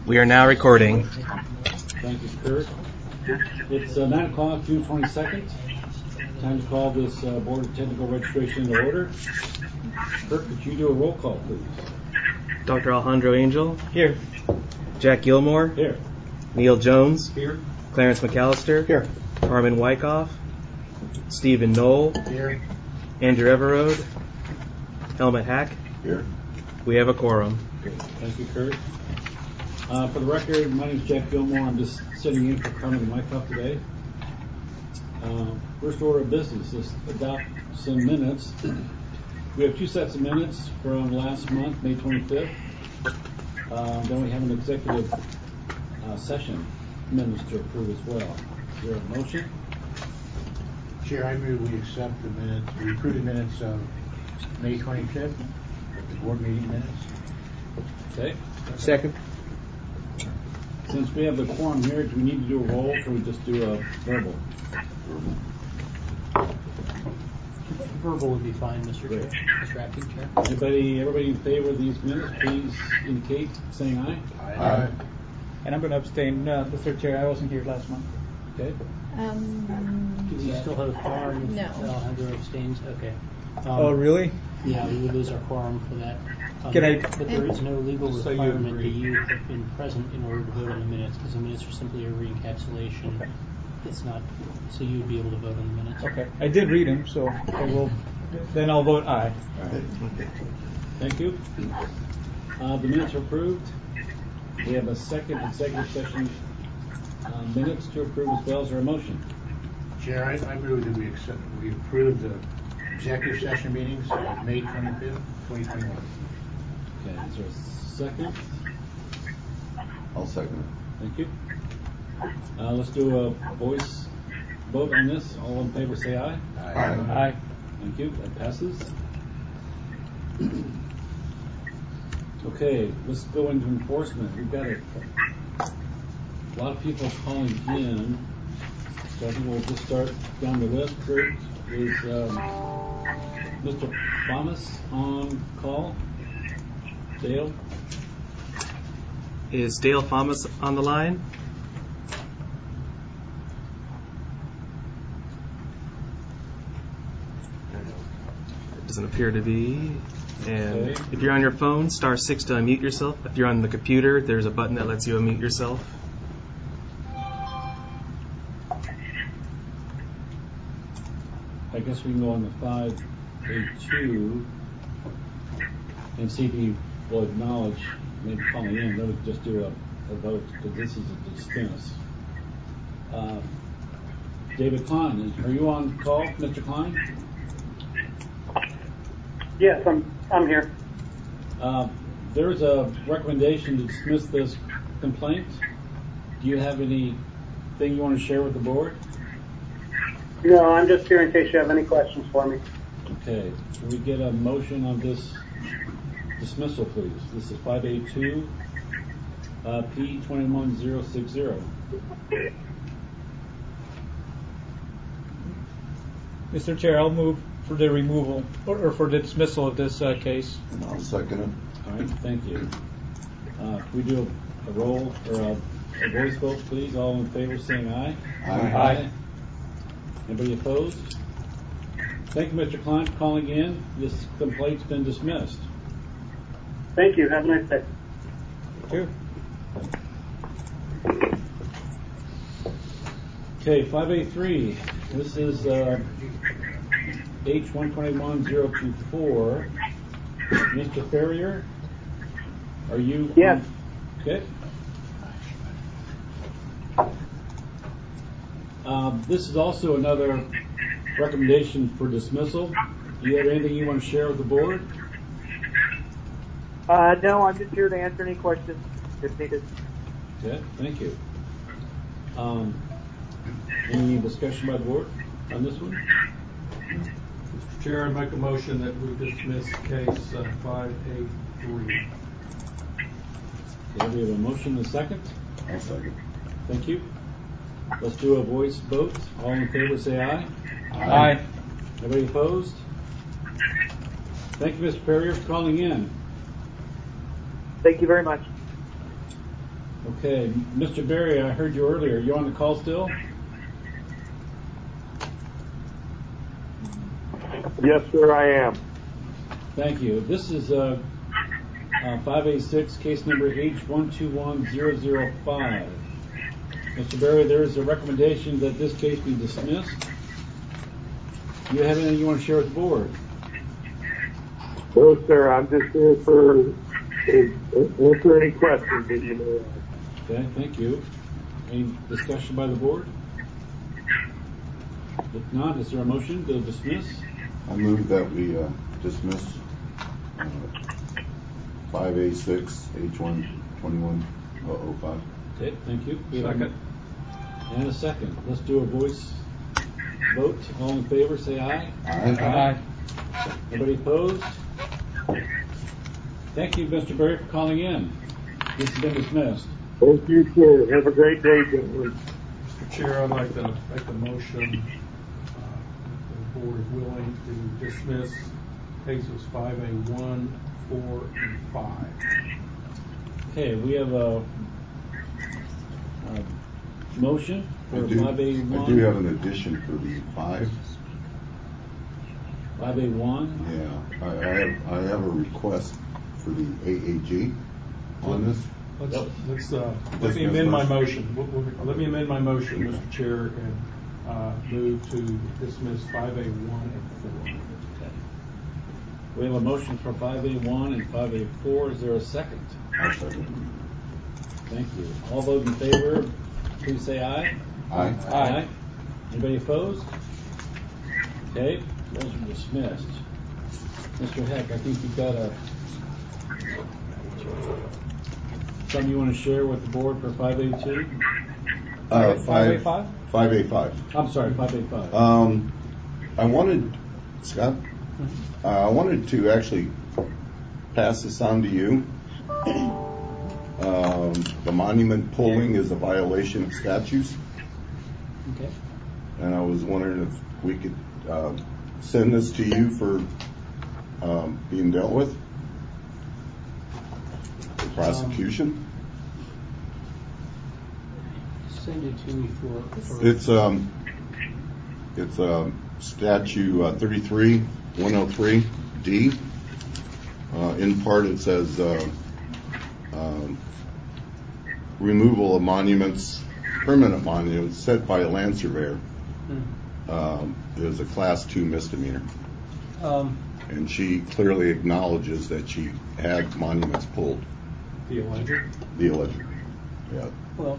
We are now recording. Thank you, Kurt. It's 9 o'clock, June 22nd. Time to call this Board of Technical Registration into order. Kurt, could you do a roll call, please? Dr. Alejandro Angel. Here. Jack Gilmore. Here. Neil Jones. Here. Clarence McAllister. Here. Carmen Wyckoff. Stephen Knoll. Here. Andrew Everode. Helmut Hack. Here. We have a quorum. Great. Thank you, Kurt. For the record, my name is Jack Gilmore. I'm just sitting in for Carmen Wyckoff today. First order of business is adopt some minutes. We have two sets of minutes from last month, May 25th. Then we have an executive session minutes to approve as well. Is there a motion? Chair, I move we accept the minutes, we approve the minutes of May 25th, the board meeting minutes. Okay. Second. Since we have the quorum here, do we need to do a roll, or we just do a verbal? Verbal would be fine, Mr. Great. Chair. Mr. Acting Chair. Everybody in favor of these minutes, please indicate saying aye. Aye. And I'm going to abstain, Mr. Chair. I wasn't here last month. Okay. Do we still have a quorum? No. Alejandro abstains? Okay. Oh, really? Yeah, we would lose our quorum for that. But there is no legal So you requirement that agree. you have been present in order to vote on the minutes, because the minutes are simply a re-encapsulation. It's not, so you would be able to vote on the minutes. Okay. I did read them, so I will. Then I'll vote aye. Thank you. The minutes are approved. We have a second executive session minutes to approve as well. Is there a motion? Chair, I move that we approve the executive session meetings of May 25th, 2021. Okay, is there a second? I'll second it. Thank you. Let's do a voice vote on this. All in favor say aye. Aye. Thank you. That passes. Okay, let's go into enforcement. We've got a lot of people calling in, so I think we'll just start down the list. Kurt, is Mr. Thomas on call? Dale? Is Dale Thomas on the line? It doesn't appear to be. And Okay. if you're on your phone, star 6 to unmute yourself. If you're on the computer, there's a button that lets you unmute yourself. I guess we can go on the 582 and see if he will acknowledge, maybe calling in, then we can just do a vote, because this is a dismiss. David Klein, are you on call, Mr. Klein? Yes, I'm here. There's a recommendation to dismiss this complaint. Do you have anything you want to share with the board? No, I'm just here in case you have any questions for me. Okay, can we get a motion on this dismissal, please? This is 582 P21060. Mr. Chair, I'll move for the removal or for the dismissal of this case. And I'll second it. All right, thank you. Can we do a roll or a voice vote, please? All in favor saying aye. Aye. Anybody opposed? Thank you, Mr. Klein, for calling in. This complaint's been dismissed. Thank you. Have a nice day. Two. Okay, 583. This is H121024. Mr. Ferrier, are you? Yes. Okay. This is also another recommendation for dismissal. Do you have anything you want to share with the board? No, I'm just here to answer any questions if needed. Okay, thank you. Any discussion by the board on this one? Mr. Chair, I make a motion that we dismiss case 583. Okay, we have a motion and a second. I'll second. Thank you. Let's do a voice vote. All in favor say aye. Aye. Anybody opposed? Thank you, Mr. Ferrier, for calling in. Thank you very much. Okay, Mr. Berry, I heard you earlier. You on the call still? Yes, sir, I am. Thank you. This is 586, case number H121005. Mr. Berry, there is a recommendation that this case be dismissed. Do you have anything you want to share with the board? No, sir, I'm just here for answer any questions that you may have. Okay, thank you. Any discussion by the board? If not, is there a motion to dismiss? I move that we dismiss 5A6 H121-005. Okay, thank you. Second. And a second. Let's do a voice vote. All in favor, say aye. Aye. Anybody opposed? Thank you, Mr. Berry, for calling in. This has been dismissed. Thank you, sir. Have a great day, gentlemen. Mr. Chair, I'd like to make a motion if the board is willing to dismiss cases 5A1, 4, and 5. Okay, we have a motion I for 5A1. do have an addition for the 5. 5A1. Yeah, I have a request for the AAG on this. Let's let me amend my motion. Let me amend my motion, Mr. Chair, and move to dismiss 5A1 and 4. Okay. We have a motion for 5A1 and 5A4. Is there a second? I'll second. Thank you. All those in favor, please say aye. Aye. Aye. Anybody opposed? Okay, those are dismissed. Mr. Heck, I think you've got something you want to share with the board for 5A2? 5A5? 5A5. I'm sorry, 5A5. I wanted, Scott, I wanted to actually pass this on to you. The monument pulling is a violation of statutes. Okay. And I was wondering if we could send this to you for being dealt with. For prosecution. Send it to me for It's statute 33-103D. In part it says removal of monuments, permanent monuments set by a land surveyor is a class 2 misdemeanor. And she clearly acknowledges that she had monuments pulled. The alleged? The alleged. Yeah. Well,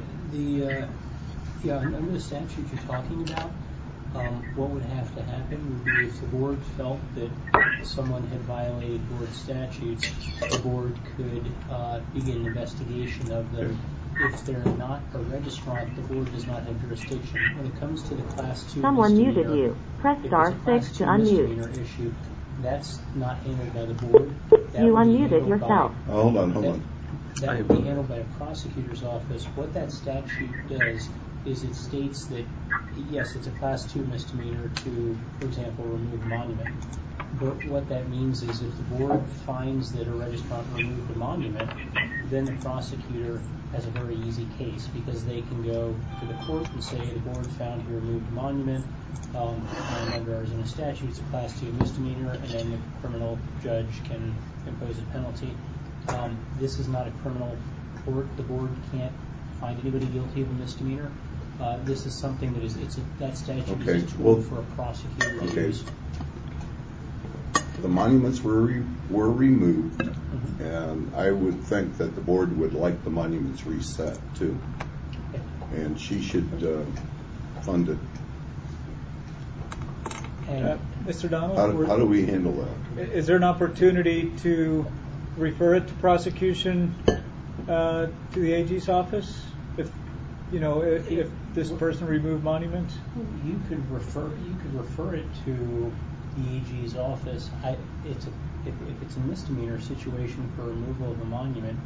under the statute you're talking about, what would have to happen would be if the board felt that someone had violated board statutes, the board could begin an investigation of them. If they're not a registrant, the board does not have jurisdiction. When it comes to the class 2 Someone misdemeanor, muted you. Press star 6 to misdemeanor unmute. issue, that's not handled by the board. That You would be unmuted handled yourself. Hold on. That would be handled by a prosecutor's office. What that statute does is it states that, yes, it's a class 2 misdemeanor to, for example, remove a monument. But what that means is if the board finds that a registrant removed a monument, then the prosecutor has a very easy case because they can go to the court and say the board found he removed a monument, and under Arizona statute it's a class 2 misdemeanor, and then the criminal judge can impose a penalty. This is not a criminal court. The board can't find anybody guilty of a misdemeanor. This is something that that statute is a tool for a prosecutor to use. The monuments were removed, and I would think that the board would like the monuments reset too, and she should fund it. Mr. Donald, how do we handle that? is there an opportunity to refer it to prosecution to the AG's office if this person removed monuments? You could refer it to the AG's office. If it's a misdemeanor situation for removal of a monument,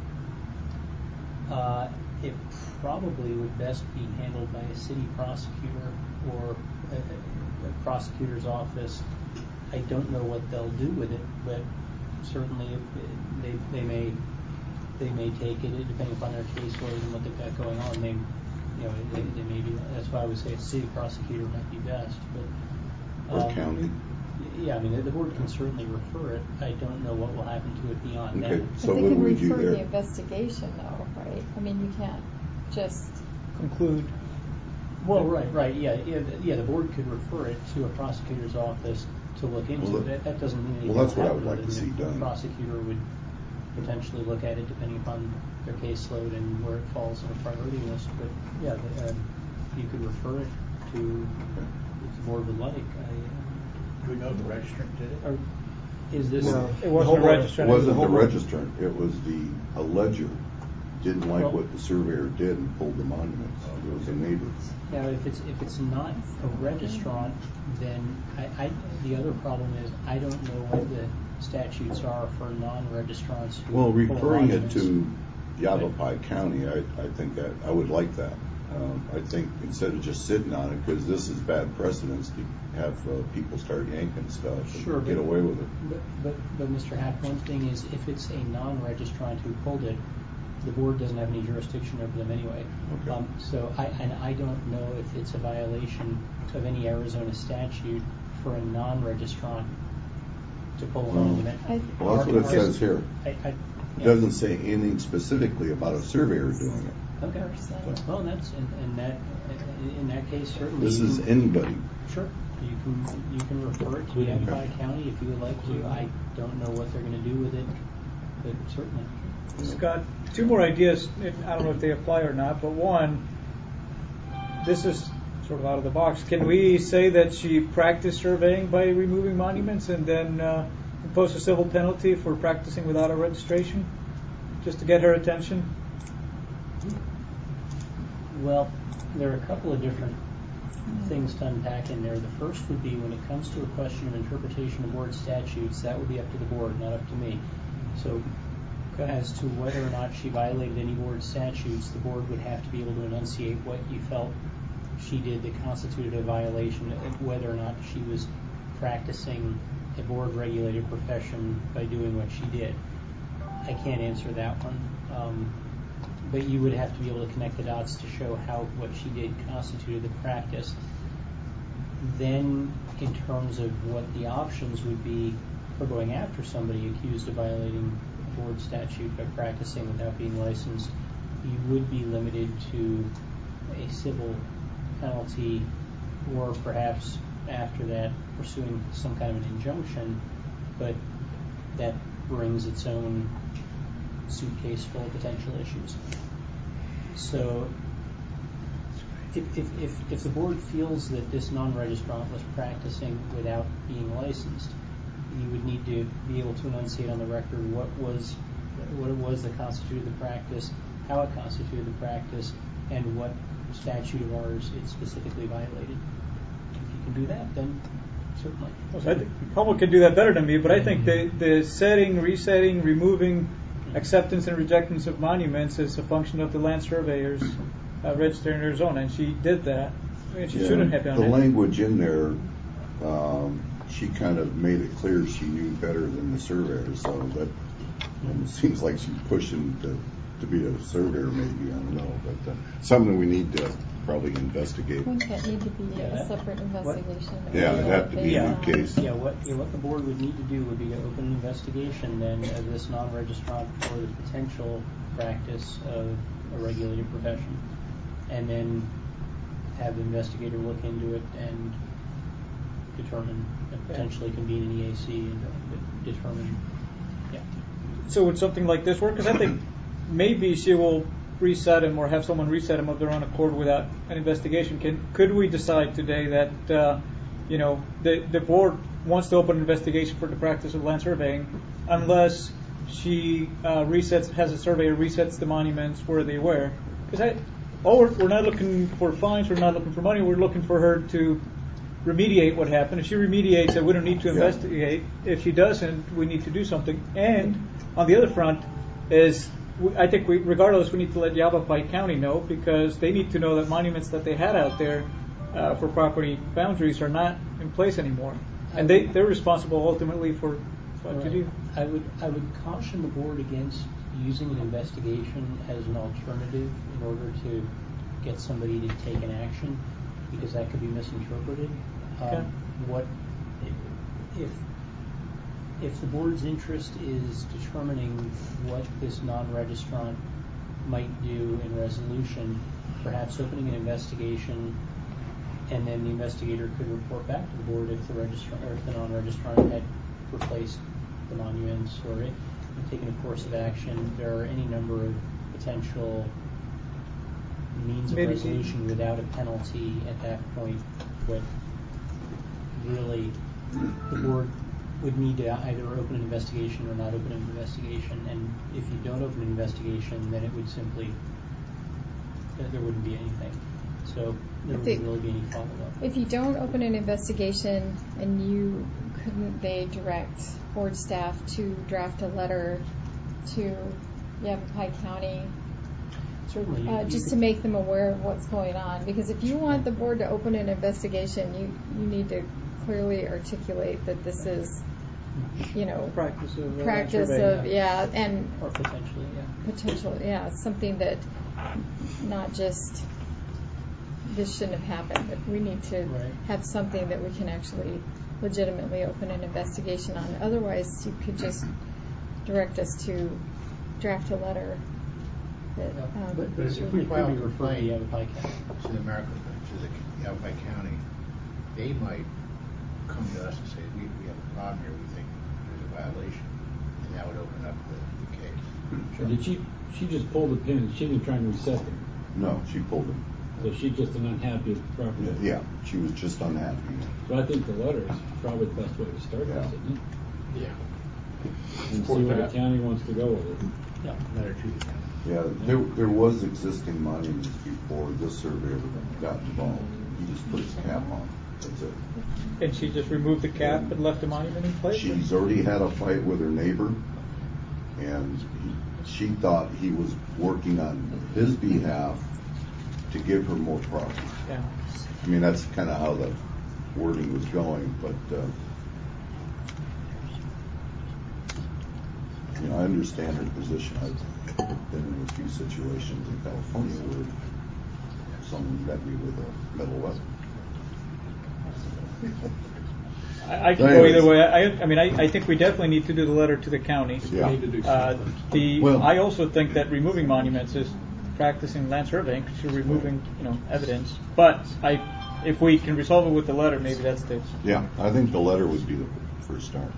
it probably would best be handled by a city prosecutor or a prosecutor's office. I don't know what they'll do with it, but certainly they may they may take it, depending upon their caseload and what they've got going on. They may be. That's why I would say a city prosecutor might be best. But Or county. Yeah, I mean the board can certainly refer it. I don't know what will happen to it beyond that. So they what do can we do refer there? the investigation, though, right? I mean, you can't just conclude. Well, right, yeah. The board could refer it to a prosecutor's office to look into it. That doesn't mean anything. Well, that's what I would will like to happen. see The done. prosecutor would potentially look at it depending upon their caseload and where it falls on a priority list. But yeah, you could refer it to if the board would like. Do we know if the registrant did it? Or is this? No, it wasn't a registrant. It wasn't the registrant. It was the alleger didn't like what the surveyor did and pulled the monuments. It was a neighbor. Now, if it's not a registrant, then the other problem is I don't know what the statutes are for non-registrants. Well, referring it to Yavapai County, I think that I would like that. I think instead of just sitting on it, because this is bad precedence to have people start yanking stuff and get away with it. But Mr. Hack, one thing is if it's a non-registrant who pulled it, the board doesn't have any jurisdiction over them anyway. Okay. So I don't know if it's a violation of any Arizona statute for a non-registrant to pull a monument. Well, that's what it says here. It doesn't say anything specifically about a surveyor doing it. Okay. Well, that's in that case certainly. This is anybody. Sure. You can refer it to Yavapai County if you would like to. I don't know what they're going to do with it, but certainly. Scott, two more ideas. I don't know if they apply or not, but one, this is sort of out of the box. Can we say that she practiced surveying by removing monuments and then impose a civil penalty for practicing without a registration, just to get her attention? Well, there are a couple of different things to unpack in there. The first would be when it comes to a question of interpretation of board statutes, that would be up to the board, not up to me. So as to whether or not she violated any board statutes, the board would have to be able to enunciate what you felt she did that constituted a violation, whether or not she was practicing a board-regulated profession by doing what she did. I can't answer that one. But you would have to be able to connect the dots to show how what she did constituted the practice. Then, in terms of what the options would be for going after somebody accused of violating a board statute by practicing without being licensed, you would be limited to a civil penalty, or perhaps after that pursuing some kind of an injunction, but that brings its own suitcase full of potential issues. So if the board feels that this non-registrant was practicing without being licensed, you would need to be able to enunciate on the record what it was that constituted the practice, how it constituted the practice, and what statute of ours it specifically violated. If you can do that, then certainly. Well, I think the public could do that better than me, but I think the setting, resetting, removing, acceptance and rejectance of monuments is a function of the land surveyors registered in Arizona, and she did that. I mean, she shouldn't have done it. The language in there, she kind of made it clear she knew better than the surveyor, so that almost seems like she's pushing to be a surveyor, maybe. I don't know, but something we need to probably investigate. Wouldn't that need to be a separate investigation? Yeah, it'd have to be a new case. Yeah, what the board would need to do would be to open an investigation then of this non-registrant for the potential practice of a regulated profession, and then have the investigator look into it and determine, potentially convene an EAC and determine. Yeah. So would something like this work? Because I think maybe she will reset him or have someone reset him of their own accord without an investigation. Could we decide today that the board wants to open an investigation for the practice of land surveying unless she has a surveyor resets the monuments where they were? Because we're not looking for fines, we're not looking for money, we're looking for her to remediate what happened. If she remediates it, we don't need to investigate. If she doesn't, we need to do something. And on the other front is, I think regardless, we need to let Yavapai County know, because they need to know that monuments that they had out there for property boundaries are not in place anymore, and they're responsible ultimately for what to do. I would caution the board against using an investigation as an alternative in order to get somebody to take an action, because that could be misinterpreted. Okay. What if the board's interest is determining what this non-registrant might do in resolution, perhaps opening an investigation, and then the investigator could report back to the board if the registrant or if the non-registrant had replaced the monuments or it had taken a course of action. There are any number of potential means of resolution without a penalty at that point, but really the board would need to either open an investigation or not open an investigation, and if you don't open an investigation, then it would simply, there wouldn't be anything. So there wouldn't really be any follow-up. If you don't open an investigation and couldn't they direct board staff to draft a letter to Yavapai County? Certainly. Just to make them aware of what's going on. Because if you want the board to open an investigation, you need to clearly articulate that this is, practice of and or potentially, something that not just this shouldn't have happened, but we need to have something that we can actually legitimately open an investigation on. Otherwise, you could just direct us to draft a letter. But if we file a complaint to the Yavapai County, they might come to us and say, we have a problem here, we think there's a violation, and that would open up the case. Sure. Did she just pulled the pin? She didn't try and reset them? No, she pulled them. So she's just an unhappy property? Yeah, she was just unhappy. Well, I think the letter is probably the best way to start this, isn't it? Yeah. And see where the county wants to go with it. Yeah, letter to the county. Yeah, there was existing monuments before this surveyor got involved. He just put his cap on. That's it. And she just removed the cap and left the monument in place? She's already had a fight with her neighbor, and she thought he was working on his behalf to give her more property. Yeah. I mean, that's kind of how the wording was going, but I understand her position. I've been in a few situations in California where someone met me with a metal weapon. I can go either way. I think we definitely need to do the letter to the county. Yeah. I also think that removing monuments is practicing land surveying because you're removing, evidence. But if we can resolve it with the letter, maybe that's the. Yeah, I think the letter would be the first start.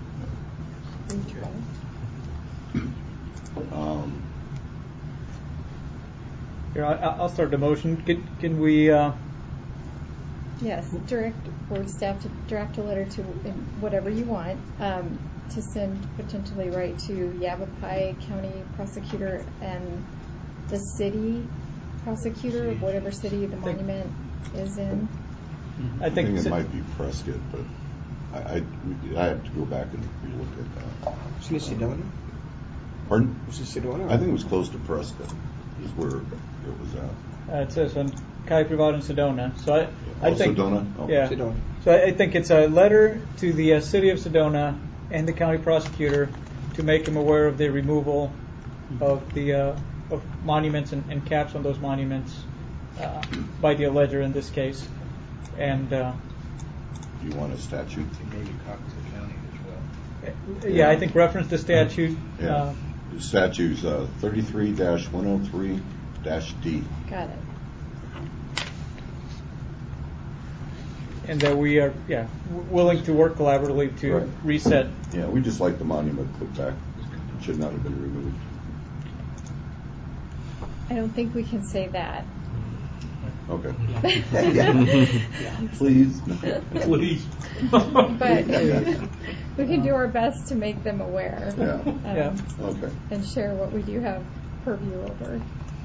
Here, I'll start the motion. Can we? Yes, direct board staff to draft a letter to whatever you want to send potentially right to Yavapai County prosecutor and the city prosecutor of whatever city the monument is in. I think it might be Prescott, but I have to go back and relook at that. Isn't it Sedona? Pardon? Was it Sedona? I think it was close to Prescott is where it was at. It says on Calle Privado in Sedona. So I think Sedona? Oh. Yeah. Sedona. So I think it's a letter to the city of Sedona and the county prosecutor to make them aware of the removal of the of monuments and caps on those monuments by the alleger in this case. And do you want a statute? Maybe talk to the county as well. Yeah, I think reference the statute. Yeah. The statute's 33-103-D. Got it. And that we are, willing to work collaboratively to reset. Yeah, we just like the monument put back. It should not have been removed. I don't think we can say that. Okay. Please. Please. But we can do our best to make them aware. Okay. And share what we do have purview over.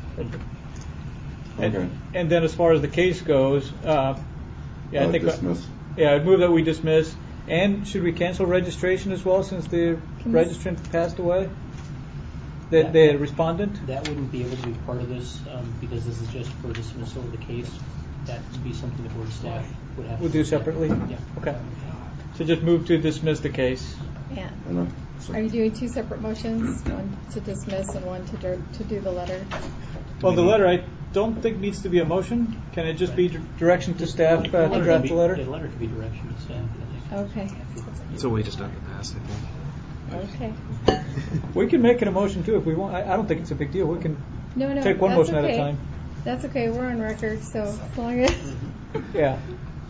Okay. And then as far as the case goes, I think dismiss. I'd move that we dismiss. And should we cancel registration as well since the registrant passed away? The respondent? That wouldn't be able to be part of this because this is just for dismissal of the case. That would be something the board staff would have to do separately? Yeah. Okay. So just move to dismiss the case. Yeah. Are you doing two separate motions, one to dismiss and one to do the letter? Well, the letter I don't think needs to be a motion. Can it just be direction to staff to draft the letter? The letter could be direction to staff, I think. Okay. So we just have to pass, I think. Okay. We can make it a motion too if we want. I don't think it's a big deal. We can No, take one that's motion okay. at a time. That's okay. We're on record, so as long as. Yeah.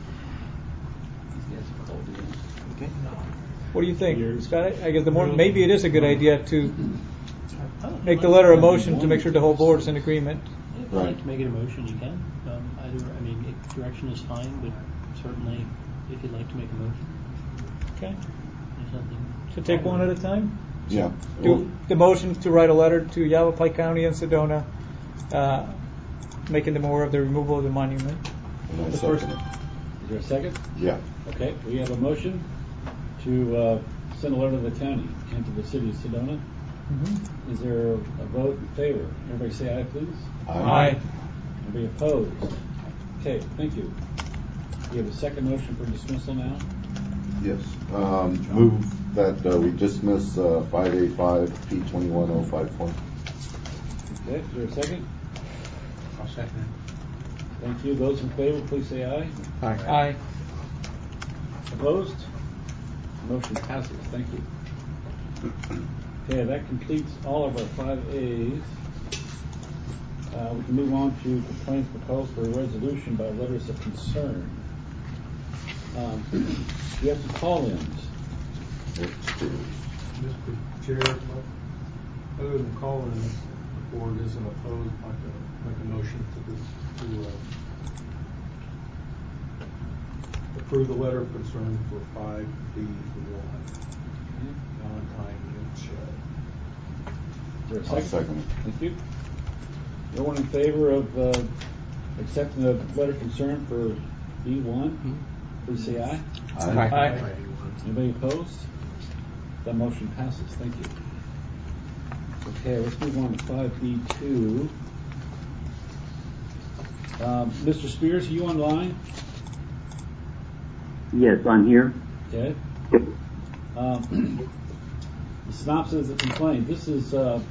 Okay. What do you think, Scott? I guess maybe it is a good idea to make the letter a motion to make sure the whole board is in agreement. If you'd like to make it a motion, you can. Direction is fine, but certainly if you'd like to make a motion. Okay. There's nothing. So take one at a time? Yeah. Do the motion to write a letter to Yavapai County and Sedona, making them aware of the removal of the monument. And The first. Is there a second? Yeah. Okay, we have a motion to send a letter to the county and to the city of Sedona. Mm-hmm. Is there a vote in favor? Everybody say aye, please. Aye. Anybody opposed? Okay, thank you. We have a second motion for dismissal now. Yes. Move that we dismiss 585 P21054. Okay, is there a second? I'll second it. Thank you. Those in favor, please say aye. Aye. Opposed? Motion passes. Thank you. Okay, that completes all of our 5As. We can move on to complaints proposed for a resolution by letters of concern. We have some call-ins. Mr. Chair, other than calling, the board isn't opposed, I'd like to make a motion to approve the letter of concern for 5B1 Valentine Youth Shed. Is there a I'll second it. Thank you. No one in favor of accepting the letter of concern for B1? Please say aye. Aye. Anybody opposed? That motion passes. Thank you. Okay, let's move on to 5B2. Mr. Spears, are you online? Yes, I'm here. Okay. The synopsis of the complaint. This is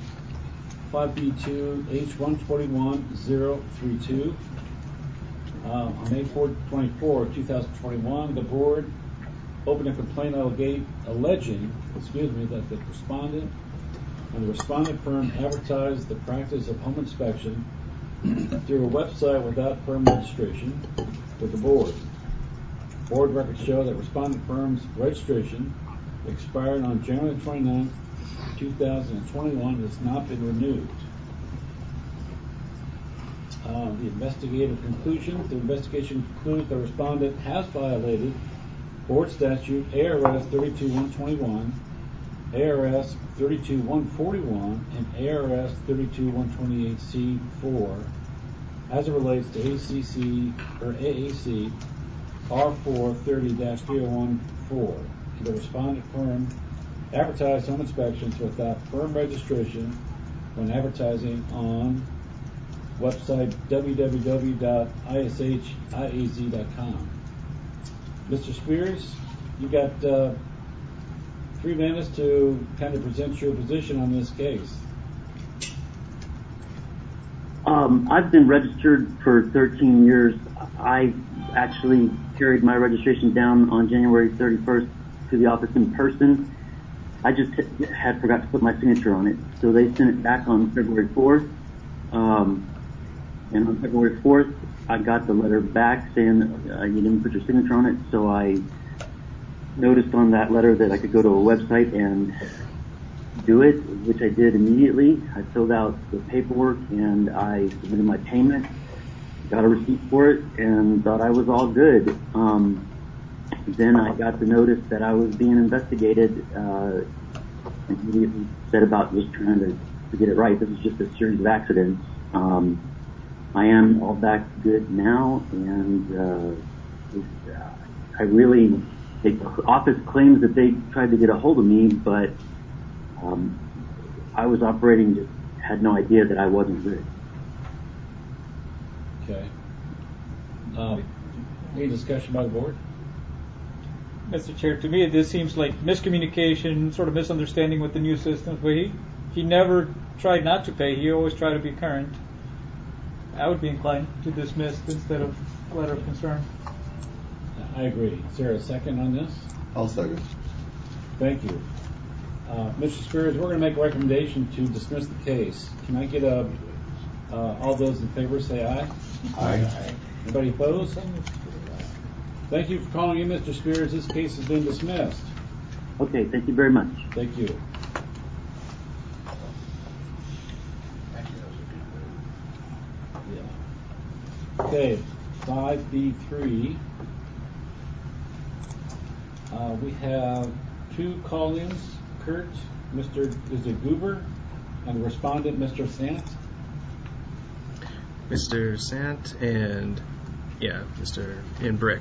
5B2 H141-032. On May 24, 2021, the board opened a complaint alleging that the respondent and the respondent firm advertised the practice of home inspection through a website without firm registration with the board. Board records show that respondent firm's registration expired on January 29, 2021 and has not been renewed. The investigative conclusions. The investigation concludes the respondent has violated board statute ARS 32121, ARS 32141, and ARS 32128C4 as it relates to AAC R430-301-4. The respondent firm advertised home inspections without firm registration when advertising on website www.ishiaz.com. Mr. Spears, you got 3 minutes to kind of present your position on this case. I've been registered for 13 years. I actually carried my registration down on January 31st to the office in person. I just had forgot to put my signature on it. So they sent it back on February 4th. And on February 4th, I got the letter back saying you didn't put your signature on it. So I noticed on that letter that I could go to a website and do it, which I did immediately. I filled out the paperwork and I submitted my payment, got a receipt for it, and thought I was all good. Then I got the notice that I was being investigated, and immediately said about just trying to get it right. This is just a series of accidents. I am all back good now, and the office claims that they tried to get a hold of me, but I was operating, just had no idea that I wasn't good. Okay. Any discussion by the board? Mr. Chair, to me this seems like miscommunication, sort of misunderstanding with the new systems, but he never tried not to pay. He always tried to be current. I would be inclined to dismiss instead of letter of concern. I agree. Is there a second on this? I'll second. Thank you. Mr. Spears, we're going to make a recommendation to dismiss the case. Can I get all those in favor say aye? Aye. Anybody opposed? Thank you for calling in, Mr. Spears. This case has been dismissed. Okay, thank you very much. Thank you. Okay, 5B3. We have two call-ins. Kurt, is it Goober, and the respondent, Mr. Sant? Mr. Sant and, Mr. Brick.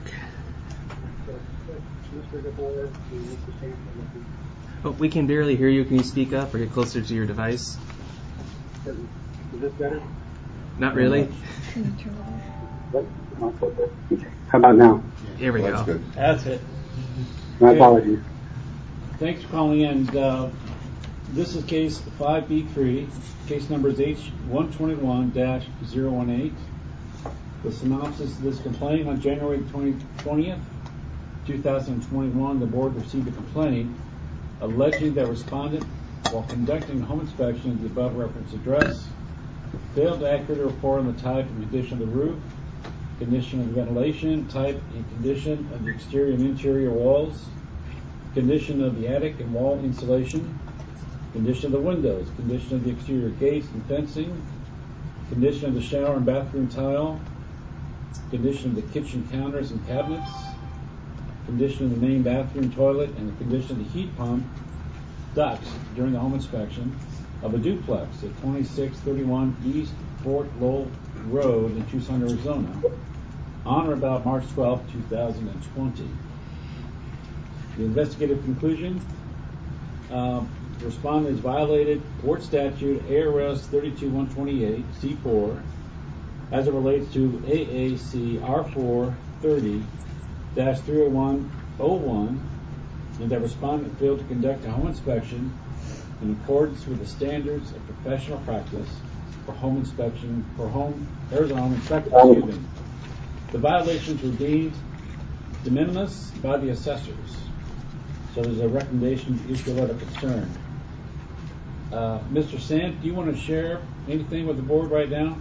Oh, we can barely hear you. Can you speak up or get closer to your device? Is this better? Not really. How about now? Here we go. Good. That's it. My apologies. Thanks for calling in. This is case 5B3. Case number is H121-018. The synopsis of this complaint: on January 20th, 2021, the board received a complaint alleging that respondent, while conducting a home inspection of the above referenced address, failed to accurately report on the type and condition of the roof, condition of the ventilation, type and condition of the exterior and interior walls, condition of the attic and wall insulation, condition of the windows, condition of the exterior gates and fencing, condition of the shower and bathroom tile, condition of the kitchen counters and cabinets, condition of the main bathroom toilet, and the condition of the heat pump ducts during the home inspection of a duplex at 2631 East Fort Lowell Road in Tucson, Arizona, on or about March 12, 2020. The investigative conclusion: the respondent has violated Board Statute ARS 32128 C4 as it relates to AAC R4 30-30101, and that respondent failed to conduct a home inspection in accordance with the standards of professional practice for home inspection Arizona home inspectors. The violations were deemed de minimis by the assessors. So there's a recommendation to issue a letter of concern. Mr. Sant, do you want to share anything with the board right now?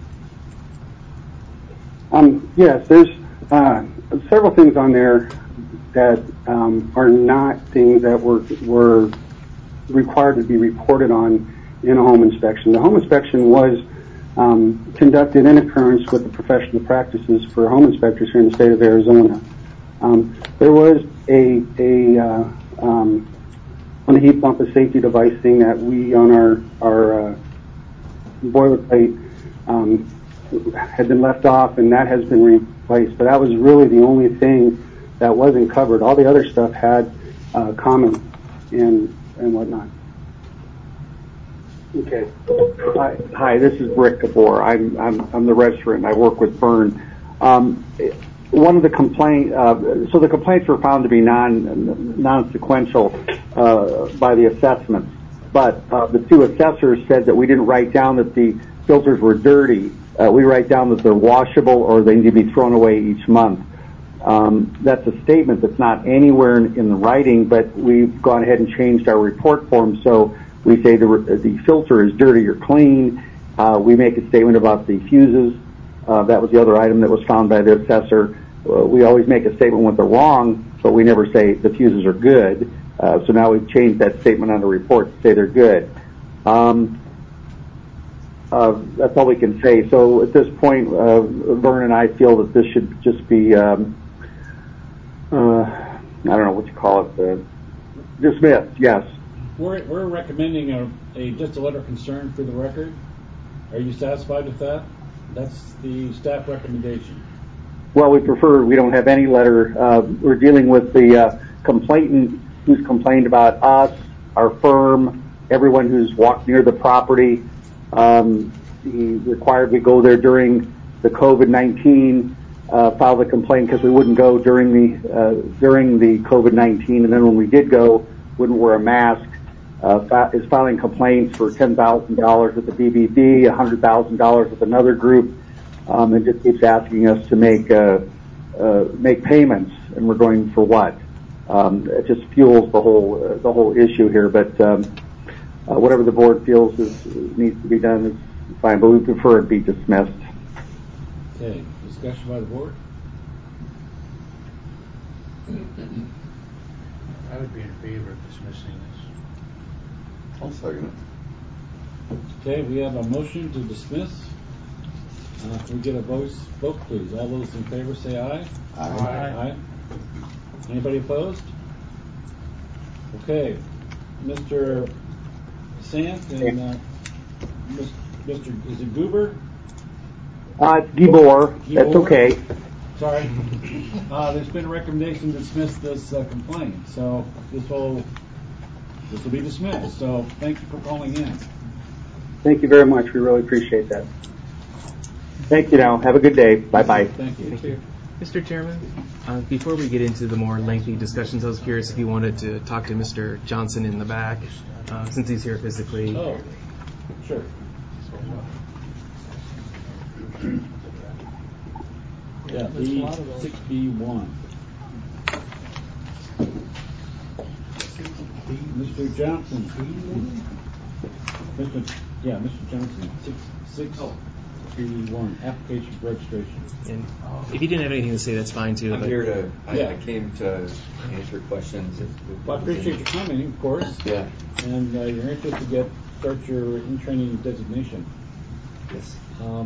Yes, there's several things on there that are not things that were required to be reported on in a home inspection. The home inspection was conducted in accordance with the professional practices for home inspectors here in the state of Arizona. There was on the heat pump, a safety device thing that we on our boilerplate had been left off, and that has been replaced. But that was really the only thing that wasn't covered. All the other stuff had comments and whatnot. Okay. Hi, this is Rick Gabor. I'm the registrant. I work with Byrne. One of the so the complaints were found to be non-sequential by the assessments, but the two assessors said that we didn't write down that the filters were dirty. We write down that they're washable or they need to be thrown away each month. That's a statement that's not anywhere in the writing, but we've gone ahead and changed our report form. So we say the filter is dirty or clean. We make a statement about the fuses. That was the other item that was found by the assessor. We always make a statement when they're wrong, but we never say the fuses are good. So now we've changed that statement on the report to say they're good. That's all we can say. So at this point, Vern and I feel that this should just be, I don't know what you call it, dismissed, yes. We're recommending just a letter of concern for the record. Are you satisfied with that? That's the staff recommendation. Well, we don't have any letter. We're dealing with the complainant who's complained about us, our firm, everyone who's walked near the property. He required we go there during the COVID-19 filed a complaint because we wouldn't go during the COVID-19, and then when we did go, wouldn't wear a mask. Is filing complaints for $10,000 with the BBB, $100,000 with another group, and just keeps asking us to make payments, and we're going for what? It just fuels the whole issue here. But whatever the board feels needs to be done is fine, but we prefer it be dismissed. Okay, discussion by the board. I would be in favor of dismissing this. I'll second it. Okay, we have a motion to dismiss. Can we get a vote, please? All those in favor say aye. Aye. Anybody opposed? Okay, Mr. Sant and Mr. Is it Goober? It's Gibor. That's okay. Sorry. There's been a recommendation to dismiss this complaint, so this will be dismissed. So thank you for calling in. Thank you very much. We really appreciate that. Thank you now. Have a good day. Bye-bye. Thank you. Thank you. Mr. Chairman, before we get into the more lengthy discussions, I was curious if you wanted to talk to Mr. Johnson in the back, since he's here physically. Oh, sure. Yeah, B6B1. Mr. Johnson. Mr. Johnson. 6B1. Application for registration. And if you didn't have anything to say, that's fine too. I'm here to. I came to answer questions. Well, I appreciate your coming, of course. Yeah. And you're interested to start your in-training designation. Yes.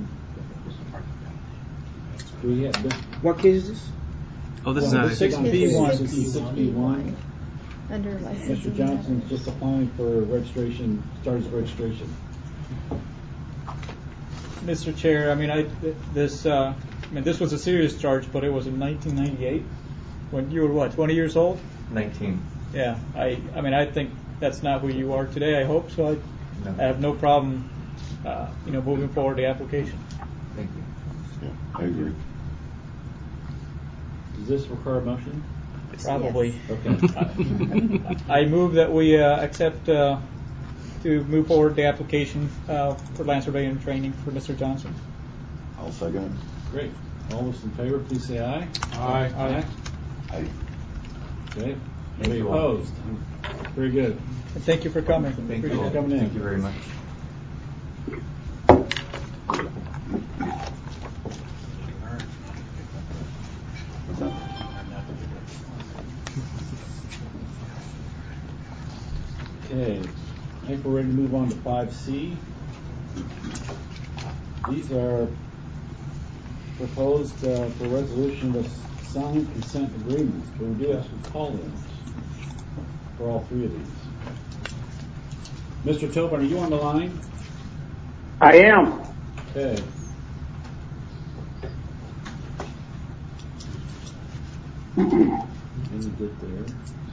Do we have this? What case is this? Oh, this is not 6B1. 6B1. Under licensing. Mr. Johnson's just applying for registration, start his registration. Mr. Chair, this was a serious charge, but it was in 1998 when you were what, 20 years old? 19. Yeah, I think that's not who you are today. I hope so. I have no problem, moving forward the application. Thank you. Yeah, I agree. Does this require a motion? Probably. Yes. Okay. I move that we accept to move forward the application for land surveying training for Mr. Johnson. I'll second it. Great. All those in favor, please say aye. Aye. Aye. Okay. Anybody opposed? Very good. And thank you for coming. Thank Appreciate you. coming in. Thank you very much. Okay. I think we're ready to move on to 5C. These are proposed for resolution of signed consent agreements, but we do have some call-ins for all three of these. Mr. Tobin, are you on the line? I am. Okay. Let me get there.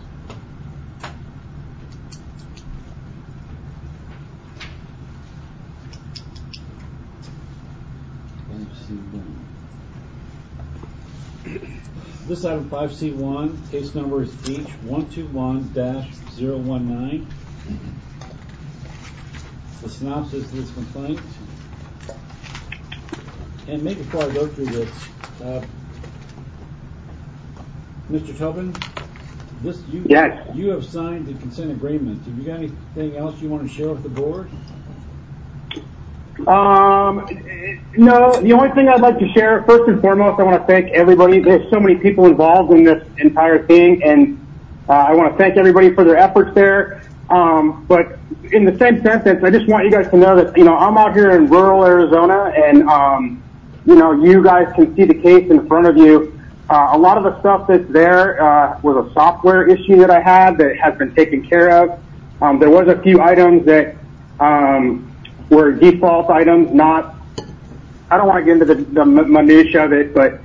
This item 5C1, case number is H121-019. The synopsis of this complaint. And maybe before I go through this, Mr. Tobin, yes. You have signed the consent agreement. Have you got anything else you want to share with the board? No, the only thing I'd like to share, first and foremost, I want to thank everybody. There's so many people involved in this entire thing, and I want to thank everybody for their efforts there. But in the same sentence, I just want you guys to know that, I'm out here in rural Arizona, and, you guys can see the case in front of you. A lot of the stuff that's there was a software issue that I had that has been taken care of. There was a few items that were default items, I don't want to get into the minutia of it, but,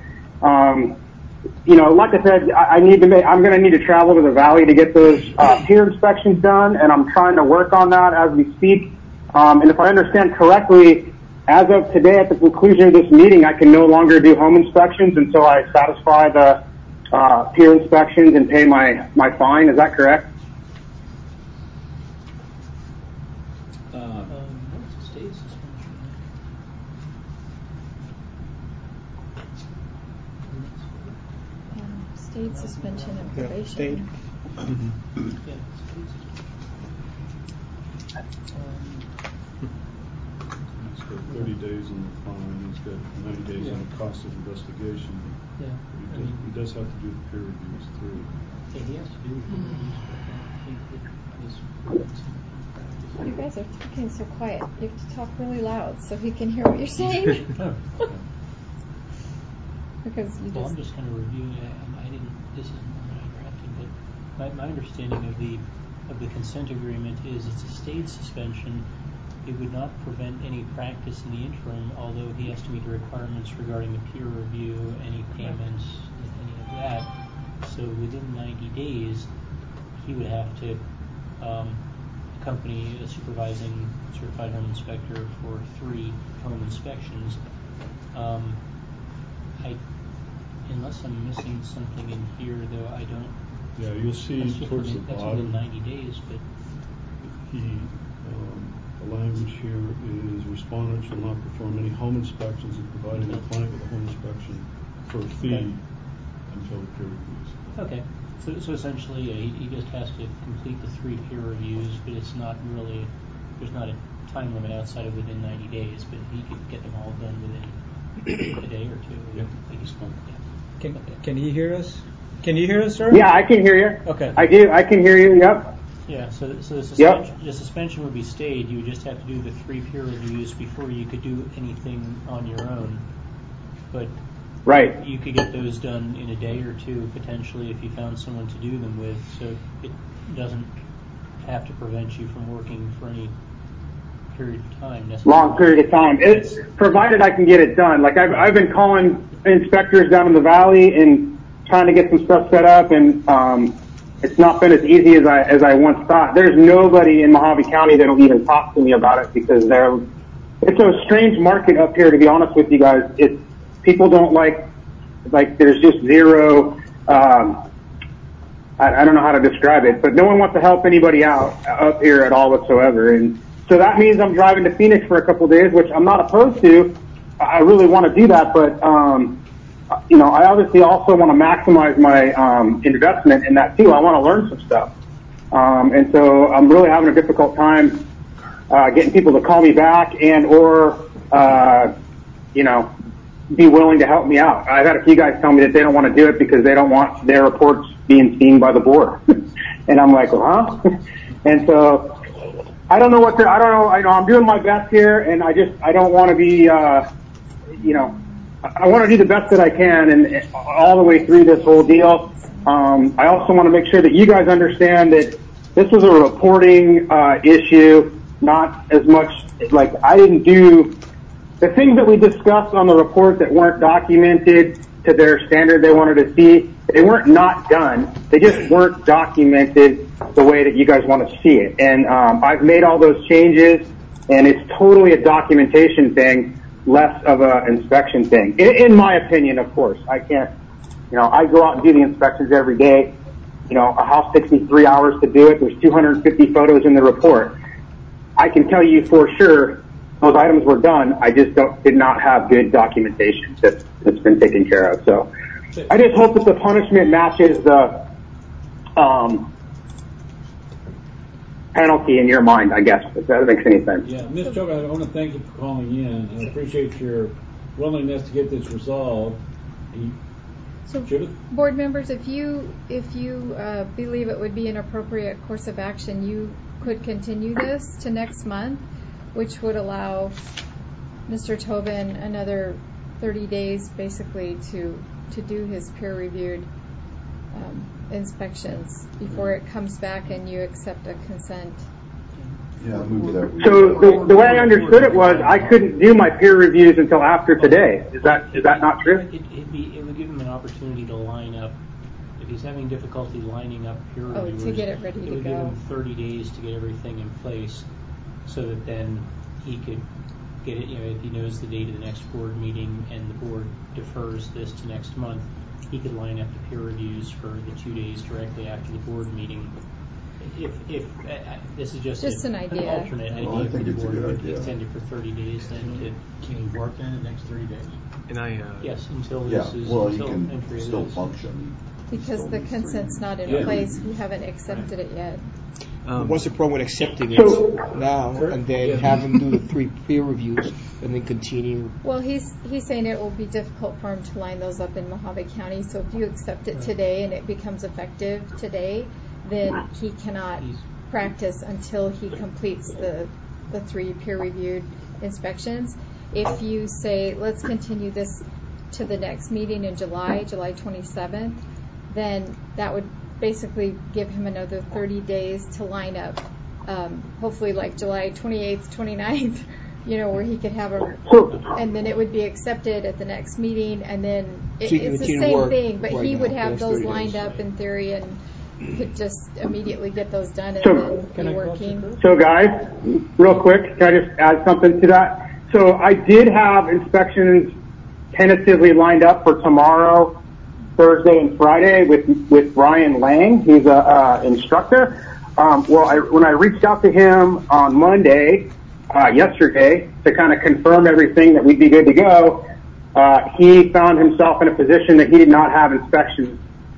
like I said, I'm going to need to travel to the valley to get those peer inspections done, and I'm trying to work on that as we speak. And if I understand correctly, as of today, at the conclusion of this meeting, I can no longer do home inspections until I satisfy the peer inspections and pay my fine. Is that correct? State suspension. State suspension and probation. State. Yeah, He's got 30 days on the fine. He's got 90 days on the cost of investigation. Yeah. He does have to do the peer reviews through. Yeah, he has to do the peer reviews, but I don't think that he's. You guys are talking so quiet. You have to talk really loud so he can hear what you're saying. Because you I'm just kind of reviewing it. This isn't one that I drafted, but my understanding of the consent agreement is it's a stayed suspension. It would not prevent any practice in the interim, although he has to meet the requirements regarding the peer review, any payments, any of that. So within 90 days, he would have to accompany a supervising certified home inspector for 3 home inspections. Unless I'm missing something in here, though, I don't. Yeah, you'll see towards the That's bottom. within 90 days, but the language here is respondent shall not perform any home inspections and providing the client with a home inspection for a fee until the peer reviews. Okay. So essentially, he just has to complete the 3 peer reviews, but it's not really, there's not a time limit outside of within 90 days, but he could get them all done within a day or 2. Yeah. Can you hear us? Can you hear us, sir? Yeah, I can hear you. Okay. I do. I can hear you. Yep. Yeah. So the suspension would be stayed. You would just have to do the 3 peer reviews before you could do anything on your own. But right, you could get those done in a day or 2 potentially if you found someone to do them with. So it doesn't have to prevent you from working for any period of time. Long period of time. It's provided I can get it done. Like I've been calling inspectors down in the valley and trying to get some stuff set up, and it's not been as easy as I once thought. There's nobody in Mojave County that'll even talk to me about it because it's a strange market up here, to be honest with you guys. People don't like there's just zero. I don't know how to describe it, but no one wants to help anybody out up here at all whatsoever. And so that means I'm driving to Phoenix for a couple of days, which I'm not opposed to. I really want to do that, but I obviously also want to maximize my investment in that too. I want to learn some stuff, and so I'm really having a difficult time getting people to call me back and or be willing to help me out. I've had a few guys tell me that they don't want to do it because they don't want their reports being seen by the board, and I'm like, well, huh? And so I don't know I don't know. I'm doing my best here, and I don't want to be I want to do the best that I can and all the way through this whole deal. I also want to make sure that you guys understand that this was a reporting issue, not as much like I didn't do the things that we discussed on the report that weren't documented to their standard they wanted to see. They weren't not done. They just weren't documented the way that you guys want to see it. And I've made all those changes, and it's totally a documentation thing, less of an inspection thing. In my opinion, of course. I can't, I go out and do the inspections every day. A house takes me 3 hours to do it. There's 250 photos in the report. I can tell you for sure those items were done. I just did not have good documentation that's been taken care of. So I just hope that the punishment matches the penalty in your mind, I guess, if that makes any sense. Yeah, Ms. Choke, I want to thank you for calling in. I appreciate your willingness to get this resolved. So, board members, if you believe it would be an appropriate course of action, you could continue this to next month, which would allow Mr. Tobin another 30 days, basically, to do his peer-reviewed inspections before it comes back and you accept a consent. Yeah, move that. So the way I understood it was I couldn't do my peer reviews until after today. Is that not true? It would give him an opportunity to line up. If he's having difficulty lining up peer reviewers, to get it ready to go. It would give him 30 days to get everything in place, so that then he could get it, if he knows the date of the next board meeting and the board defers this to next month, he could line up the peer reviews for the 2 days directly after the board meeting. If this is just an idea. Alternate idea for the board, would extend it for 30 days, then can he work in the next 30 days? And yes, until this is well, until you can entry of still this. function. Because the consent's not in place, we haven't accepted it yet. What's the problem with accepting it now and then have him do the 3 peer reviews and then continue? Well, he's saying it will be difficult for him to line those up in Mojave County. So if you accept it today and it becomes effective today, then he cannot practice until he completes the 3 peer-reviewed inspections. If you say, let's continue this to the next meeting in July 27th, then that would basically give him another 30 days to line up, hopefully like July 28th, 29th, where he could have and then it would be accepted at the next meeting, and then it's the same thing, but he would have those lined up in theory and could just immediately get those done and then be working. So guys, real quick, can I just add something to that? So I did have inspections tentatively lined up for tomorrow, Thursday, and Friday with Brian Lang. He's a instructor. When I reached out to him on Monday, yesterday, to kind of confirm everything that we'd be good to go, he found himself in a position that he did not have inspections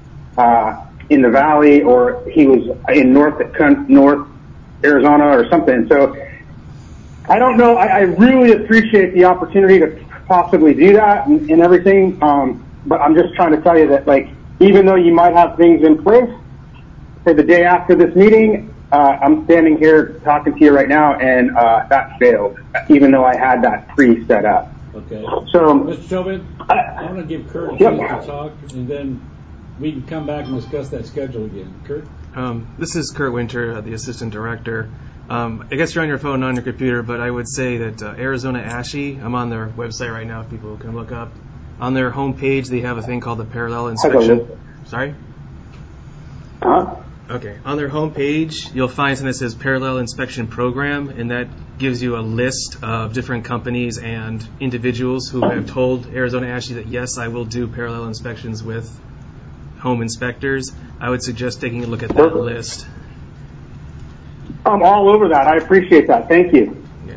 in the valley, or he was in North Arizona or something. So I don't know. I really appreciate the opportunity to possibly do that and everything. But I'm just trying to tell you that, even though you might have things in place for the day after this meeting, I'm standing here talking to you right now, and that failed, even though I had that pre-set up. Okay. So, Mr. Chauvin, I want to give Kurt a chance to talk, and then we can come back and discuss that schedule again. Kurt? This is Kurt Winter, the assistant director. I guess you're on your phone, not on your computer, but I would say that Arizona ASHI, I'm on their website right now if people can look up. On their homepage, they have a thing called the parallel inspection. Sorry? Okay. On their homepage, you'll find something that says parallel inspection program, and that gives you a list of different companies and individuals who have told Arizona ASHI that, yes, I will do parallel inspections with home inspectors. I would suggest taking a look at that list. I'm all over that. I appreciate that. Thank you. Yeah.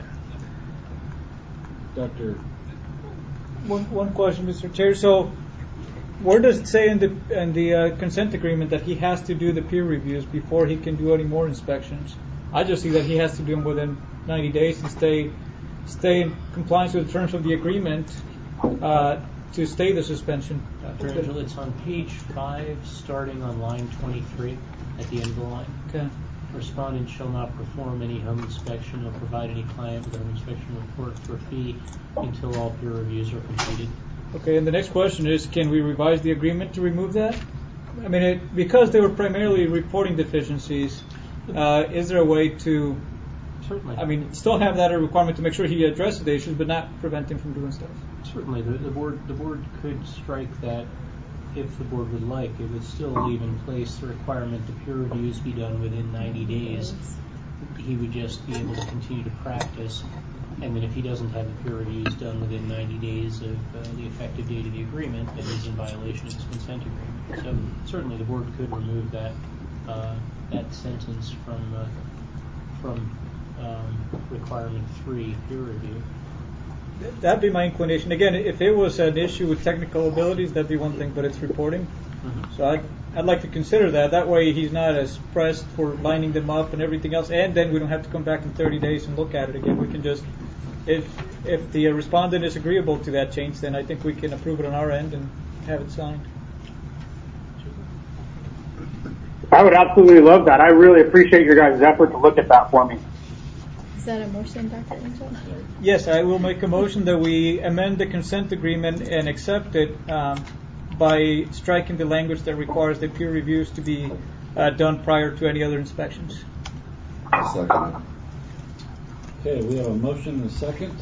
Dr. One question, Mr. Chair. So, where does it say in the consent agreement that he has to do the peer reviews before he can do any more inspections? I just see that he has to do them within 90 days and stay in compliance with the terms of the agreement to stay the suspension. Dr. Angel, it's on page 5, starting on line 23 at the end of the line. Okay. Respondent shall not perform any home inspection or provide any client with a home inspection report for a fee until all peer reviews are completed. Okay, and the next question is, can we revise the agreement to remove that? I mean, because they were primarily reporting deficiencies, is there a way to, certainly, still have that a requirement to make sure he addresses the issues, but not prevent him from doing stuff? Certainly, the board could strike that if the board would like. It would still leave in place the requirement that peer reviews be done within 90 days. He would just be able to continue to practice, and then if he doesn't have the peer reviews done within 90 days of the effective date of the agreement, then he's in violation of his consent agreement. So certainly the board could remove that sentence from requirement 3, peer review. That'd be my inclination. Again, if it was an issue with technical abilities, that'd be one thing, but it's reporting. So I'd like to consider that. That way he's not as pressed for lining them up and everything else, and then we don't have to come back in 30 days and look at it again. We can just, if the respondent is agreeable to that change, then I think we can approve it on our end and have it signed. I would absolutely love that. I really appreciate your guys' effort to look at that for me. Is that a motion, Dr. Angel? Yes, I will make a motion that we amend the consent agreement and accept it by striking the language that requires the peer reviews to be done prior to any other inspections. Second. Okay, we have a motion and a second.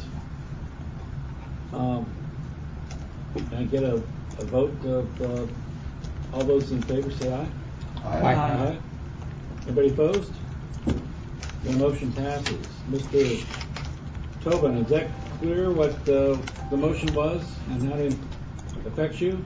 Can I get a vote of all those in favor say aye? Aye. Anybody opposed? The motion passes. Mr. Tobin, is that clear what the motion was and how it affects you?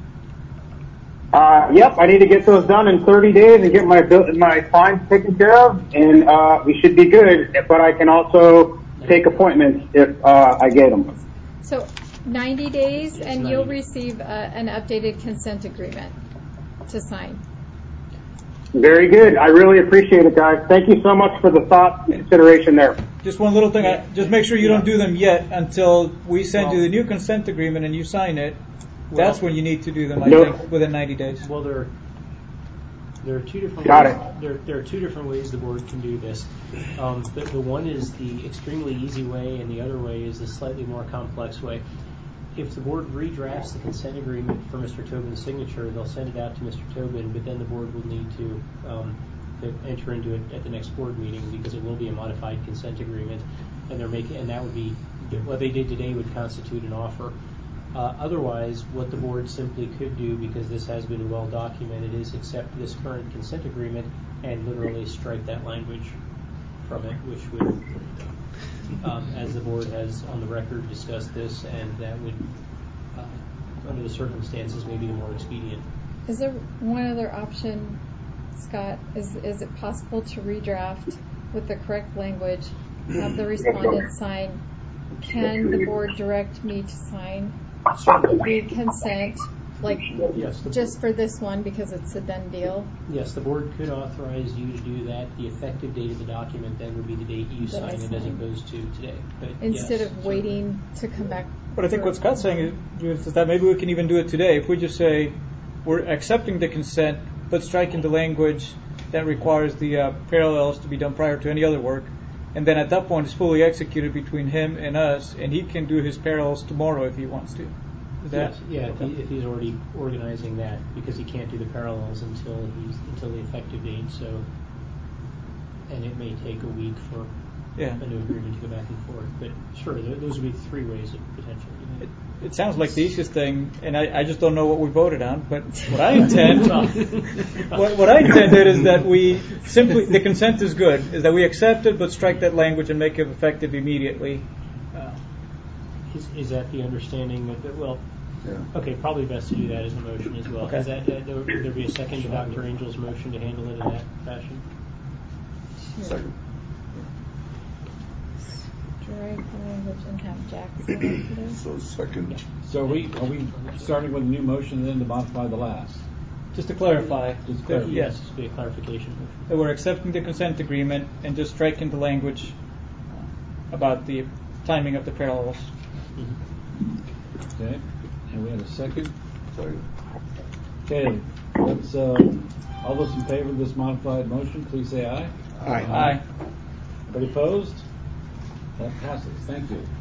Yep, I need to get those done in 30 days and get my fines taken care of, and we should be good. But I can also take appointments if I get them. So 90 days, and you'll receive an updated consent agreement to sign. Very good. I really appreciate it, guys. Thank you so much for the thought and consideration there. Just one little thing. Just make sure you don't do them yet until we send you the new consent agreement and you sign it. That's when you need to do them, I think, within 90 days. Well, there are two different Got ways. it. There are two different ways the board can do this. The one is the extremely easy way, and the other way is the slightly more complex way. If the board redrafts the consent agreement for Mr. Tobin's signature, they'll send it out to Mr. Tobin, but then the board will need to enter into it at the next board meeting because it will be a modified consent agreement, and that would be what they did today would constitute an offer. Otherwise, what the board simply could do, because this has been well documented, is accept this current consent agreement and literally strike that language from it, which would, as the board has on the record discussed this, and that would, under the circumstances, maybe the more expedient. Is there one other option, Scott? Is it possible to redraft with the correct language, have the respondent sign? Can the board direct me to sign the consent, just for this one because it's a done deal? Yes, the board could authorize you to do that. The effective date of the document then would be the date you sign it as opposed to today. But instead of waiting to come back. But I think what Scott's saying is that maybe we can even do it today. If we just say we're accepting the consent but striking the language that requires the parallels to be done prior to any other work, and then at that point it's fully executed between him and us, and he can do his parallels tomorrow if he wants to. If he's already organizing that, because he can't do the parallels until the effective date. So, and it may take a week for a new agreement to go back and forth. But sure, those would be three ways of potentially doing it. It sounds like the easiest thing, and I just don't know what we voted on. But what I intend, what I intended is that we simply, the consent is good, is that we accept it but strike that language and make it effective immediately. Is that the understanding that okay, probably best to do that as a motion as well. Okay. Would there be a second to Dr. Angel's motion to handle it in that fashion? Second. Strike the language and have Jack sign it today. So second. So are we starting with a new motion and then to modify the last? Just to clarify. Yes, just be a clarification motion. That we're accepting the consent agreement and just striking the language about the timing of the parallels. Okay, and we have a second. Second. Okay, let's all those in favor of this modified motion, please say aye. Aye. Aye. Anybody opposed? That passes. Thank you.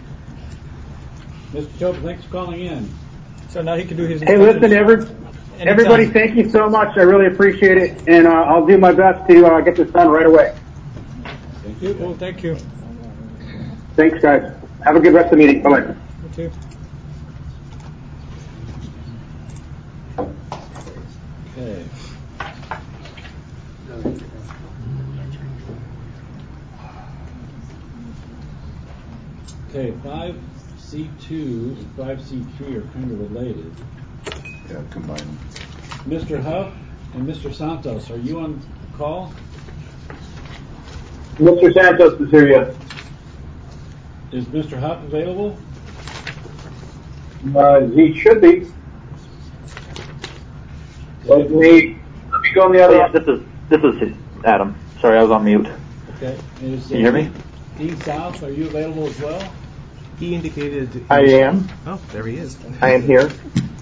Mr. Tobin, thanks for calling in. So now he can do his. Hey, listen, everybody, thank you so much. I really appreciate it, and I'll do my best to get this done right away. Thank you. Well, thank you. Thanks, guys. Have a good rest of the meeting. Bye-bye. You too. Okay. Okay, 5C2 and 5C3 are kind of related. Yeah, combine them. Mr. Huff and Mr. Santos, are you on call? Mr. Santos is here, yes. Is Mr. Huff available? He should be. Let me go on the other. Yeah, this is Adam. Sorry, I was on mute. Okay. Can you hear me? Dean South, are you available as well? He indicated. I am. Oh, there he is. I am here.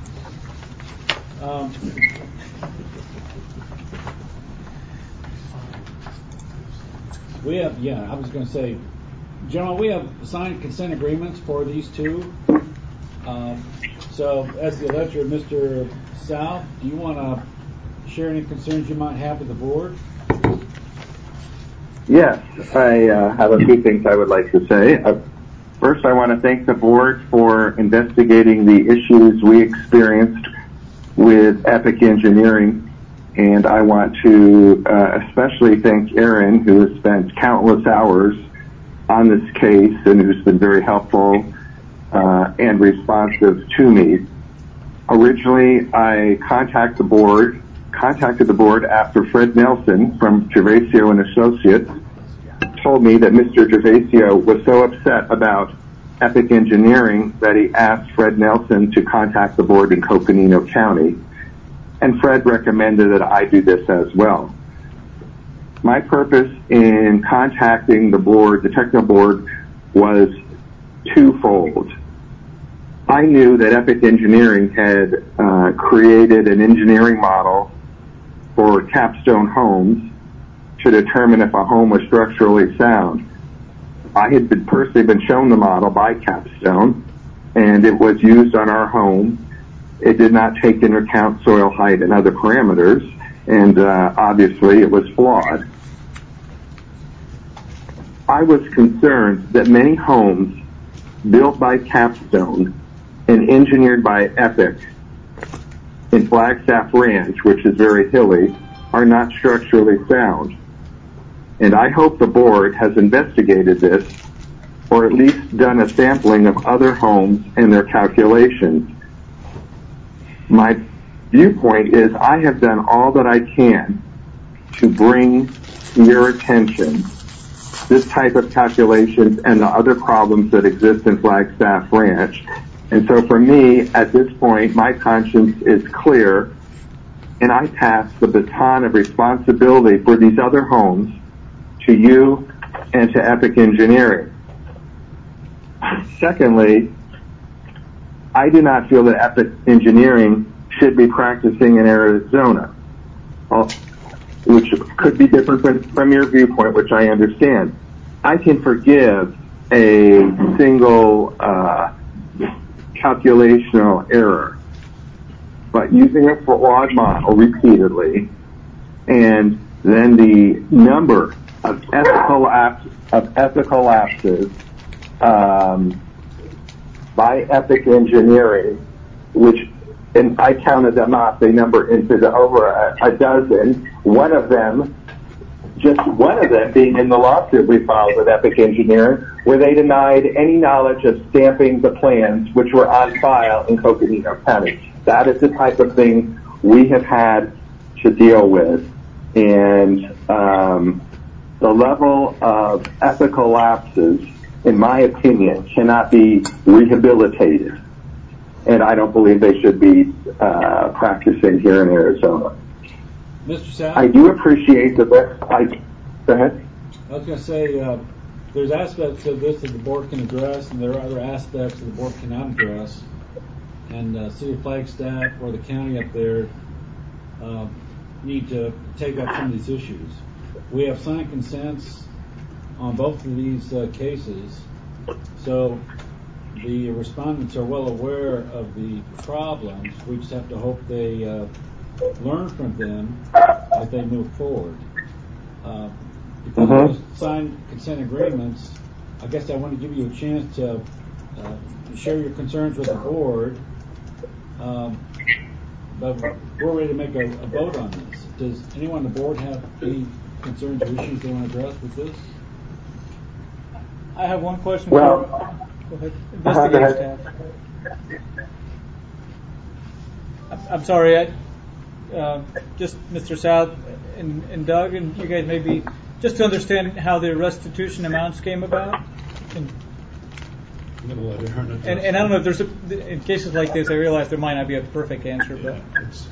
We have, I was going to say, gentlemen, we have signed consent agreements for these two. So, as the elector, Mr. South, do you want to share any concerns you might have with the board? Yes, I have a few things I would like to say. First, I want to thank the board for investigating the issues we experienced with Epic Engineering, and I want to especially thank Aaron, who has spent countless hours on this case and who's been very helpful and responsive to me. Originally, I contacted the board after Fred Nelson from Gervasio and Associates told me that Mr. Gervasio was so upset about Epic Engineering that he asked Fred Nelson to contact the board in Coconino County, and Fred recommended that I do this as well. My purpose in contacting the board, the technical board, was twofold. I knew that Epic Engineering had created an engineering model for Capstone Homes to determine if a home was structurally sound. I had personally been shown the model by Capstone, and it was used on our home. It did not take into account soil height and other parameters, and obviously it was flawed. I was concerned that many homes built by Capstone and engineered by Epic in Flagstaff Ranch, which is very hilly, are not structurally sound. And I hope the board has investigated this, or at least done a sampling of other homes and their calculations. My viewpoint is I have done all that I can to bring to your attention this type of calculations and the other problems that exist in Flagstaff Ranch. And so for me, at this point, my conscience is clear, and I pass the baton of responsibility for these other homes to you and to Epic Engineering. Secondly, I do not feel that Epic Engineering should be practicing in Arizona, which could be different from your viewpoint, which I understand. I can forgive a single calculational error, but using a flawed model repeatedly, and then the number of ethical lapses by Epic Engineering, which, and I counted them up, they number into over a dozen. One of them being in the lawsuit we filed with Epic Engineering, where they denied any knowledge of stamping the plans which were on file in Coconino County. That is the type of thing we have had to deal with. And the level of ethical lapses, in my opinion, cannot be rehabilitated. And I don't believe they should be practicing here in Arizona. Mr. South? I do appreciate the best. Go ahead. I was going to say, there's aspects of this that the board can address, and there are other aspects that the board cannot address. And City of Flagstaff or the county up there need to take up some of these issues. We have signed consents on both of these cases, so the respondents are well aware of the problems. We just have to hope they learn from them as they move forward. Because of signed consent agreements, I guess I want to give you a chance to share your concerns with the board, but we're ready to make a vote on this. Does anyone on the board have any concerns or issues they want to address with this? I have one question. Well, go ahead. Investigate staff. I'm sorry. Just Mr. South and Doug and you guys maybe just to understand how the restitution amounts came about. And I don't know if there's in cases like this, I realize there might not be a perfect answer, but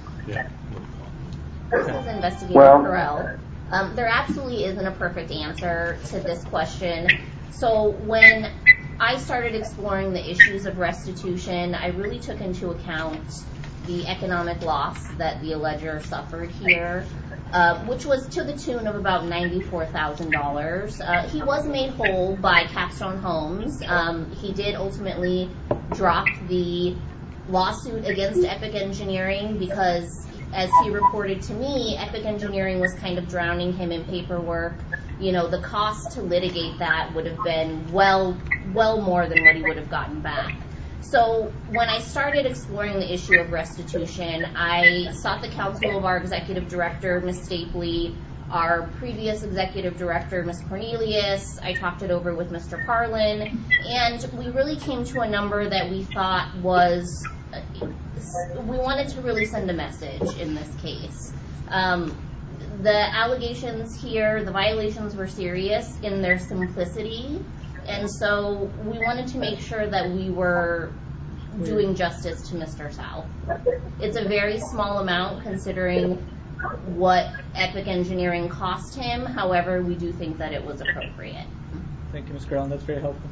This is Investigator Carell. There absolutely isn't a perfect answer to this question. So when I started exploring the issues of restitution, I really took into account the economic loss that the alleger suffered here, which was to the tune of about $94,000. He was made whole by Capstone Homes. He did ultimately drop the lawsuit against Epic Engineering because, as he reported to me, Epic Engineering was kind of drowning him in paperwork. You know, the cost to litigate that would have been well more than what he would have gotten back. So when I started exploring the issue of restitution, I sought the counsel of our executive director, Ms. Stapley, our previous executive director, Ms. Cornelius. I talked it over with Mr. Parlin, and we really came to a number that we thought was, we wanted to really send a message in this case. The allegations here, the violations were serious in their simplicity, and so we wanted to make sure that we were doing justice to Mr. South. It's a very small amount considering what Epic Engineering cost him. However, we do think that it was appropriate. Thank you, Ms. Garland. That's very helpful.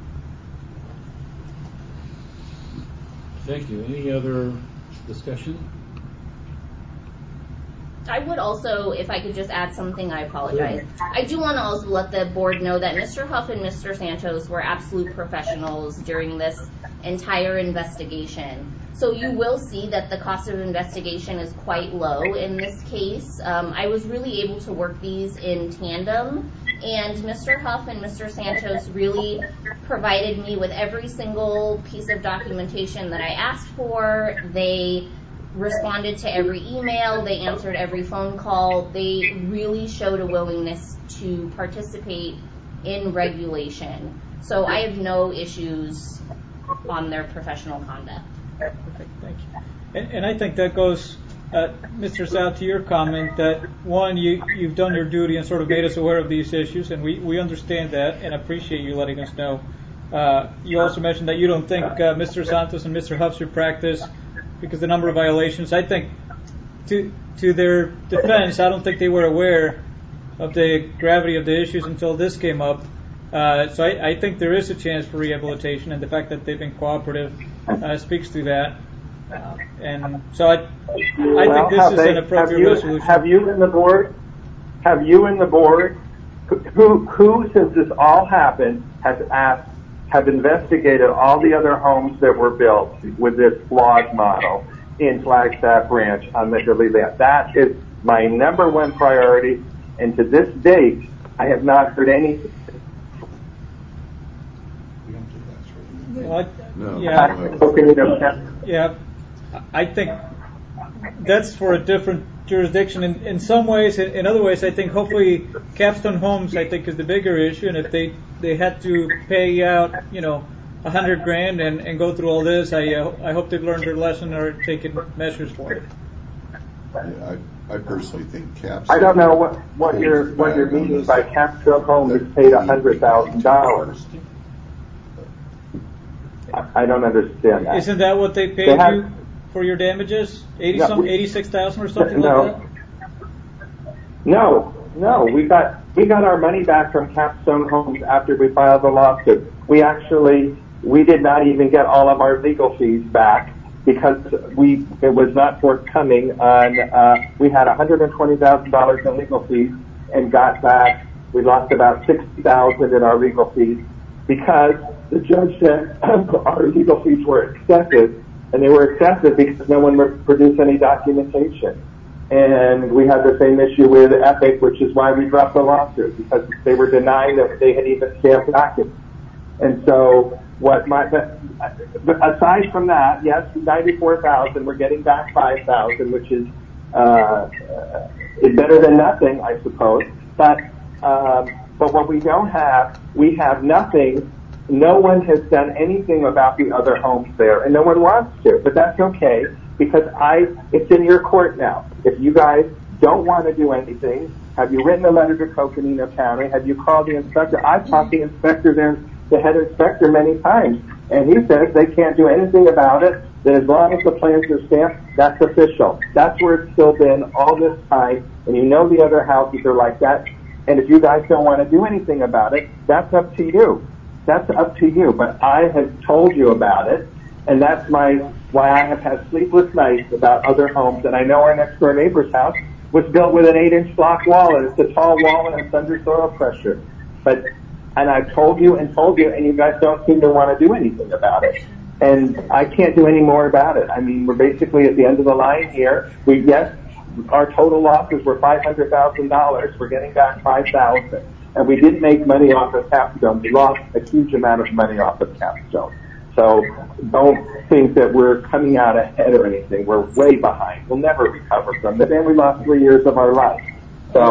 Thank you. Any other discussion? I would also, if I could just add something, I apologize. Sure. I do want to also let the board know that Mr. Huff and Mr. Santos were absolute professionals during this entire investigation. So you will see that the cost of investigation is quite low in this case. I was really able to work these in tandem, and Mr. Huff and Mr. Santos really provided me with every single piece of documentation that I asked for. They responded to every email, they answered every phone call. They really showed a willingness to participate in regulation. So I have no issues on their professional conduct. Perfect, thank you. And I think that goes, Mr. South, to your comment that, one, you've done your duty and sort of made us aware of these issues, and we understand that and appreciate you letting us know. You also mentioned that you don't think Mr. Santos and Mr. Huff should practice because the number of violations. I think, to their defense, I don't think they were aware of the gravity of the issues until this came up. So I think there is a chance for rehabilitation, and the fact that they've been cooperative speaks to that. And so I think this is an appropriate resolution. Have you and the board, who since this all happened, have investigated all the other homes that were built with this flawed model in Flagstaff Ranch on the Hilly Land? That is my number one priority, and to this date, I have not heard anything. Yeah, I think that's for a different jurisdiction in some ways. In other ways, I think hopefully Capstone Homes, I think, is the bigger issue. And if they had to pay out, $100,000 and go through all this, I hope they've learned their lesson or taken measures for it. I personally think Capstone. I don't know what you're meaning by Capstone Homes is paid $100,000. I don't understand that. Isn't that what they paid you for your damages? 86,000 or something like that? No. We got our money back from Capstone Homes after we filed the lawsuit. We did not even get all of our legal fees back because it was not forthcoming on. We had $120,000 in legal fees and got back. We lost about $60,000 in our legal fees because the judge said our legal fees were excessive, and they were excessive because no one produced any documentation. And we had the same issue with Epic, which is why we dropped the lawsuit, because they were denying that they had even stamped documents. And so aside from that, yes, 94,000, we're getting back 5,000, which is better than nothing, I suppose. But what we don't have, we have nothing. No one has done anything about the other homes there, and no one wants to. But that's okay, because it's in your court now. If you guys don't want to do anything, have you written a letter to Coconino County? Have you called the inspector? I've talked to the inspector there, the head inspector, many times, and he says they can't do anything about it, that as long as the plans are stamped, that's official. That's where it's still been all this time, and the other houses are like that. And if you guys don't want to do anything about it, that's up to you. That's up to you. But I have told you about it, and that's why I have had sleepless nights about other homes. And I know our next door neighbor's house was built with an 8-inch block wall, and it's a tall wall, and it's under soil pressure. And I've told you, and you guys don't seem to want to do anything about it. And I can't do any more about it. I mean, we're basically at the end of the line here. Our total losses were $500,000. We're getting back $5,000. And we didn't make money off of Capstone. We lost a huge amount of money off of Capstone. So don't think that we're coming out ahead or anything. We're way behind. We'll never recover from it. And we lost 3 years of our life. So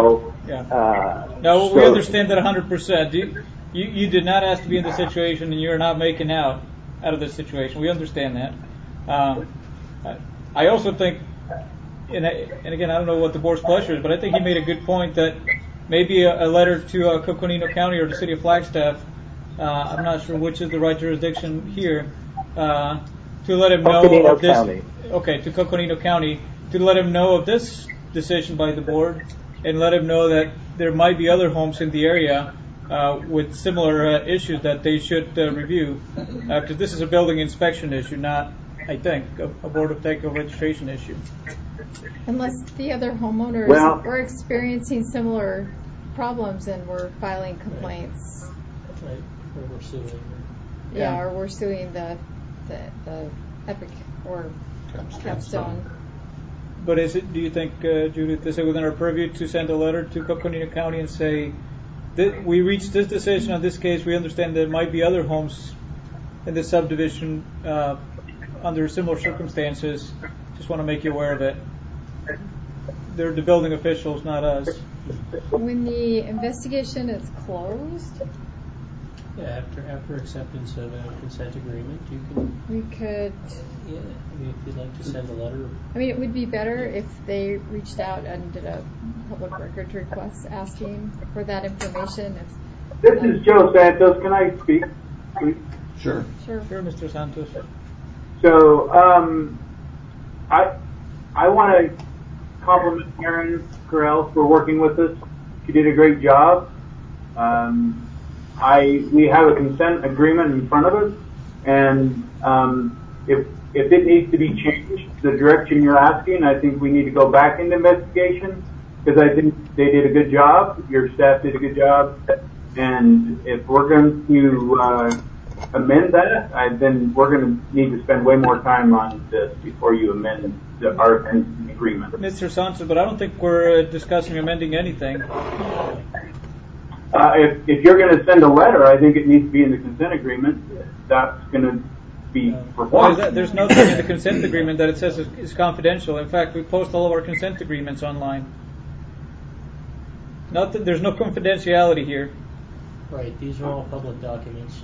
Yeah. No, we understand that 100%. You did not ask to be in this situation, and you're not making out of this situation. We understand that. I also think, and again, I don't know what the board's pleasure is, but I think he made a good point that maybe a letter to Coconino County or the city of Flagstaff, I'm not sure which is the right jurisdiction here, to let him know of this. County. Okay, to Coconino County, to let him know of this decision by the board, and let him know that there might be other homes in the area with similar issues that they should review, because this is a building inspection issue, not, I think, a board of technical registration issue. Unless the other homeowners were experiencing similar problems and were filing complaints. Right, or we're suing. Yeah, or we're suing the Epic or Capstone. But do you think, Judith, is it within our purview to send a letter to Coconino County and say, we reached this decision on this case, we understand there might be other homes in this subdivision under similar circumstances, just want to make you aware of it. They're the building officials, not us. When the investigation is closed? Yeah, after acceptance of a consent agreement, you can... We could... Yeah, I mean, if you'd like to send a letter... I mean, it would be better if they reached out and did a public records request asking for that information. This is Joe Santos. Can I speak, please? Sure. Sure, Mr. Santos. So, I want to compliment Karen Carell for working with us. She did a great job. We have a consent agreement in front of us, and if it needs to be changed, the direction you're asking, I think we need to go back into investigation, because I think they did a good job. Your staff did a good job, and if we're going to amend that, then we're going to need to spend way more time on this before you amend our agreement. Mr. Santos, but I don't think we're discussing amending anything. If you're going to send a letter, I think it needs to be in the consent agreement. That's going to be performed. There's nothing in the consent agreement that it says is confidential. In fact, we post all of our consent agreements online. There's no confidentiality here. Right, these are all public documents.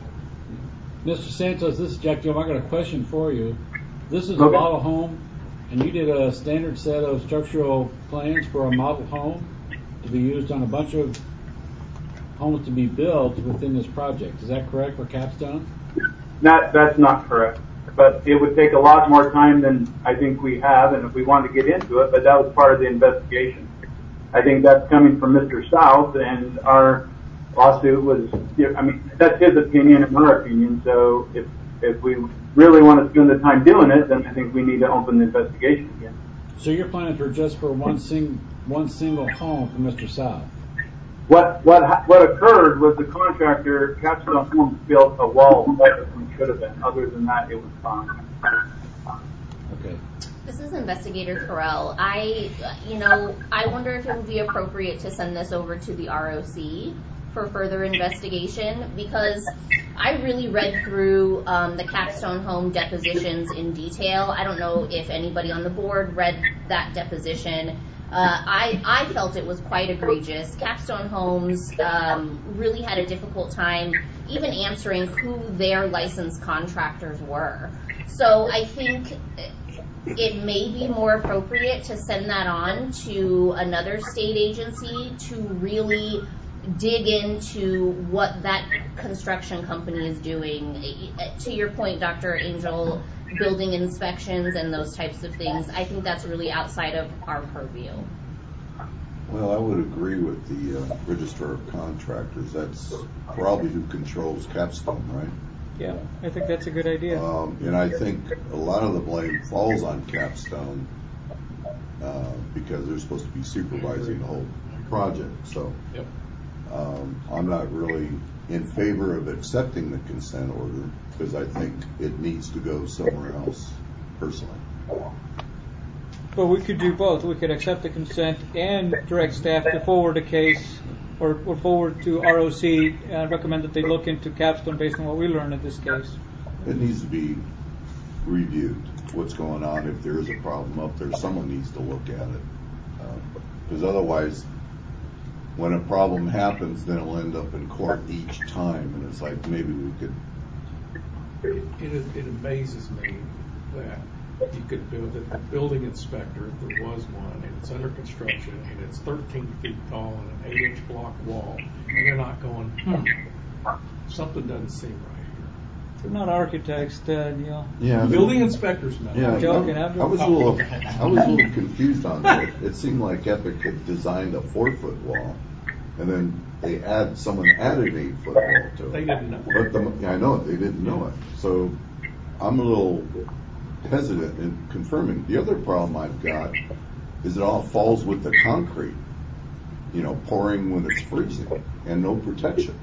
Mr. Santos, this is Jack Joe. I got a question for you. This is a model home, and you did a standard set of structural plans for a model home to be used on a bunch of homes to be built within this project. Is that correct for Capstone? That's not correct. But it would take a lot more time than I think we have, and if we wanted to get into it, but that was part of the investigation. I think that's coming from Mr. South, and our lawsuit was, I mean, that's his opinion and our opinion, so if we really want to spend the time doing it, then I think we need to open the investigation again. So your plans were just for one single home for Mr. South? What occurred was the contractor, Capstone Homes, built a wall better than it should have been. Other than that, it was fine. Okay. This is Investigator Carell. I wonder if it would be appropriate to send this over to the ROC for further investigation, because I really read through the Capstone Home depositions in detail. I don't know if anybody on the board read that deposition. I felt it was quite egregious. Capstone Homes really had a difficult time even answering who their licensed contractors were. So I think it may be more appropriate to send that on to another state agency to really dig into what that construction company is doing. To your point, Dr. Angel, building inspections and those types of things, I think that's really outside of our purview. Well, I would agree with the Registrar of Contractors. That's probably who controls Capstone, right? Yeah, I think that's a good idea. And I think a lot of the blame falls on Capstone because they're supposed to be supervising the whole project. So I'm not really in favor of accepting the consent order because I think it needs to go somewhere else, personally. But we could do both. We could accept the consent and direct staff to forward a case or forward to ROC and recommend that they look into Capstone based on what we learned in this case. It needs to be reviewed. What's going on? If there is a problem up there, someone needs to look at it. Because otherwise, when a problem happens, then it'll end up in court each time, and it's like maybe we could. It amazes me that you could build that the building inspector, if there was one, and it's under construction, and it's 13 feet tall and an 8-inch block wall, and they're not going, something doesn't seem right here. They're not architects, Neil. Yeah, building inspectors know. Yeah, I'm joking. I was a little confused on that. It seemed like Epic had designed a 4-foot wall, and then someone added an 8-foot wall to it. They didn't know. But I know it. They didn't know it. So I'm a little hesitant in confirming. The other problem I've got is it all falls with the concrete, pouring when it's freezing and no protection.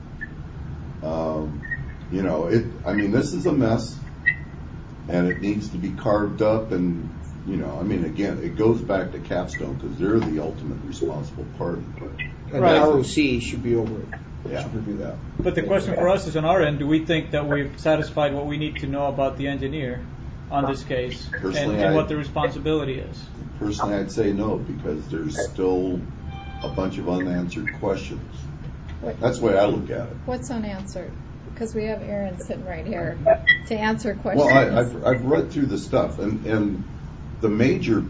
This is a mess, and it needs to be carved up. And again, it goes back to Capstone because they're the ultimate responsible party. And right. The ROC should be over it. Yeah. Should review that. But the question for us is on our end: do we think that we've satisfied what we need to know about the engineer on this case, and what the responsibility is? Personally, I'd say no, because there's still a bunch of unanswered questions. That's the way I look at it. What's unanswered? Because we have Aaron sitting right here to answer questions. Well, I've read through the stuff, and the major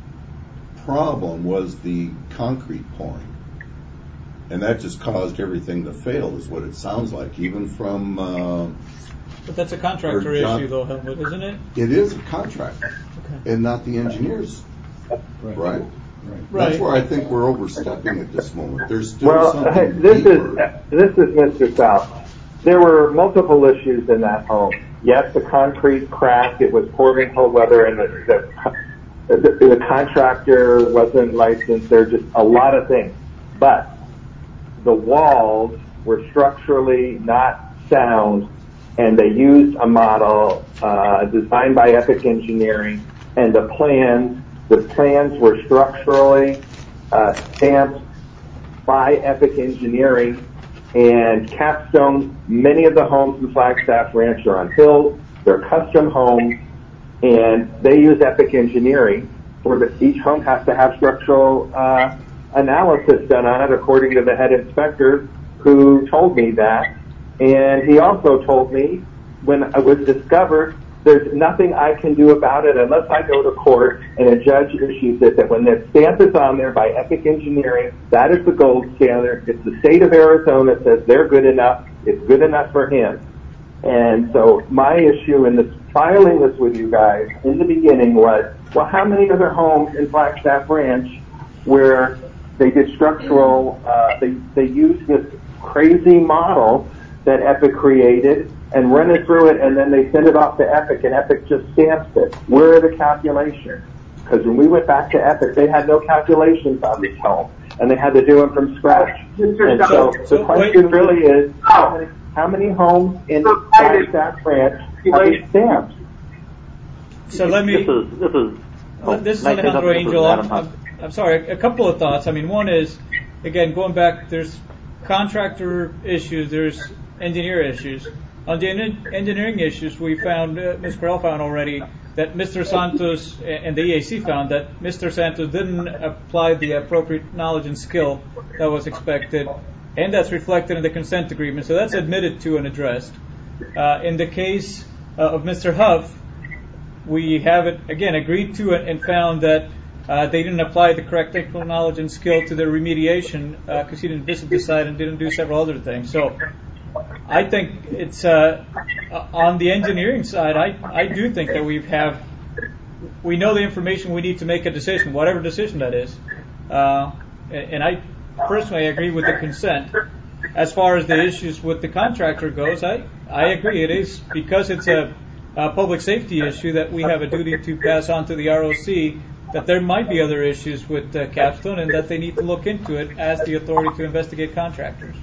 problem was the concrete pouring. And that just caused everything to fail, is what it sounds like, even from... but that's a contractor issue, though, Helmut, isn't it? It is a contractor, and not the engineers, right? That's where I think we're overstepping at this moment. There's still something deeper. This is Mr. South. There were multiple issues in that home. Yes, the concrete cracked. It was pouring cold weather, and the contractor wasn't licensed. There are just a lot of things. But the walls were structurally not sound, and they used a model designed by Epic Engineering, and the plans were structurally stamped by Epic Engineering. And Capstone, many of the homes in Flagstaff Ranch are on hills. They're custom homes, and they use Epic Engineering. Each home has to have structural analysis done on it, according to the head inspector, who told me that. And he also told me, when it was discovered, there's nothing I can do about it unless I go to court and a judge issues it, that when the stamp is on there by Epic Engineering, that is the gold standard. It's the state of Arizona that says they're good enough. It's good enough for him. And so my issue in this filing this with you guys in the beginning was, well, how many other homes in Flagstaff Ranch where they did structural, they used this crazy model that Epic created and run it through it, and then they send it off to Epic, and Epic just stamps it. Where are the calculations? Because when we went back to Epic, they had no calculations on this home, and they had to do them from scratch. And so the question really is, how many homes in Flagstaff Ranch have these stamps? So let me... This is Alejandro Angel. I'm sorry, a couple of thoughts. I mean, one is, again, going back, there's contractor issues, there's engineer issues. On the engineering issues, we found, Ms. Correll found already, that Mr. Santos and the EAC found that Mr. Santos didn't apply the appropriate knowledge and skill that was expected, and that's reflected in the consent agreement. So that's admitted to and addressed. In the case of Mr. Huff, we have it, again, agreed to it and found that they didn't apply the correct technical knowledge and skill to their remediation because he didn't visit the site and didn't do several other things. So I think it's on the engineering side. I do think that we know the information we need to make a decision, whatever decision that is. And I personally agree with the consent. As far as the issues with the contractor goes, I agree. It is because it's a public safety issue that we have a duty to pass on to the ROC that there might be other issues with Capstone and that they need to look into it as the authority to investigate contractors.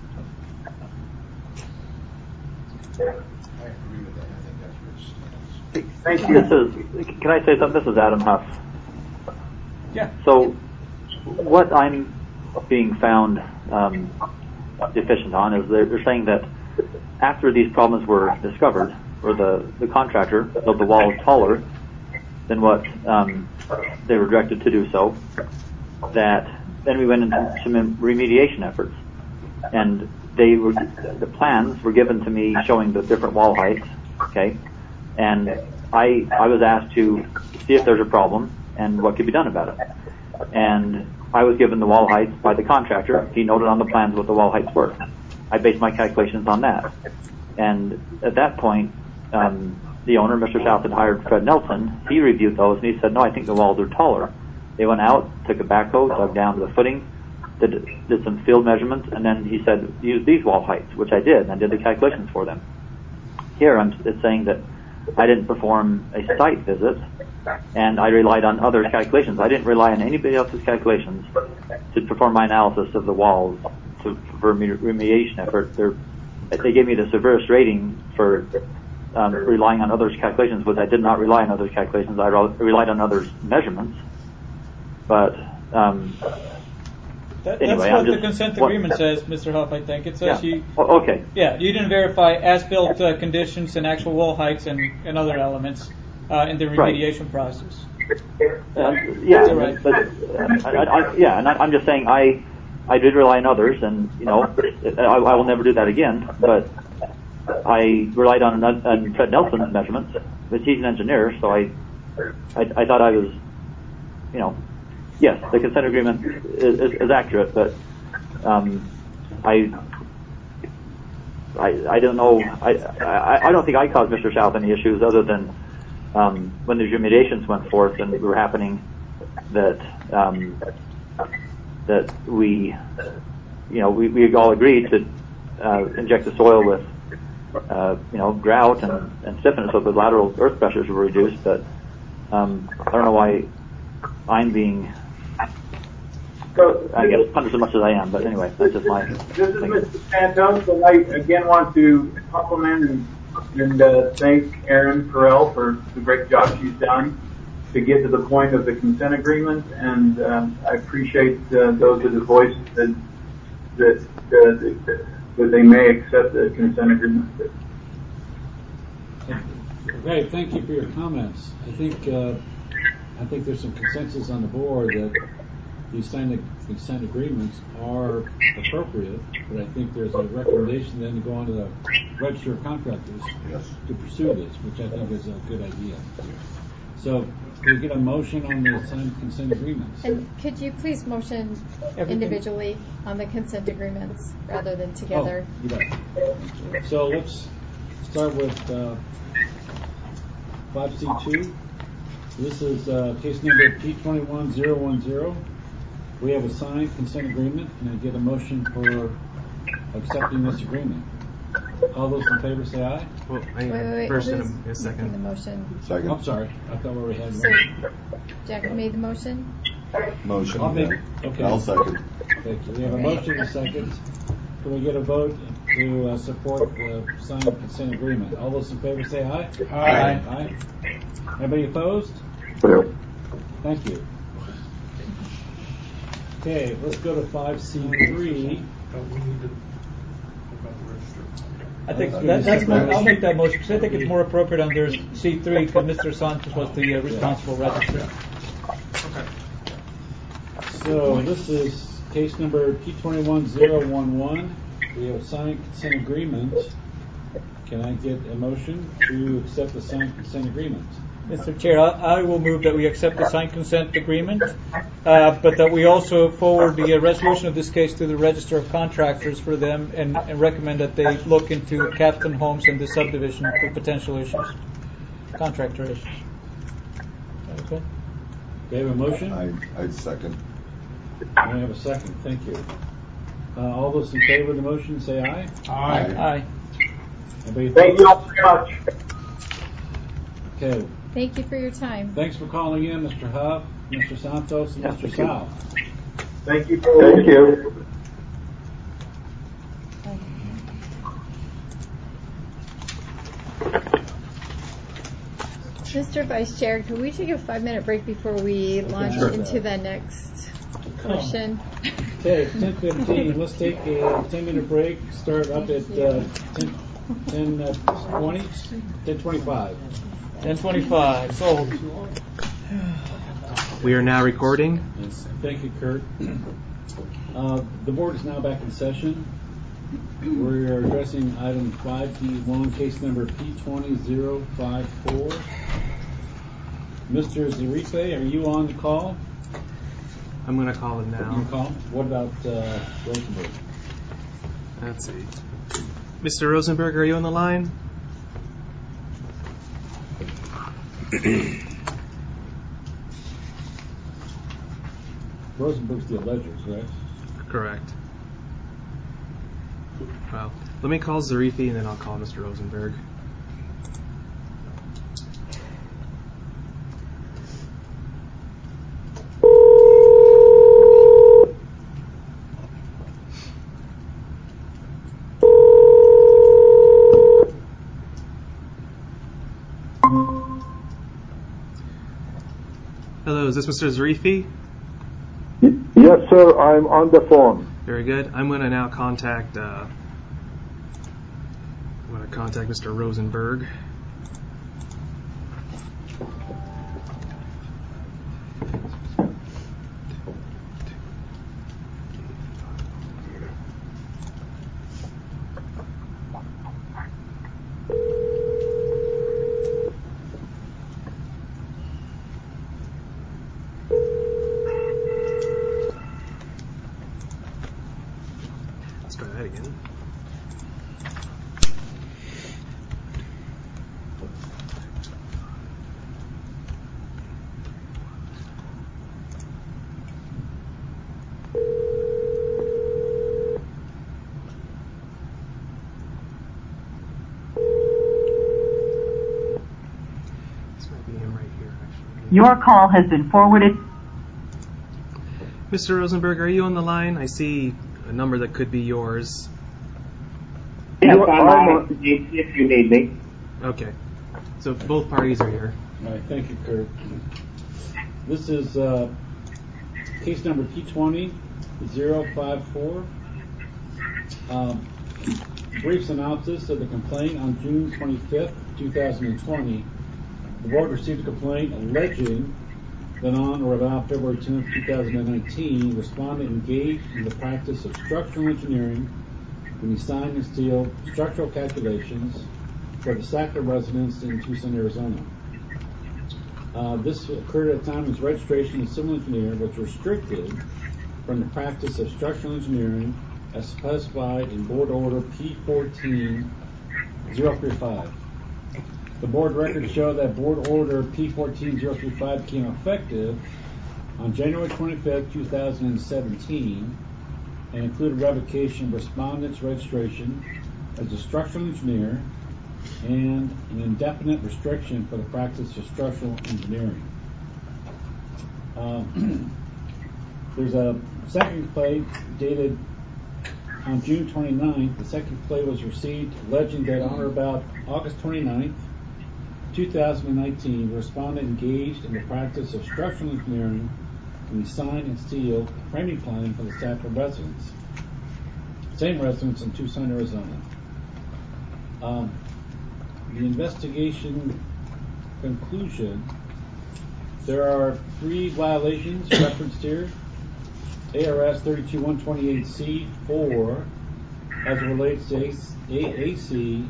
I agree with that. I think that's where it stands. Thank you. Can I say something? This is Adam Huff. Yeah. So what I'm being found deficient on is they're saying that after these problems were discovered, or the contractor built the wall taller than what they were directed to do so, that then we went into some remediation efforts, and the plans were given to me showing the different wall heights, okay, and I was asked to see if there's a problem and what could be done about it. And I was given the wall heights by the contractor. He noted on the plans what the wall heights were. I based my calculations on that. And at that point, the owner, Mr. South, had hired Fred Nelson. He reviewed those, and he said, no, I think the walls are taller. They went out, took a backhoe, dug down to the footing, did some field measurements, and then he said, use these wall heights, which I did, and I did the calculations for them. Here, it's saying that I didn't perform a site visit, and I relied on others' calculations. I didn't rely on anybody else's calculations to perform my analysis of the walls for remediation effort. They gave me the severest rating for relying on others' calculations, which I did not rely on others' calculations. I relied on others' measurements. But that's anyway, what the consent agreement says, Mr. Huff, I think. It says you didn't verify as-built conditions and actual wall heights and other elements in the remediation process. And I'm just saying I did rely on others, and I will never do that again. But I relied on Fred Nelson's measurements, but he's an engineer, so I thought I was, yes, the consent agreement is accurate, but I don't know. I don't think I caused Mr. South any issues other than when the remediations went forth and were happening that we all agreed to inject the soil with grout and stiffen it so the lateral earth pressures were reduced. But I don't know why I'm being, I guess, punished as much as I am. But anyway, that's just my. This is Mr. Santos, and I again want to compliment and thank Erin Carell for the great job she's done to get to the point of the consent agreement, and I appreciate those that have voiced that they may accept the consent agreement. Okay, thank you for your comments. I think there's some consensus on the board that these consent agreements are appropriate, but I think there's a recommendation then to go on to the Register of Contractors to pursue this, which I think is a good idea. So, can we get a motion on the signed consent agreements? And could you please motion individually on the consent agreements rather than together? Oh, you bet. So let's start with 5C2. This is case number P21010. We have a signed consent agreement, and I get a motion for accepting this agreement. All those in favor say aye. Well, wait, first who's in a second. making the motion? Second. I'm sorry. I thought we had so Jack made the motion? Motion. Okay. I'll second. Thank you. We have a motion and a second. Can we get a vote to support the signed consent agreement? All those in favor say aye. Aye. Aye. Anybody opposed? No. Thank you. Okay, let's go to 5C3. I think I'll make that motion because I think it's more appropriate under C3 because Mr. Sanchez was the responsible registrar. Okay. So this is case number P21011. We have a signed consent agreement. Can I get a motion to accept the signed consent agreement? Mr. Chair, I will move that we accept the signed consent agreement, but that we also forward the resolution of this case to the Register of Contractors for them and recommend that they look into Captain Homes and the subdivision for potential issues, contractor issues. Okay. Do you have a motion? I'd second. I have a second. Thank you. All those in favor of the motion say aye. Aye. Thank you all very much. Okay. Thank you for your time. Thanks for calling in, Mr. Huff, Mr. Santos, and Mr. South. Thank you. Thank you. Mr. Vice Chair, could we take a 5-minute break before we launch into the next portion? Okay, 10:15. Let's take a 10-minute break. Start up at 10:25. 10:25. Sold. We are now recording. Thank you, Kurt. The board is now back in session. We're addressing item 5D1, case number P20054. Mr. Zarife, are you on the call? I'm going to call him now. You call? What about Rosenberg? Let's see. Mr. Rosenberg, are you on the line? Rosenberg's the alleger, correct? Correct. Well, let me call Zarife and then I'll call Mr. Rosenberg. Hello, is this Mr. Zarife? Yes, sir, I'm on the phone. Very good. I'm going to now contact Mr. Rosenberg. Let's try that again. Your call has been forwarded. Mr. Rosenberg, are you on the line? I see a number that could be yours. Yes, I'm on if you need me. Okay. So both parties are here. All right, thank you, Kurt. This is case number P20054. Brief synopsis of the complaint. On June 25th, 2020, the board received a complaint alleging that on or about February 10th, 2019, respondent engaged in the practice of structural engineering when he signed and sealed structural calculations for the Sackler residence in Tucson, Arizona. This occurred at a time his registration as civil engineer was restricted from the practice of structural engineering as specified in Board Order P14035. The board records show that Board Order P14035 became effective on January 25th, 2017, and included revocation of respondent's registration as a structural engineer and an indefinite restriction for the practice of structural engineering. There's a second complaint dated on June 29th. The second complaint was received alleging that on or about August 29th, 2019, the respondent engaged in the practice of structural engineering when he signed and sealed a framing plan for the Sackler residence. Same residence in Tucson, Arizona. The investigation conclusion, there are 3 violations referenced here. ARS 32128C4 as it relates to AAC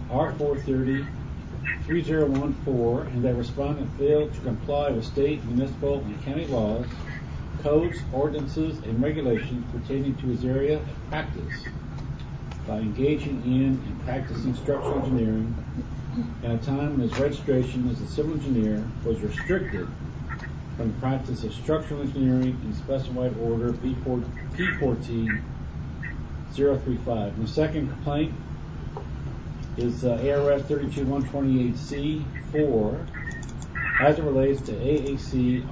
R430-3014, and that respondent failed to comply with state, municipal, and county laws, codes, ordinances, and regulations pertaining to his area of practice by engaging in and practicing structural engineering at a time when his registration as a civil engineer was restricted from the practice of structural engineering in specified order P14035. The second complaint is ARS 32128C4 as it relates to AAC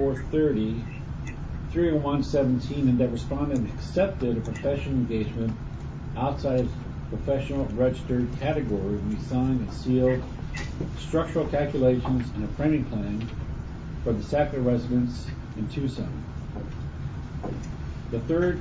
R430-30117, and that respondent accepted a professional engagement outside his professional registered category when he signed and sealed structural calculations and a framing plan for the Sackler residence in Tucson. The third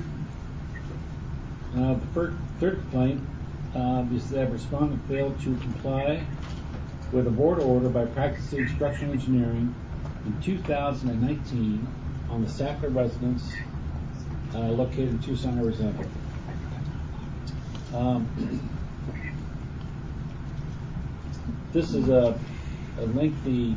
complaint is that respondent failed to comply with a board order by practicing structural engineering in 2019 on the Sackler residence located in Tucson, Arizona. This is a lengthy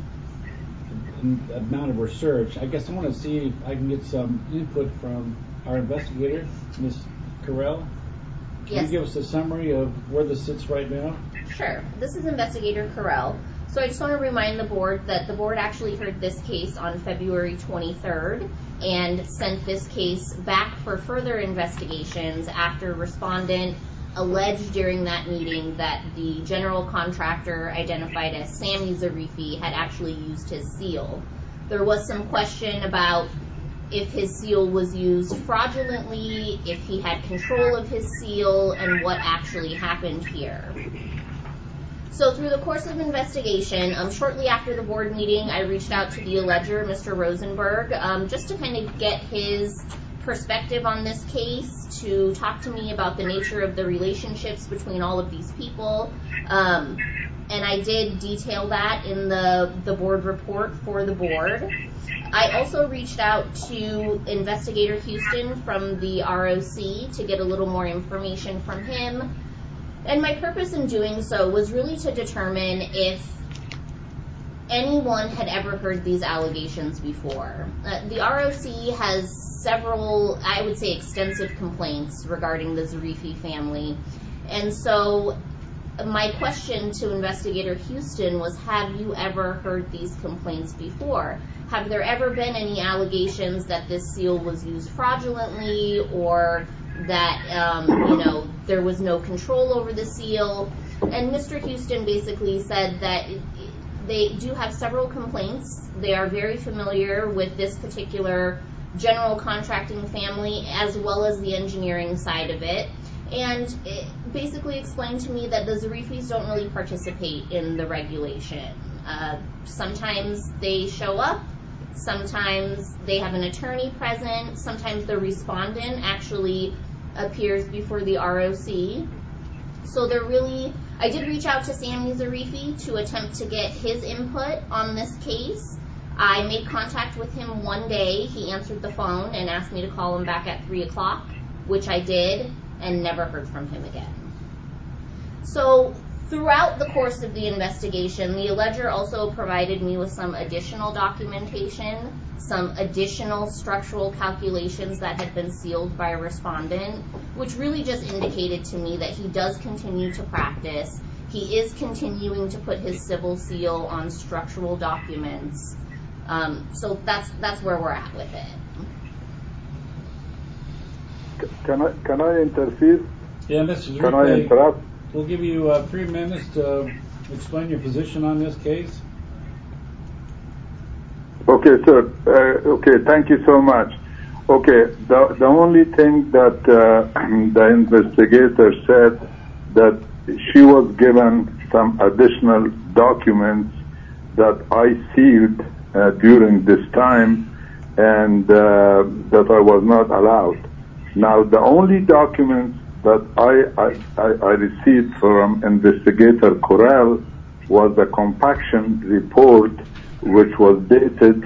amount of research. I guess I want to see if I can get some input from our investigator, Ms. Carell. Can you give us a summary of where this sits right now? Sure. This is Investigator Carell. So I just want to remind the board that the board actually heard this case on February 23rd and sent this case back for further investigations after respondent alleged during that meeting that the general contractor identified as Sammy Zarifi had actually used his seal. There was some question about if his seal was used fraudulently, if he had control of his seal, and what actually happened here. So through the course of investigation, shortly after the board meeting, I reached out to the alleger, Mr. Rosenberg, just to kind of get his perspective on this case, to talk to me about the nature of the relationships between all of these people. And I did detail that in the board report for the board. I also reached out to Investigator Houston from the ROC to get a little more information from him. And my purpose in doing so was really to determine if anyone had ever heard these allegations before. The ROC has several, I would say, extensive complaints regarding the Zarifi family. And so my question to Investigator Houston was, have you ever heard these complaints before? Have there ever been any allegations that this seal was used fraudulently, or that, there was no control over the seal? And Mr. Houston basically said that they do have several complaints. They are very familiar with this particular general contracting family, as well as the engineering side of it. And it basically explained to me that the Zarifis don't really participate in the regulation. Sometimes they show up, sometimes they have an attorney present, sometimes the respondent actually appears before the ROC. So I did reach out to Sammy Zarifi to attempt to get his input on this case. I made contact with him one day. He answered the phone and asked me to call him back at 3 o'clock, which I did, and never heard from him again. So throughout the course of the investigation, the alleger also provided me with some additional documentation, some additional structural calculations that had been sealed by a respondent, which really just indicated to me that he does continue to practice. He is continuing to put his civil seal on structural documents. So that's where we're at with it. Can I interfere? Yeah, Mr. Can I interrupt? We'll give you 3 minutes to explain your position on this case. Okay, sir. Okay, thank you so much. Okay, the only thing that the investigator said that she was given some additional documents that I sealed during this time, and that I was not allowed. Now, the only documents that I received from Investigator Corral was the compaction report, which was dated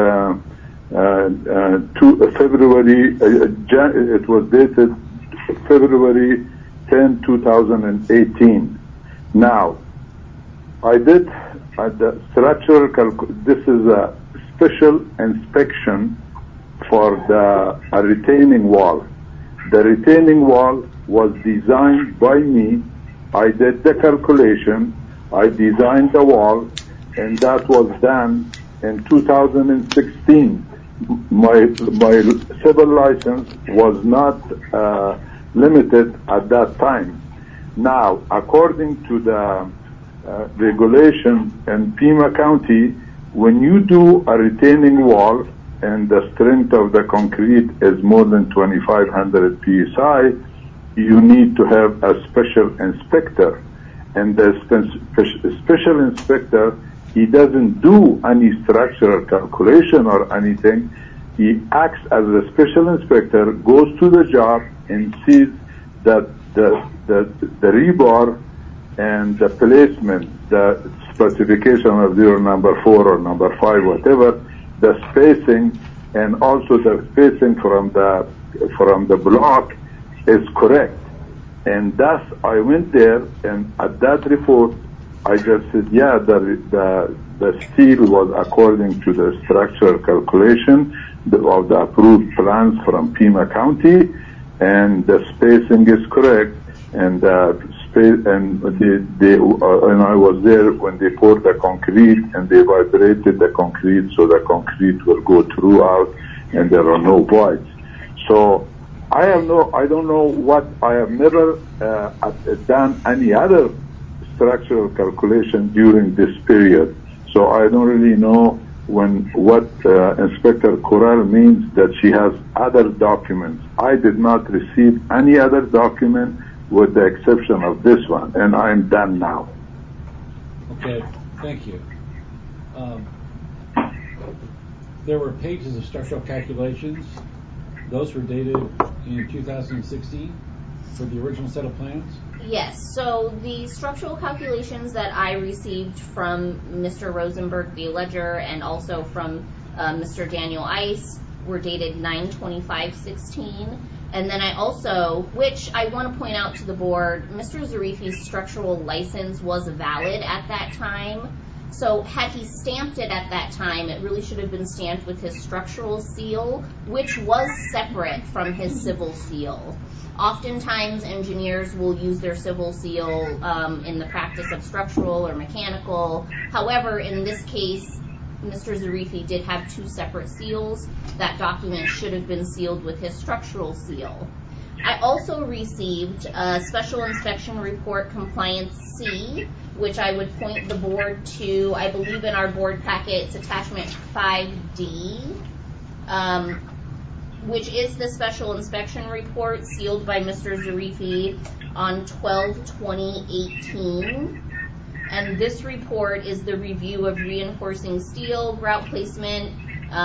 it was dated February 10, 2018. Now, I did the structural this is a special inspection for a retaining wall. The retaining wall was designed by me. I did the calculation. I designed the wall, and that was done in 2016. My civil license was not limited at that time. Now, according to the regulation in Pima County, when you do a retaining wall and the strength of the concrete is more than 2,500 psi, you need to have a special inspector. And the special inspector, he doesn't do any structural calculation or anything. He acts as a special inspector, goes to the job and sees that the rebar and the placement, the specification of zero number 4 or number 5, whatever, the spacing, and also the spacing from the the block is correct. And thus I went there, and at that report, I just said, yeah, the steel was according to the structural calculation of the approved plans from Pima County, and the spacing is correct. And and I was there when they poured the concrete, and they vibrated the concrete, so the concrete will go throughout, and there are no voids. So I don't know what, I have never done any other structural calculation during this period. So I don't really know what Inspector Corral means that she has other documents. I did not receive any other document with the exception of this one, and I'm done now. Okay, thank you. There were pages of structural calculations. Those were dated in 2016 for the original set of plans? Yes, so the structural calculations that I received from Mr. Rosenberg, the alleger, and also from Mr. Daniel Ice were dated 9/25/16. And then I also, which I want to point out to the board, Mr. Zarifi's structural license was valid at that time. So had he stamped it at that time, it really should have been stamped with his structural seal, which was separate from his civil seal. Oftentimes, engineers will use their civil seal in the practice of structural or mechanical. However, in this case, Mr. Zarifi did have two separate seals. That document should have been sealed with his structural seal. I also received a Special Inspection Report Compliance C, which I would point the board to, I believe in our board packet, it's attachment 5D, which is the Special Inspection Report sealed by Mr. Zarifi on 12/20/18. And this report is the review of reinforcing steel, grout placement.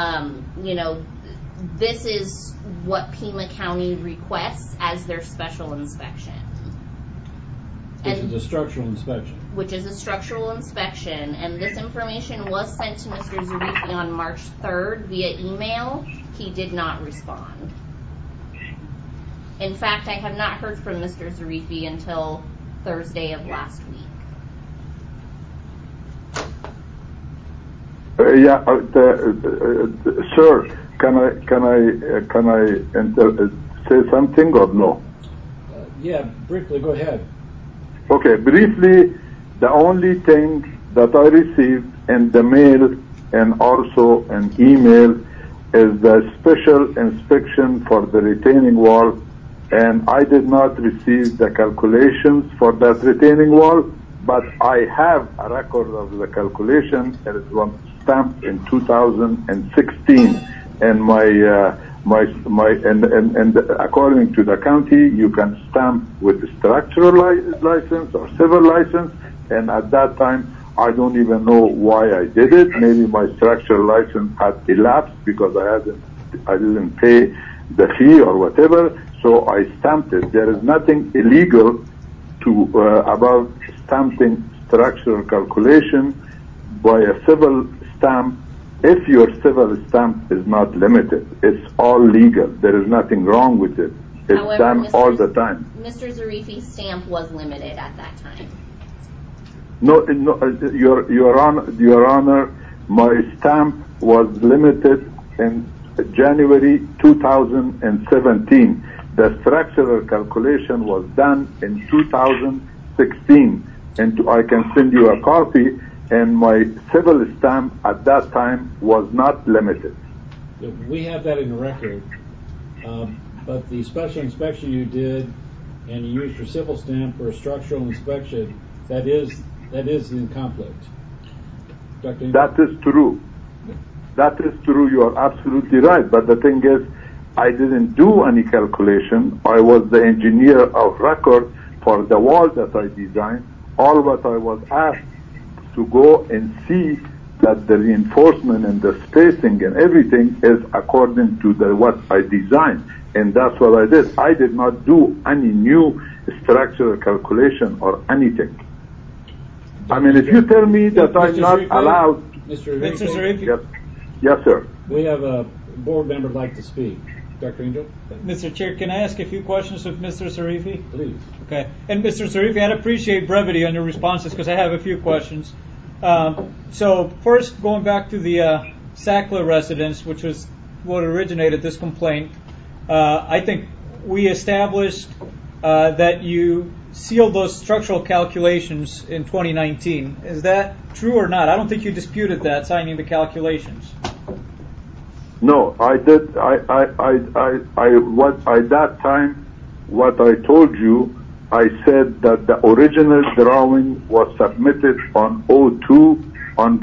This is what Pima County requests as their special inspection. Which is a structural inspection. Which is a structural inspection. And this information was sent to Mr. Zarifi on March 3rd via email. He did not respond. In fact, I have not heard from Mr. Zarifi until Thursday of last week. Sir, can I say something or no? Yeah, briefly, go ahead. Okay, briefly, the only thing that I received in the mail and also an email is the special inspection for the retaining wall, and I did not receive the calculations for that retaining wall, but I have a record of the calculation, and it was stamped in 2016, and and according to the county, you can stamp with the structural license or civil license, and at that time, I don't even know why I did it. Maybe my structural license had elapsed because I didn't pay the fee or whatever, so I stamped it. There is nothing illegal about stamping structural calculation by a civil stamp if your civil stamp is not limited. It's all legal. There is nothing wrong with it. It's done all the time. Mr. Zarifi's stamp was limited at that time. No, Your Honor, my stamp was limited in January 2017. The structural calculation was done in 2016, and I can send you a copy, and my civil stamp at that time was not limited. We have that in the record, but the special inspection you did, and you used your civil stamp for a structural inspection, that is in conflict. That is true. That is true. You are absolutely right. But the thing is, I didn't do any calculation. I was the engineer of record for the wall that I designed. All what I was asked to go and see that the reinforcement and the spacing and everything is according to what I designed. And that's what I did. I did not do any new structural calculation or anything. I mean, if you tell me that I'm not allowed... Mr. Zarifi? Yes, sir. We have a board member like to speak. Dr. Angel? Mr. Chair, can I ask a few questions of Mr. Sarifi? Please. Okay. And Mr. Sarifi, I'd appreciate brevity on your responses because I have a few questions. So first, going back to the Sackler residence, which was what originated this complaint, I think we established that you sealed those structural calculations in 2019. Is that true or not? I don't think you disputed that, signing the calculations. No, I did. At that time, what I told you, I said that the original drawing was submitted on 02 on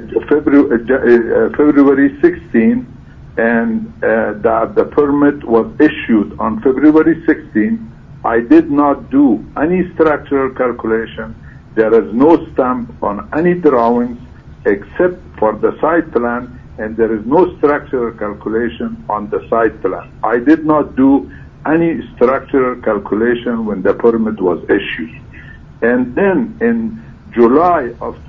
February 16, and that the permit was issued on February 16. I did not do any structural calculation. There is no stamp on any drawings except for the site plan, and there is no structural calculation on the site plan. I did not do any structural calculation when the permit was issued. And then in July of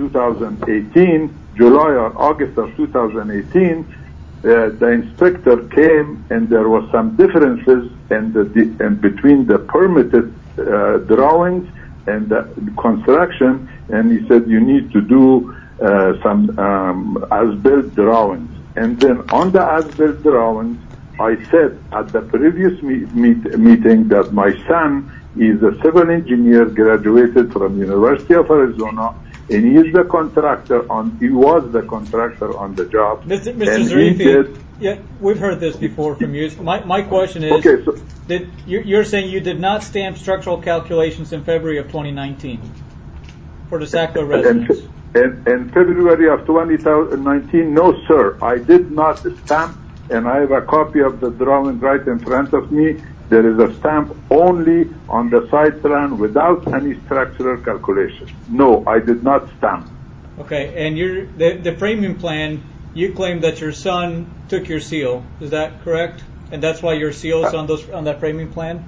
2018, July or August of 2018, the inspector came and there was some differences in between the permitted drawings and the construction, and he said you need to do some as-built drawings. And then on the as-built drawings, I said at the previous meeting that my son is a civil engineer, graduated from University of Arizona, and he is the contractor he was the contractor on the job. Mr. Zarifi, yeah, we've heard this before from you. My question is, okay, so, you're saying you did not stamp structural calculations in February of 2019 for the Sackler residence? In February of 2019, no, sir. I did not stamp, and I have a copy of the drawing right in front of me. There is a stamp only on the site plan without any structural calculation. No, I did not stamp. Okay, and the framing plan, you claim that your son took your seal. Is that correct? And that's why your seal is on that framing plan?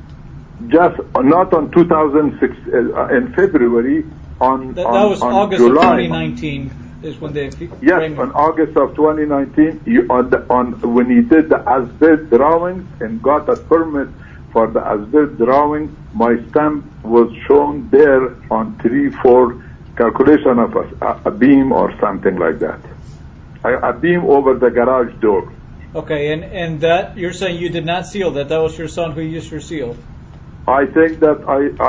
Just not on 2006 in February. That was on August July. of 2019 is when they. Yes, on August of 2019, when he did the as-built drawings and got a permit for the as-built drawing, my stamp was shown there on 3-4 calculation of a beam or something like that. A beam over the garage door. Okay, and that you're saying you did not seal that. That was your son who used your seal. I think that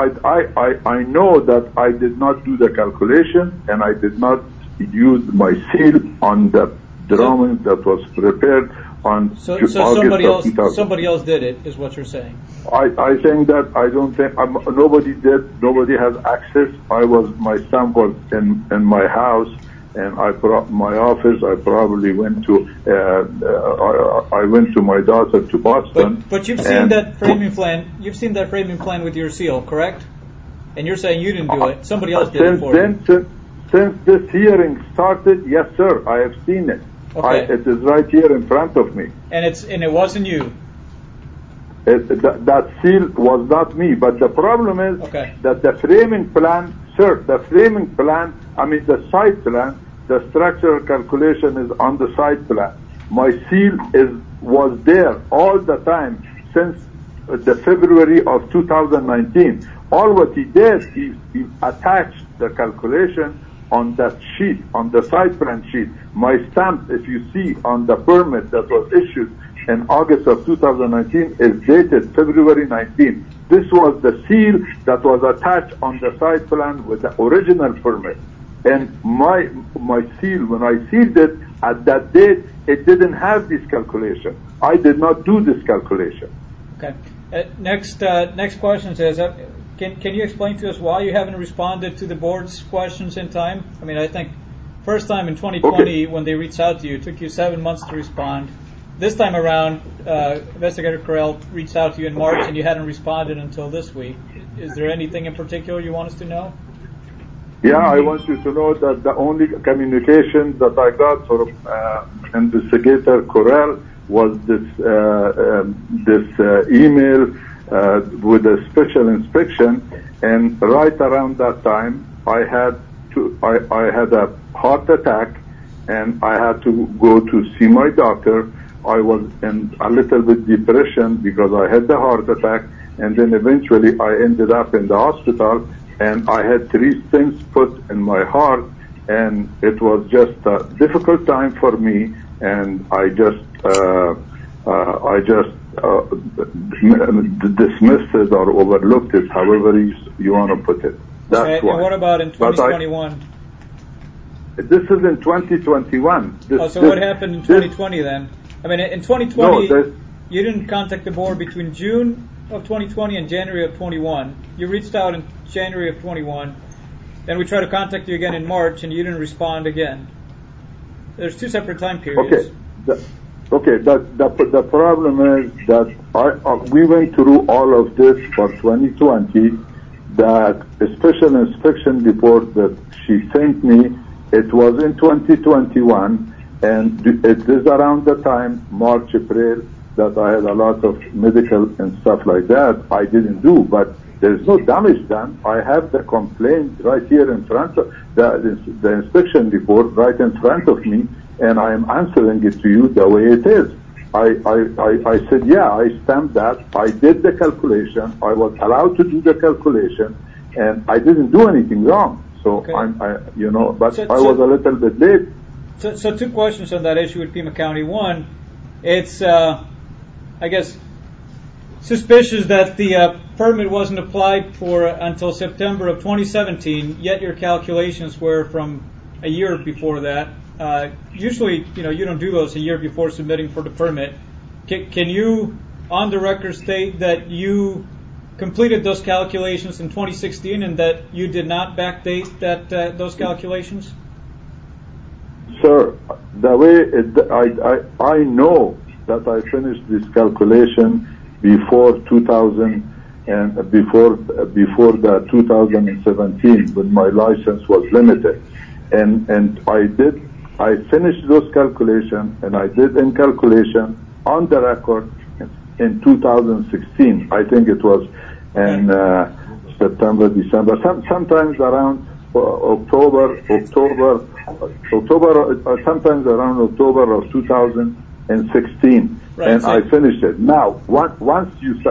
I know that I did not do the calculation, and I did not use my seal on the drawing that was prepared on August of 2000. Somebody else did it, is what you're saying. I think that I don't think nobody did. Nobody has access. My son was in my house, and my office. I probably went to my daughter to Boston. But you've seen that framing plan. You've seen that framing plan with your seal, correct? And you're saying you didn't do it. Somebody else did it for you. Since this hearing started, yes, sir, I have seen it. Okay. It is right here in front of me. And it wasn't you. That seal was not me. But the problem is that the framing plan, sir, the site plan, the structural calculation is on the site plan. My seal was there all the time since the February of 2019. All what he did, he attached the calculation on that sheet, on the site plan sheet. My stamp, if you see on the permit that was issued in August of 2019, is dated February 19. This was the seal that was attached on the site plan with the original permit. And my seal, when I sealed it at that date, it didn't have this calculation. I did not do this calculation. Okay. Next question says, can you explain to us why you haven't responded to the board's questions in time? I mean, I think first time in 2020 when they reached out to you, it took you 7 months to respond. This time around, Investigator Correll reached out to you in March and you hadn't responded until this week. Is there anything in particular you want us to know? Yeah, I want you to know that the only communication that I got from Investigator Correll was this email with a special inspection, and right around that time I had a heart attack and I had to go to see my doctor. I was in a little bit depression because I had the heart attack, and then eventually I ended up in the hospital, and I had 3 stents put in my heart, and it was just a difficult time for me, and I just dismissed it or overlooked it, however you want to put it. That's okay, why. and what about in 2021? This is in 2021. What happened in 2020 then? I mean, in 2020, you didn't contact the board between June of 2020 and January of 21. You reached out in January of 21. Then we tried to contact you again in March, and you didn't respond again. There's 2 separate time periods. Okay. The problem is that we went through all of this for 2020. That special inspection report that she sent me, it was in 2021, and it is around the time, March, April, that I had a lot of medical and stuff like that. I didn't do, but there's no damage done. I have the complaint right here in front of the inspection report right in front of me, and I am answering it to you the way it is. I said, yeah, I stamped that. I did the calculation. I was allowed to do the calculation, and I didn't do anything wrong. So okay. I was a little bit late. So 2 questions on that issue with Pima County. One, it's, I guess, suspicious that the permit wasn't applied for until September of 2017, yet your calculations were from a year before that. Usually, you don't do those a year before submitting for the permit. Can you, on the record, state that you completed those calculations in 2016 and that you did not backdate those calculations? Sir, the way I know that I finished this calculation before 2000 and before the 2017 when my license was limited, and I finished those calculations, and I did in calculation on the record in 2016. I think it was in September, December, sometimes around October, sometimes around October of 2016, right, and I finished it. Now, once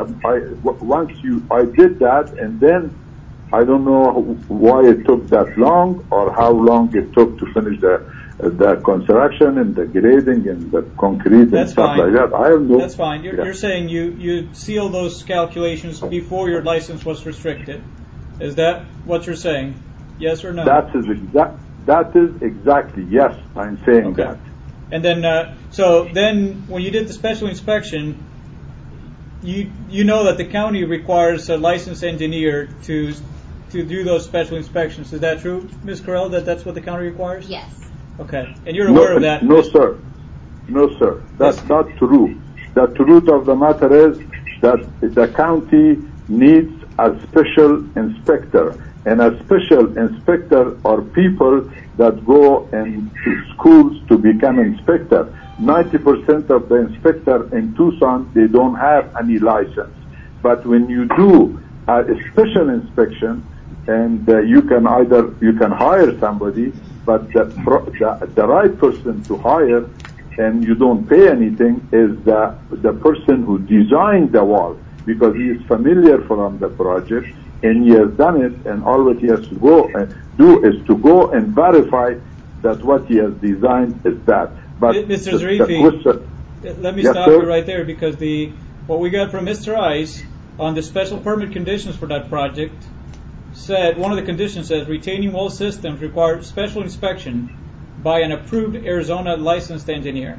I did that, and then I don't know why it took that long or how long it took to finish the construction and the grading and the concrete and stuff like that. I don't know. That's fine. You're saying you sealed those calculations before your license was restricted. Is that what you're saying? Yes or no? That is exactly, yes, I'm saying that. And then, so then when you did the special inspection, you know that the county requires a licensed engineer to do those special inspections. Is that true, Ms. Carell, that's what the county requires? Yes. Okay. And you're aware of that? No, sir. That's not true. The truth of the matter is that the county needs a special inspector. And a special inspector are people that go into schools to become inspector. 90% of the inspector in Tucson, they don't have any license. But when you do a special inspection, and you can hire somebody, but the right person to hire, and you don't pay anything, is the person who designed the wall, because he is familiar from the project, and he has done it, and all what he has to go and do is to go and verify that what he has designed is that. But Mr. Zarifi, let me stop you right there, because what we got from Mr. Ice on the special permit conditions for that project said, one of the conditions says retaining wall systems require special inspection by an approved Arizona licensed engineer.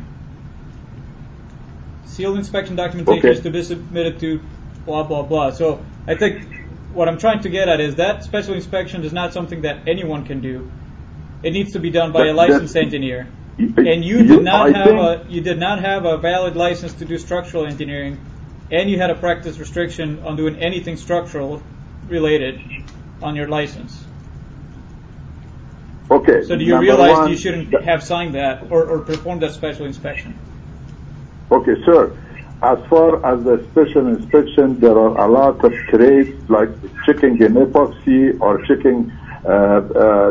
Sealed inspection documentation is to be submitted to blah, blah, blah. So I think what I'm trying to get at is that special inspection is not something that anyone can do. It needs to be done by a licensed engineer. And you did not have a valid license to do structural engineering, and you had a practice restriction on doing anything structural related on your license. Okay. So do you realize you shouldn't have signed that or performed that special inspection? Okay, sir. As far as the special inspection, there are a lot of trades like checking an epoxy or checking,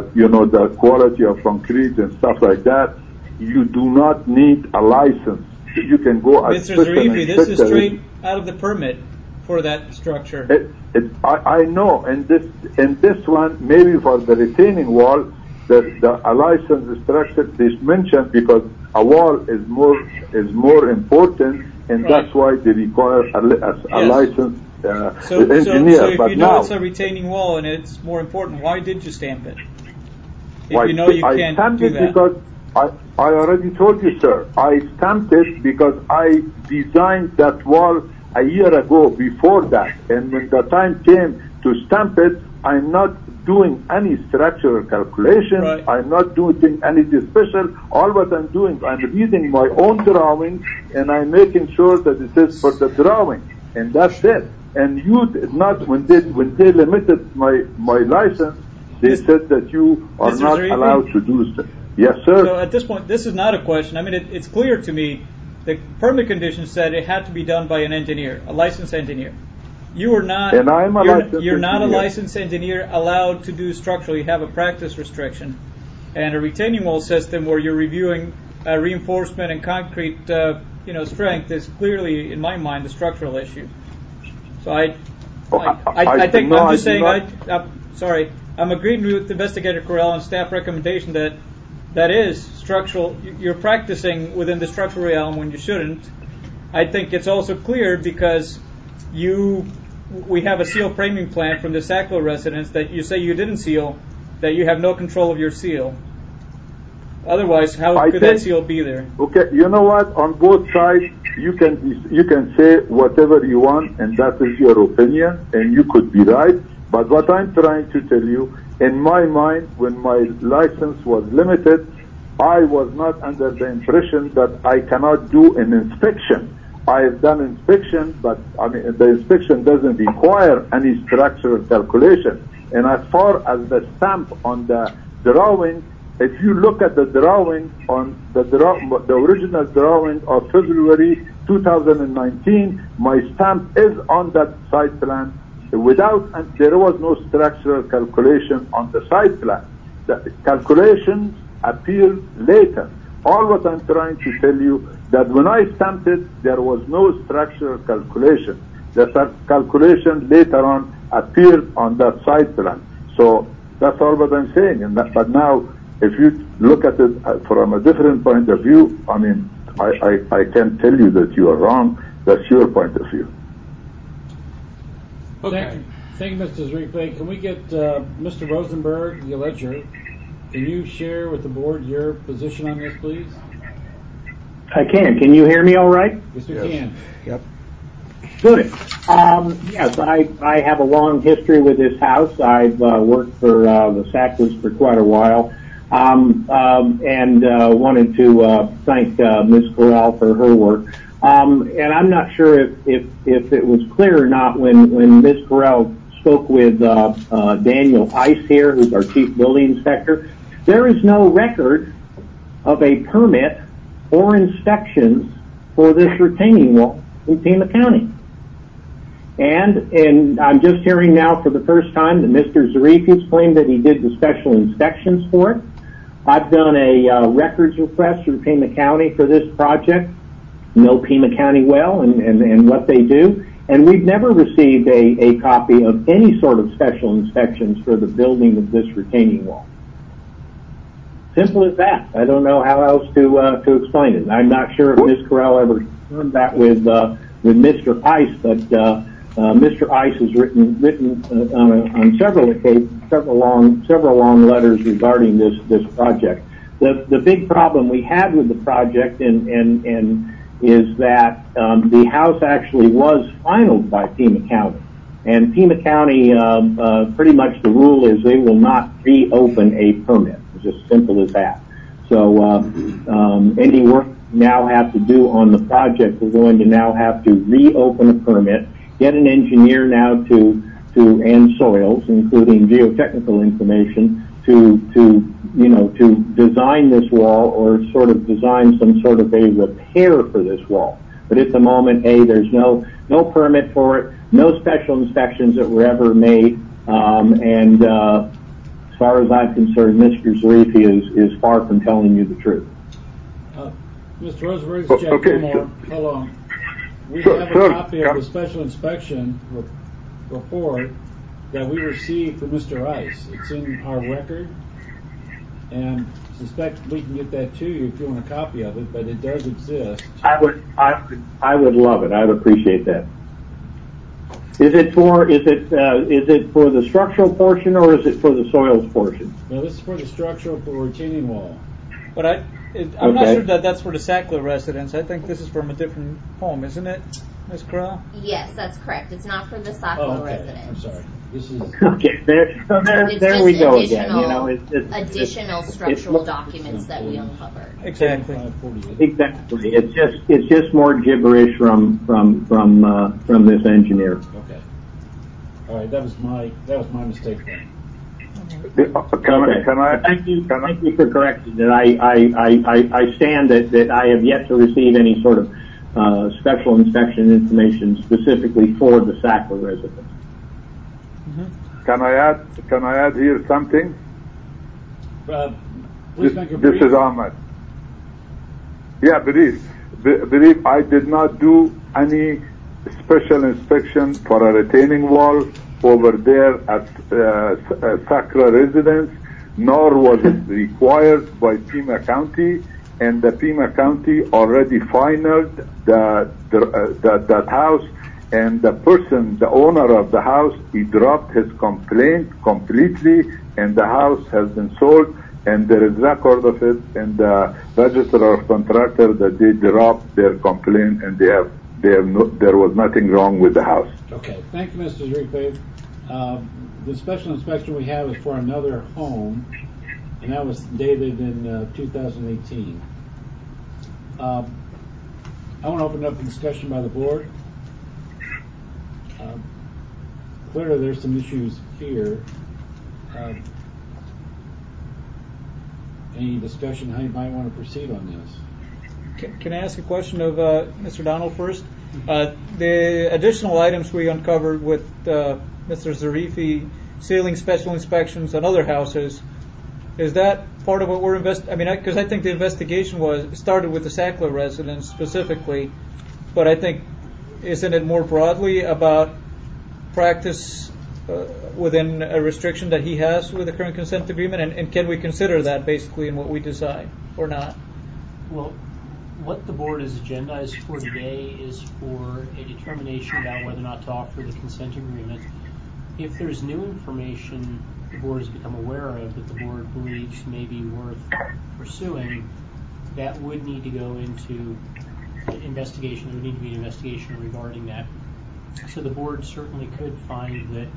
the quality of concrete and stuff like that. You do not need a license you can go as Mr. Zarifi, this is straight out of the permit for that structure. I know, and this one, maybe for the retaining wall, a licensed structure is mentioned because a wall is more important, and that's why they require a licensed engineer. So if but you know now, it's a retaining wall and it's more important, why did you stamp it? If you know you I can't stamped do it that. because I already told you, sir. I stamped it because I designed that wall a year ago before that, and when the time came to stamp it, I'm not doing any structural calculation. Right. I'm not doing anything special. All what I'm doing, I'm reading my own drawing, and I'm making sure that it is for the drawing, and that's it. And you did not, when they limited my license, they said that you are Mr. not Zarifi? allowed to do so. Yes, sir. So at this point, this is not a question. I mean, it's clear to me the permit condition said it had to be done by an engineer, a licensed engineer. You are not. And I'm a licensed You're not a engineer. licensed engineer allowed to do structural. You have a practice restriction, and a retaining wall system where you're reviewing reinforcement and concrete, strength is clearly, in my mind, a structural issue. So I think I'm just saying. Sorry, I'm agreeing with Investigator Correll and staff recommendation that is structural. You're practicing within the structural realm when you shouldn't. I think it's also clear because we have a seal framing plan from the Sackler residence that you say you didn't seal, that you have no control of your seal. Otherwise, how could that seal be there? Okay, you know what? On both sides, you can say whatever you want, and that is your opinion, and you could be right. But what I'm trying to tell you, in my mind, when my license was limited, I was not under the impression that I cannot do an inspection. I have done inspection, but the inspection doesn't require any structural calculation. And as far as the stamp on the drawing, if you look at the drawing on the original drawing of February 2019, my stamp is on that site plan. There was no structural calculation on the site plan. The calculations appear later. All what I'm trying to tell you that when I stamped it, there was no structural calculation. The calculation later on appeared on that site plan. So that's all what I'm saying. But now, if you look at it from a different point of view, I can't tell you that you are wrong. That's your point of view. Okay. Thank you, Mr. Zarifi. Can we get Mr. Rosenberg, the allegor? Can you share with the board your position on this, please? I can. Can you hear me all right? Yes, we can. Yep. Good. Yes, I have a long history with this house. I've worked for the Sacklers for quite a while, and wanted to thank Ms. Corral for her work. And I'm not sure if it was clear or not when Ms. Corral spoke with Daniel Ice here, who's our chief building inspector. There is no record of a permit or inspections for this retaining wall in Pima County. And I'm just hearing now for the first time that Mr. Zarifi's claimed that he did the special inspections for it. I've done a records request through Pima County for this project. Know Pima County well and what they do. And we've never received a copy of any sort of special inspections for the building of this retaining wall. Simple as that. I don't know how else to explain it. I'm not sure if Ms. Corral ever confirmed that with Mr. Ice, but Mr. Ice has written on several occasions, several long letters regarding this project. The big problem we had with the project is that the house actually was finalized by Pima County. And Pima County, pretty much the rule is they will not reopen a permit. It's just simple as that. So any work we now have to do on the project, we're going to now have to reopen a permit, get an engineer now and soils, including geotechnical information, to design this wall or sort of design some sort of a repair for this wall. But at the moment, there's no permit for it, no special inspections that were ever made, and as far as I'm concerned, Mr. Zarifi is far from telling you the truth. Mr. Rosenberg, Jack Gilmore. Hold on. We have a copy of the special inspection report that we received from Mr. Rice. It's in our record, and suspect we can get that to you if you want a copy of it, but it does exist. I would love it. I would appreciate that. Is it for the structural portion or is it for the soils portion? No, this is for the structural retaining wall. But I'm not sure that that's for the Sackler residence. I think this is from a different home, isn't it, Ms. Corral? Yes, that's correct. It's not for the Sackler residence. I'm sorry. This is okay. There we go again. You know, additional structural documents that we uncovered. Exactly. It's just more gibberish from this engineer. Okay. All right. That was my mistake then. Thank you for correcting it. I stand that I have yet to receive any sort of special inspection information specifically for the Sackler residence. Mm-hmm. Can I add here something? This is Ahmed. Yeah, believe I did not do any special inspection for a retaining wall over there at Sackler residence, nor was it required by Pima County, and the Pima County already finalized that house, and the owner of the house, he dropped his complaint completely, and the house has been sold, and there is record of it in the register of contractor that they dropped their complaint, and there was nothing wrong with the house. Okay, thank you, Mr. Zarife. The special inspection we have is for another home, and that was dated in 2018. I want to open up a discussion by the board. Clearly, there's some issues here. Any discussion how you might want to proceed on this? Can I ask a question of Mr. Donald first? The additional items we uncovered with Mr. Zarife sealing special inspections on other houses, is that part of what we're because I think the investigation started with the Sackler residence specifically, but I think isn't it more broadly about practice within a restriction that he has with the current consent agreement, and can we consider that basically in what we decide or not? Well, what the board has agendized for today is for a determination about whether or not to offer the consent agreement. If there's new information the board has become aware of that the board believes may be worth pursuing, that would need to go into investigation. There would need to be an investigation regarding that. So the board certainly could find that,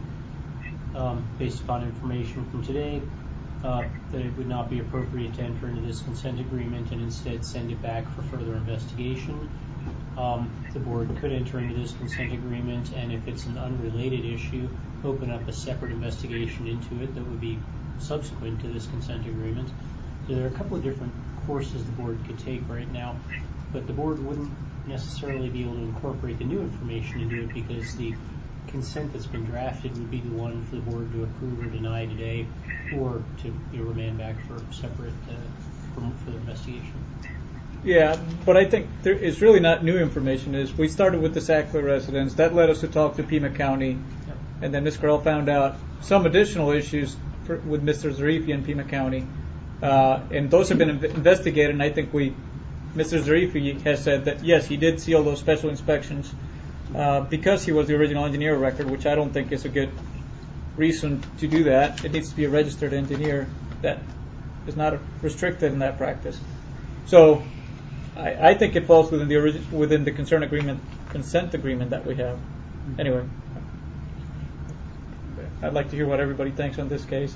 based upon information from today, that it would not be appropriate to enter into this consent agreement and instead send it back for further investigation. The board could enter into this consent agreement, and if it's an unrelated issue, open up a separate investigation into it that would be subsequent to this consent agreement. So there are a couple of different courses the board could take right now, but the board wouldn't necessarily be able to incorporate the new information into it because the consent that's been drafted would be the one for the board to approve or deny today, or to remand back for separate for the investigation. Yeah, but I think it's really not new information. We started with the Sackler residence. That led us to talk to Pima County, and then Ms. Corral found out some additional issues with Mr. Zarife in Pima County, and those have been investigated, and I think Mr. Zarife has said that, yes, he did seal those special inspections because he was the original engineer of record, which I don't think is a good reason to do that. It needs to be a registered engineer that is not restricted in that practice. So I think it falls within the consent agreement that we have. Anyway, I'd like to hear what everybody thinks on this case.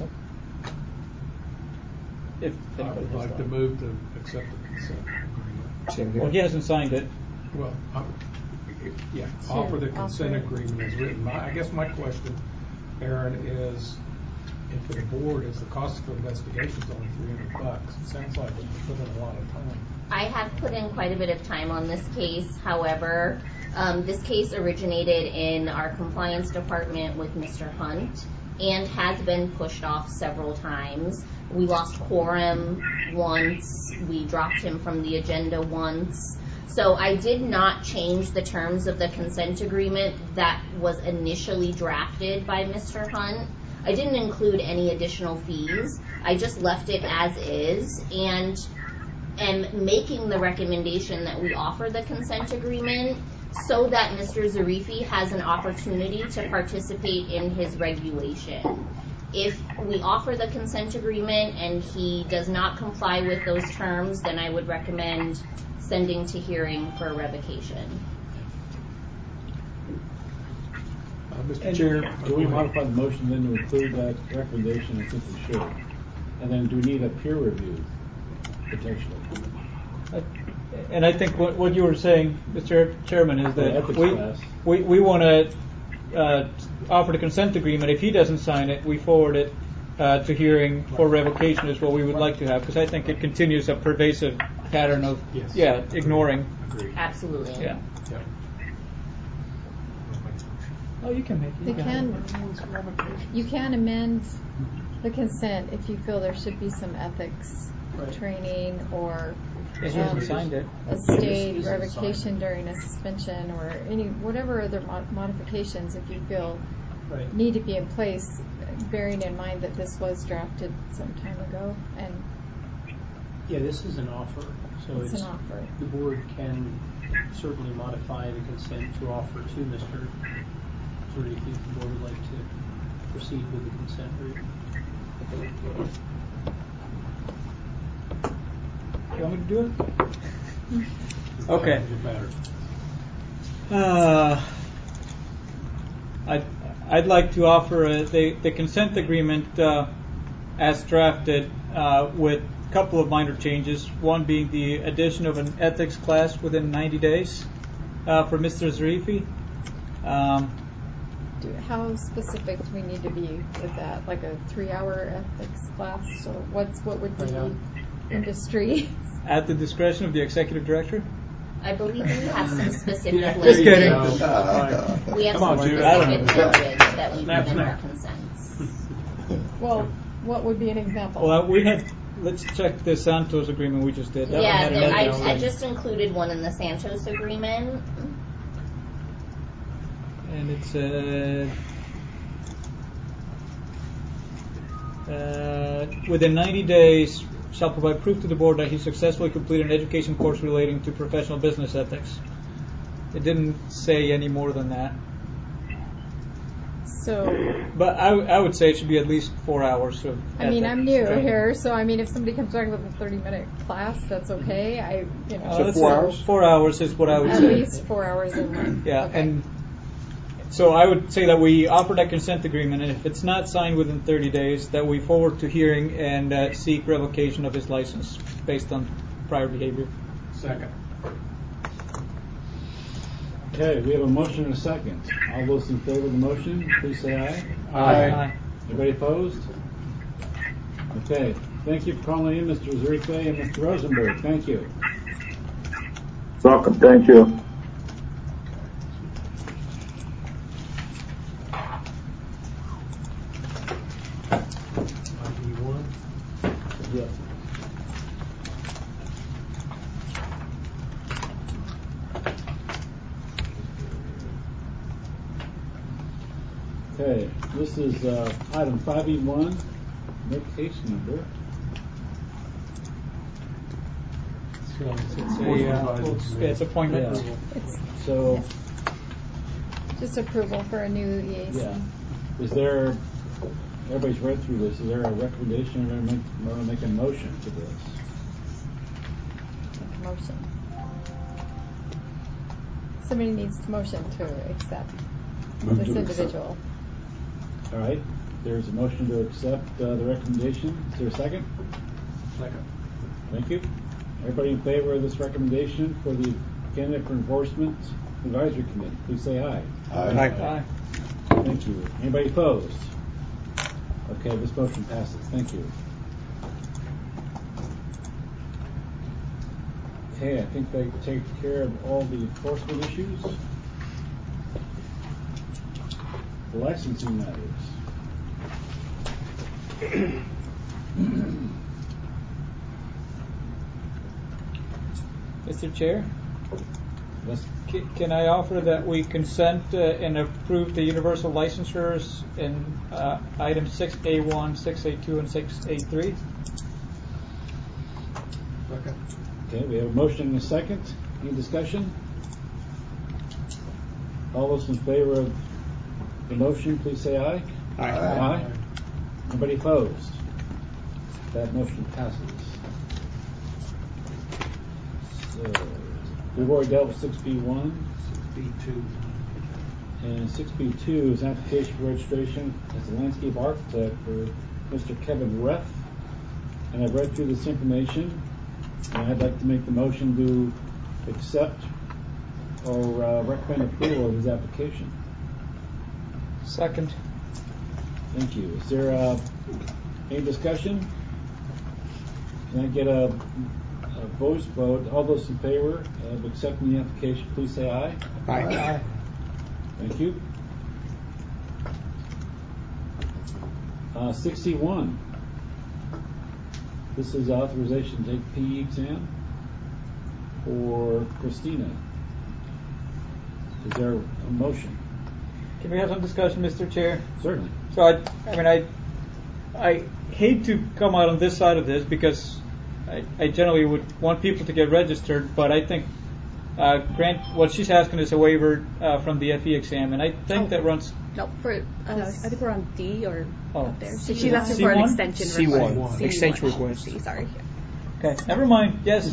I would like to move to accept the consent agreement. Well, he hasn't signed it. Well, offer the consent agreement as written. I guess my question, Aaron, is, and for the board, is the cost of the investigation is only $300. It sounds like we put in a lot of time. I have put in quite a bit of time on this case. However, this case originated in our compliance department with Mr. Hunt and has been pushed off several times. We lost quorum once. We dropped him from the agenda once. So I did not change the terms of the consent agreement that was initially drafted by Mr. Hunt. I didn't include any additional fees. I just left it as is and am making the recommendation that we offer the consent agreement so that Mr. Zarifi has an opportunity to participate in his regulation. If we offer the consent agreement and he does not comply with those terms, then I would recommend sending to hearing for revocation. Mr. Chair, do we modify the motion then to include that recommendation? I think we should. And then do we need a peer review, potentially? And I think what you were saying, Mr. Chairman, is that we want to offer the consent agreement. If he doesn't sign it, we forward it to hearing for revocation is what we would like to have, because I think it continues a pervasive pattern of ignoring. Agreed. Absolutely. Yeah. Yep. Oh, you can make it. You can amend the consent if you feel there should be some ethics training or a state revocation during a suspension or whatever other modifications if you feel need to be in place, bearing in mind that this was drafted some time ago. And this is an offer. So it's an offer. The board can certainly modify the consent to offer to Mr. Zarifi if the board would like to proceed with the consent route. You want me to do it? Okay. I'd like to offer the consent agreement as drafted with a couple of minor changes. One being the addition of an ethics class within 90 days for Mr. Zarifi. How specific do we need to be with that? Like a 3-hour ethics class, or what would be industry? At the discretion of the executive director? I believe we have some specific language. Just kidding. We have some specific language that we put in our consents. Well, what would be an example? Well, let's check the Santos agreement we just did. I just included one in the Santos agreement. And it said within 90 days shall provide proof to the board that he successfully completed an education course relating to professional business ethics. It didn't say any more than that. But I would say it should be at least 4 hours of I mean, I'm new here, so I mean, if somebody comes back with a 30-minute class, that's okay. So 4 hours? 4 hours is what I would say. At least 4 hours in length. Yeah, okay. And so I would say that we offer that consent agreement, and if it's not signed within 30 days, that we forward to hearing and seek revocation of his license based on prior behavior. Second. Okay, we have a motion and a second. All those in favor of the motion, please say aye. Aye. Anybody opposed? Okay, thank you for calling in, Mr. Zarifi and Mr. Rosenberg. Thank you. Welcome. Thank you. Yes. Okay, this is item 5E1, no case number. So it's appointment. So just approval for a new EAC. Yeah. Is there? Everybody's read through this. Is there a recommendation or make a motion to this? Motion. Somebody needs to motion to accept this individual. All right. There's a motion to accept the recommendation. Is there a second? Second. Thank you. Everybody in favor of this recommendation for the Candidate for Enforcement Advisory Committee, please say aye. Aye. Thank you. Anybody opposed? Okay, this motion passes. Thank you. Okay, I think they take care of all the enforcement issues. The licensing matters. Mr. Chair? Yes. Can I offer that we consent and approve the universal licensures in items 6A1, 6A2, and 6A3? Okay, we have a motion and a second. Any discussion? All those in favor of the motion, please say aye. Aye. Aye. Anybody opposed? That motion passes. So, we've already dealt with 6B1. 6B2. And 6B2 is application for registration as a landscape architect for Mr. Kevin Reff. And I've read through this information, and I'd like to make the motion to accept or recommend approval of his application. Second. Thank you. Is there any discussion? Can I get a voice vote? All those in favor of accepting the application, please say aye. Aye. Aye. Thank you. 61. This is authorization to take PE exam for Christina. Is there a motion? Can we have some discussion, Mr. Chair? Certainly. So I hate to come out on this side of this because I generally would want people to get registered, but I think Grant, what she's asking is a waiver from the FE exam, and I think that runs. No, I think we're on D or up there. So C1? she's asking for an extension C1. request. C1. Extension request. C, sorry. Okay, never mind. Yes.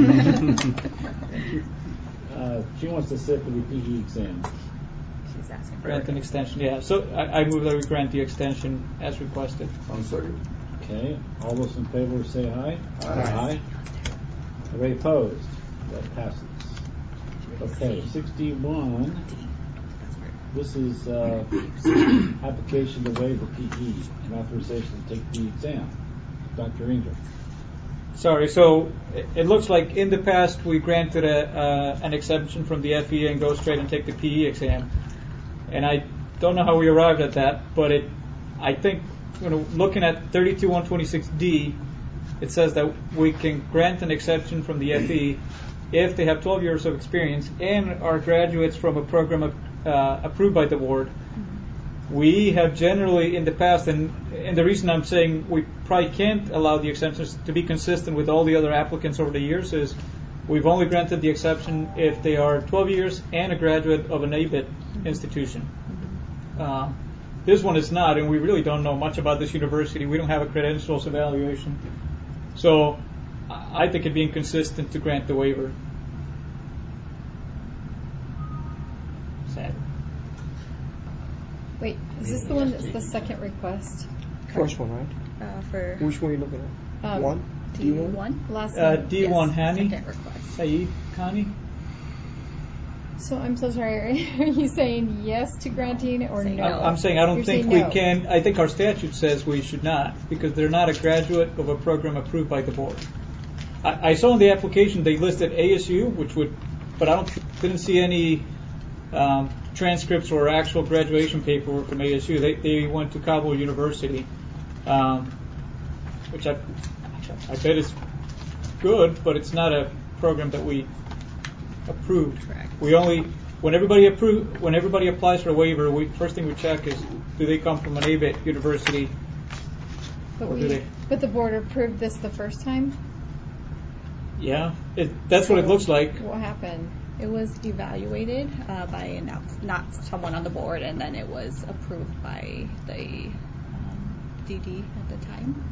She wants to sit for the PE exam. She's asking for Grant an extension, yeah. So I move that we grant the extension as requested. I'm sorry. Okay. All those in favor say aye. Aye. Everybody opposed? That passes. Okay. 61. This is application to waive the PE and authorization to take the exam. Dr. Ingram. Sorry, so it looks like in the past we granted an exemption from the FE and go straight and take the PE exam. And I don't know how we arrived at that, but I think looking at 32126D, it says that we can grant an exception from the FE if they have 12 years of experience and are graduates from a program approved by the board. We have generally in the past, and the reason I'm saying we probably can't allow the exceptions to be consistent with all the other applicants over the years is we've only granted the exception if they are 12 years and a graduate of an ABIT institution. This one is not, and we really don't know much about this university. We don't have a credentials evaluation. So I think it'd be inconsistent to grant the waiver. Sad. Wait, is this the one that's the second request? First one, right? For which one are you looking at? One? D1? Last D1 yes, Hani? Second request. Saeed Khani? So I'm so sorry. Are you saying yes to granting or no? I'm saying I don't You're think saying we no. can. I think our statute says we should not because they're not a graduate of a program approved by the board. I saw in the application they listed ASU, which would, but I didn't see any transcripts or actual graduation paperwork from ASU. They went to Kabul University, which I bet is good, but it's not a program that we approved. Correct. We only when everybody applies for a waiver, first thing we check is do they come from an ABIT university? But the board approved this the first time? Yeah, that's what it looks like. What happened? It was evaluated by not someone on the board, and then it was approved by the DD at the time.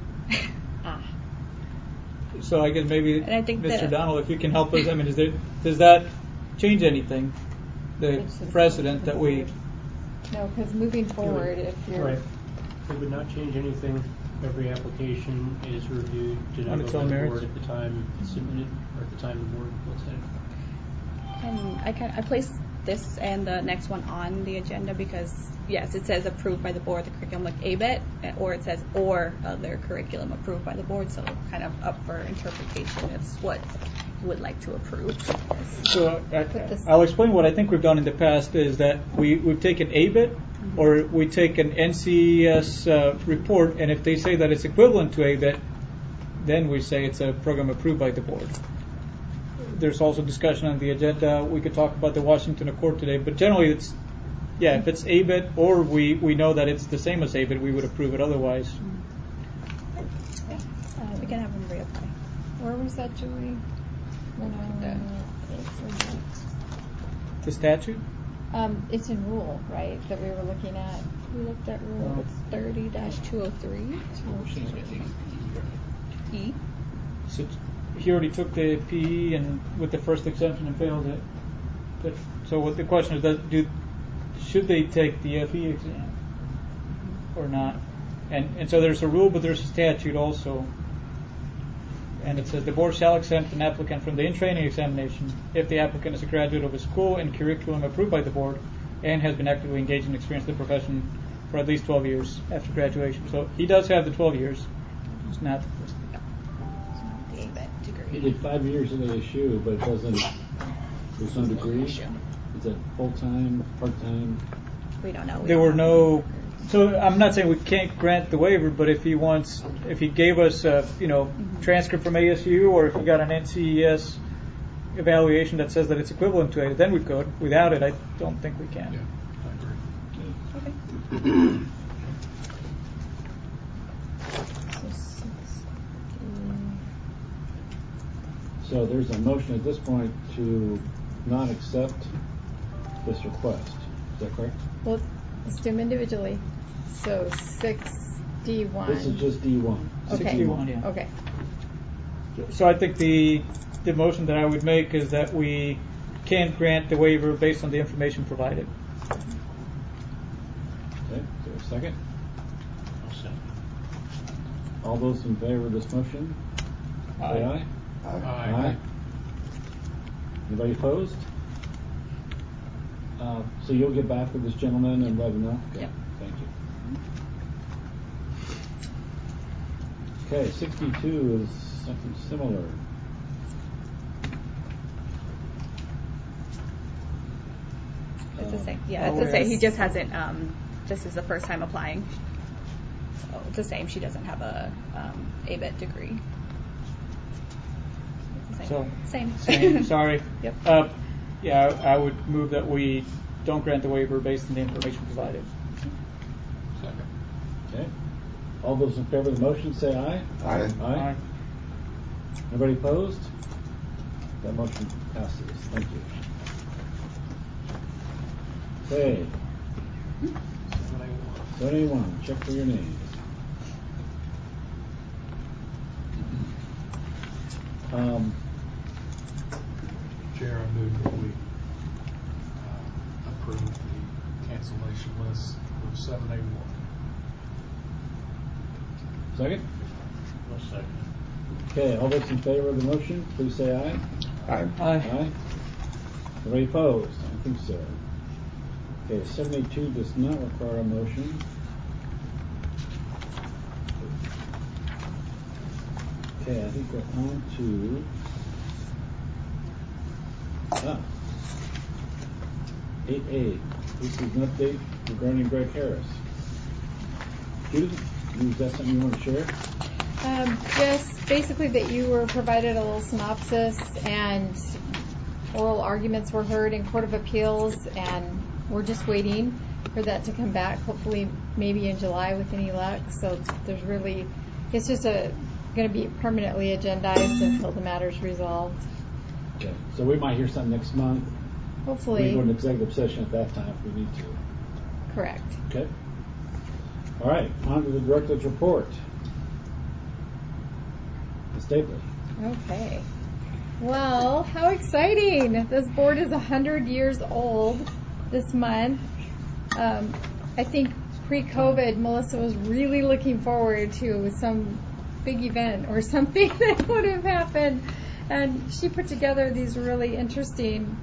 So I guess maybe and I think Mr. Donald, if you can help us. I mean, does that change anything? The precedent that we. No, because moving forward, if you're right, it would not change anything. Every application is reviewed by the board at the time it's submitted, or at the time the board looks at it. And I placed this and the next one on the agenda because yes, it says approved by the board, the curriculum like ABIT, or it says or other curriculum approved by the board, so kind of up for interpretation is what you would like to approve. So I'll explain what I think we've done in the past is that we've taken ABIT or we take an NCES report, and if they say that it's equivalent to ABET, then we say it's a program approved by the board. There's also discussion on the agenda. We could talk about the Washington Accord today, but generally it's, if it's ABET or we know that it's the same as ABET, we would approve it otherwise. We can have them reapply. Where was that, Julie? The statute? It's in rule, right, that we were looking at. We looked at rule 30-203. E. So he already took the PE and with the first exemption and failed it. So what the question is, should they take the FE exam or not? And so there's a rule, but there's a statute also. And it says the board shall exempt an applicant from the in-training examination if the applicant is a graduate of a school and curriculum approved by the board and has been actively engaged in experience in the profession for at least 12 years after graduation. So he does have the 12 years. It's not the ABET degree. He did 5 years at ASU, but it doesn't. There's no degree. Is it full-time, part-time? We don't know. There were no. So I'm not saying we can't grant the waiver, but if he gave us a transcript from ASU, or if he got an NCES evaluation that says that it's equivalent to it, then we could. Without it, I don't think we can. Yeah, I agree. Okay. So there's a motion at this point to not accept this request. Is that correct? Well, let's do them individually. So 6D1. This is just D1. Okay. 6D1, yeah. Okay. So I think the motion that I would make is that we can't grant the waiver based on the information provided. Okay. Is there a second? I'll second. All those in favor of this motion, say aye. Aye. Anybody opposed? So you'll get back with this gentleman and let him know? Okay. Yep. Thank you. Okay, 62 is something similar. It's the same. Yeah, it's the same. He just hasn't, this is the first time applying. So it's the same. She doesn't have a ABET degree. Same. Sorry. Yep. I would move that we don't grant the waiver based on the information provided. Second. Okay. All those in favor of the motion say aye. Aye. Aye. Anybody opposed? That motion passes. Thank you. Okay. 781. Check for your names. Chair, I move that we approve the cancellation list for 781. Second? No second. Okay, all those in favor of the motion, please say aye. Aye. Aye. Anybody opposed? I don't think so. Okay, 782 does not require a motion. Okay, I think we're on to 8A. This is an update regarding Greg Harris. Judith, is that something you want to share? Just basically that you were provided a little synopsis and oral arguments were heard in Court of Appeals, and we're just waiting for that to come back, hopefully maybe in July with any luck. So it's just going to be permanently agendized until the matter's resolved. Okay, so we might hear something next month. Hopefully. We can go into executive session at that time if we need to. Correct. Okay. All right, on to the director's report. Ms. Stapley. Okay. Well, how exciting. This board is 100 years old this month. I think pre-COVID, Melissa was really looking forward to some big event or something that would have happened. And she put together these really interesting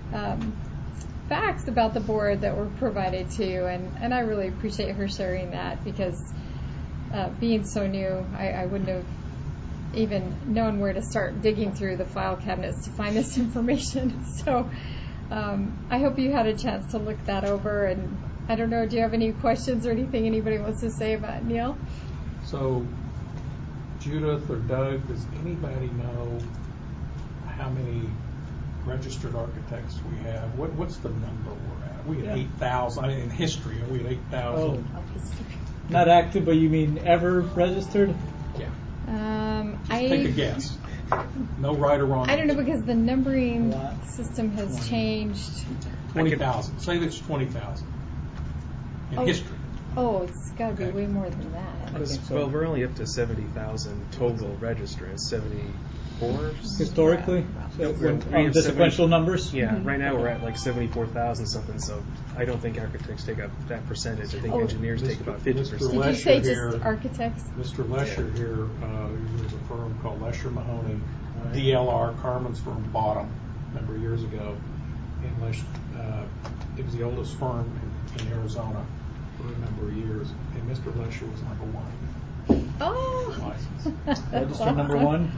facts about the board that were provided to you. And I really appreciate her sharing that because being so new, I wouldn't have even known where to start digging through the file cabinets to find this information. So I hope you had a chance to look that over. And I don't know. Do you have any questions or anything anybody wants to say about Neil? So, Judith or Doug, does anybody know how many registered architects we have? What's the number we're at? We had 8,000 in history. We had 8,000. Not active, but you mean ever registered? Yeah. Take a guess. No right or wrong. I don't know, because the numbering system has changed. 20,000. Say that's 20,000 in history. Oh, it's got to be way more than that. Well, we're only up to 70,000 total registrants. 74 historically. So on the sequential numbers. Yeah. Right now we're at like 74,000 something. So I don't think architects take up that percentage. I think engineers take about 50%. Did you say just architects? Mr. Lesher here, there's a firm called Lesher Mahoney, DLR, Carmen's firm, bought them a number of years ago. And it was the oldest firm in Arizona for a number of years, and Mr. Lesher was number one. Oh, register number one.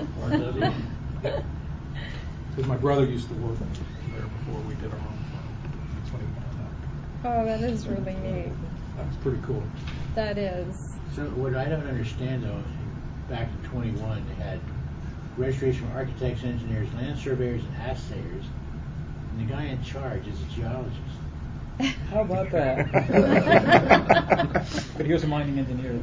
Because my brother used to work there before we did our own firm. That's when he found out. Oh, that is really neat. That was pretty cool. That is. So what I don't understand though, back in 21, they had registration of architects, engineers, land surveyors, and assayers, and the guy in charge is a geologist. How about that? But he was a mining engineer.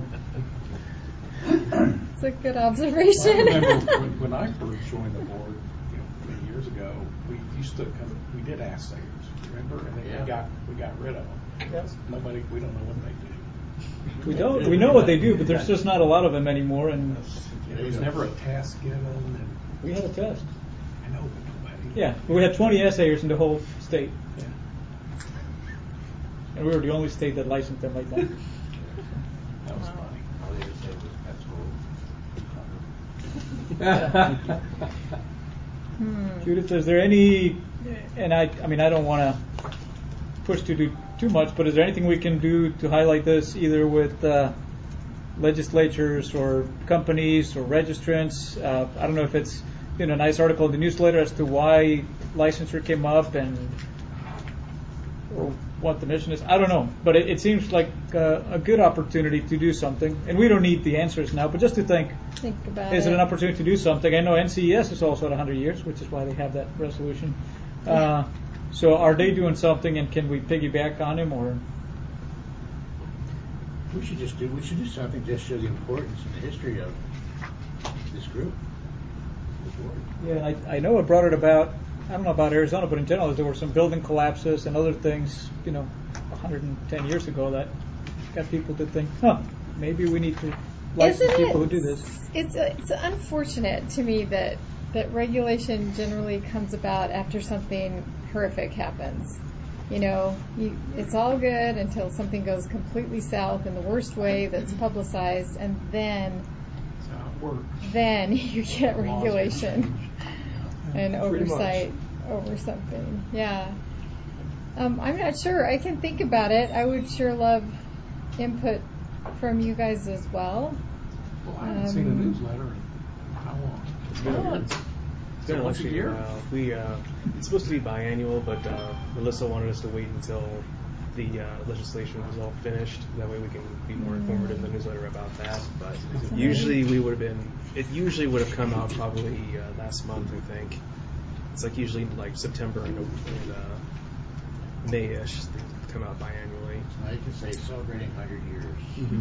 It's a good observation. I remember when I first joined the board, many years ago, we did assayers, remember? And then we got rid of them. Yes. We don't know what they do. We know what they do, but there's just not a lot of them anymore. And there was never a test given. And we had a test. I know, but nobody. Yeah, we had 20 assayers in the whole state. Yeah. And we were the only state that licensed them like that. That was funny. All they would say was, that's cool. Judith, is there any, and I mean, I don't want to push to do too much, but is there anything we can do to highlight this, either with legislatures or companies or registrants? I don't know if it's a nice article in the newsletter as to why licensure came up and or what the mission is. I don't know, but it seems like a good opportunity to do something. And we don't need the answers now, but just to think about is it an opportunity to do something? I know NCES is also at 100 years, which is why they have that resolution. So are they doing something, and can we piggyback on them, or? We should do something just to show the importance and the history of this group. Yeah, I know it brought it about. I don't know about Arizona, but in general, there were some building collapses and other things, 110 years ago that got people to think, maybe we need to license people who do this. It's unfortunate to me that regulation generally comes about after something horrific happens. It's all good until something goes completely south in the worst way that's publicized, and then you get regulation and oversight over something. Yeah. I'm not sure. I can think about it. I would sure love input from you guys as well. Well, I haven't seen a newsletter in how long? It's been once a year. It's supposed to be biannual, but Melissa wanted us to wait until the legislation was all finished. That way we can be more informative in the newsletter about that. But usually it usually would have come out probably last month, I think. It's like usually like September and May-ish. They come out biannually. I can say celebrating 100 years. Mm-hmm.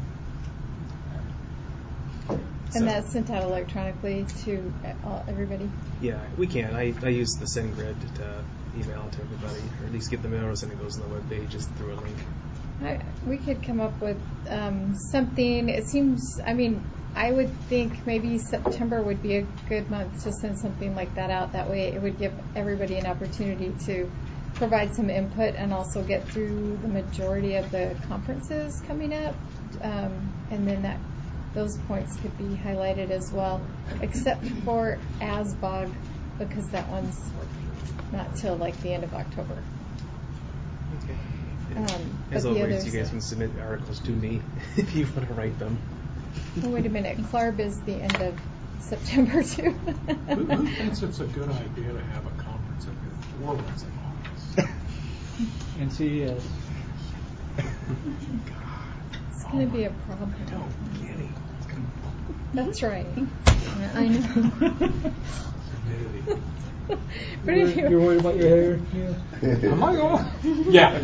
And that's sent out electronically to everybody? Yeah, we can. I use the SendGrid to email to everybody, or at least get the notice, and it goes on the webpage just through a link. We could come up with something. It seems, I would think maybe September would be a good month to send something like that out. That way it would give everybody an opportunity to provide some input and also get through the majority of the conferences coming up. And then those points could be highlighted as well, except for ASBOG, because that one's not till like the end of October. Okay. As always, you guys can submit articles to me if you want to write them. Oh, wait a minute. CLARB is the end of September, too. Who thinks it's a good idea to have a conference if you're 4 months in office? NCES. It's going to be a problem. That's right. Yeah, I know. But anyway. You're worried about your hair? Yeah. Am I going? Yeah.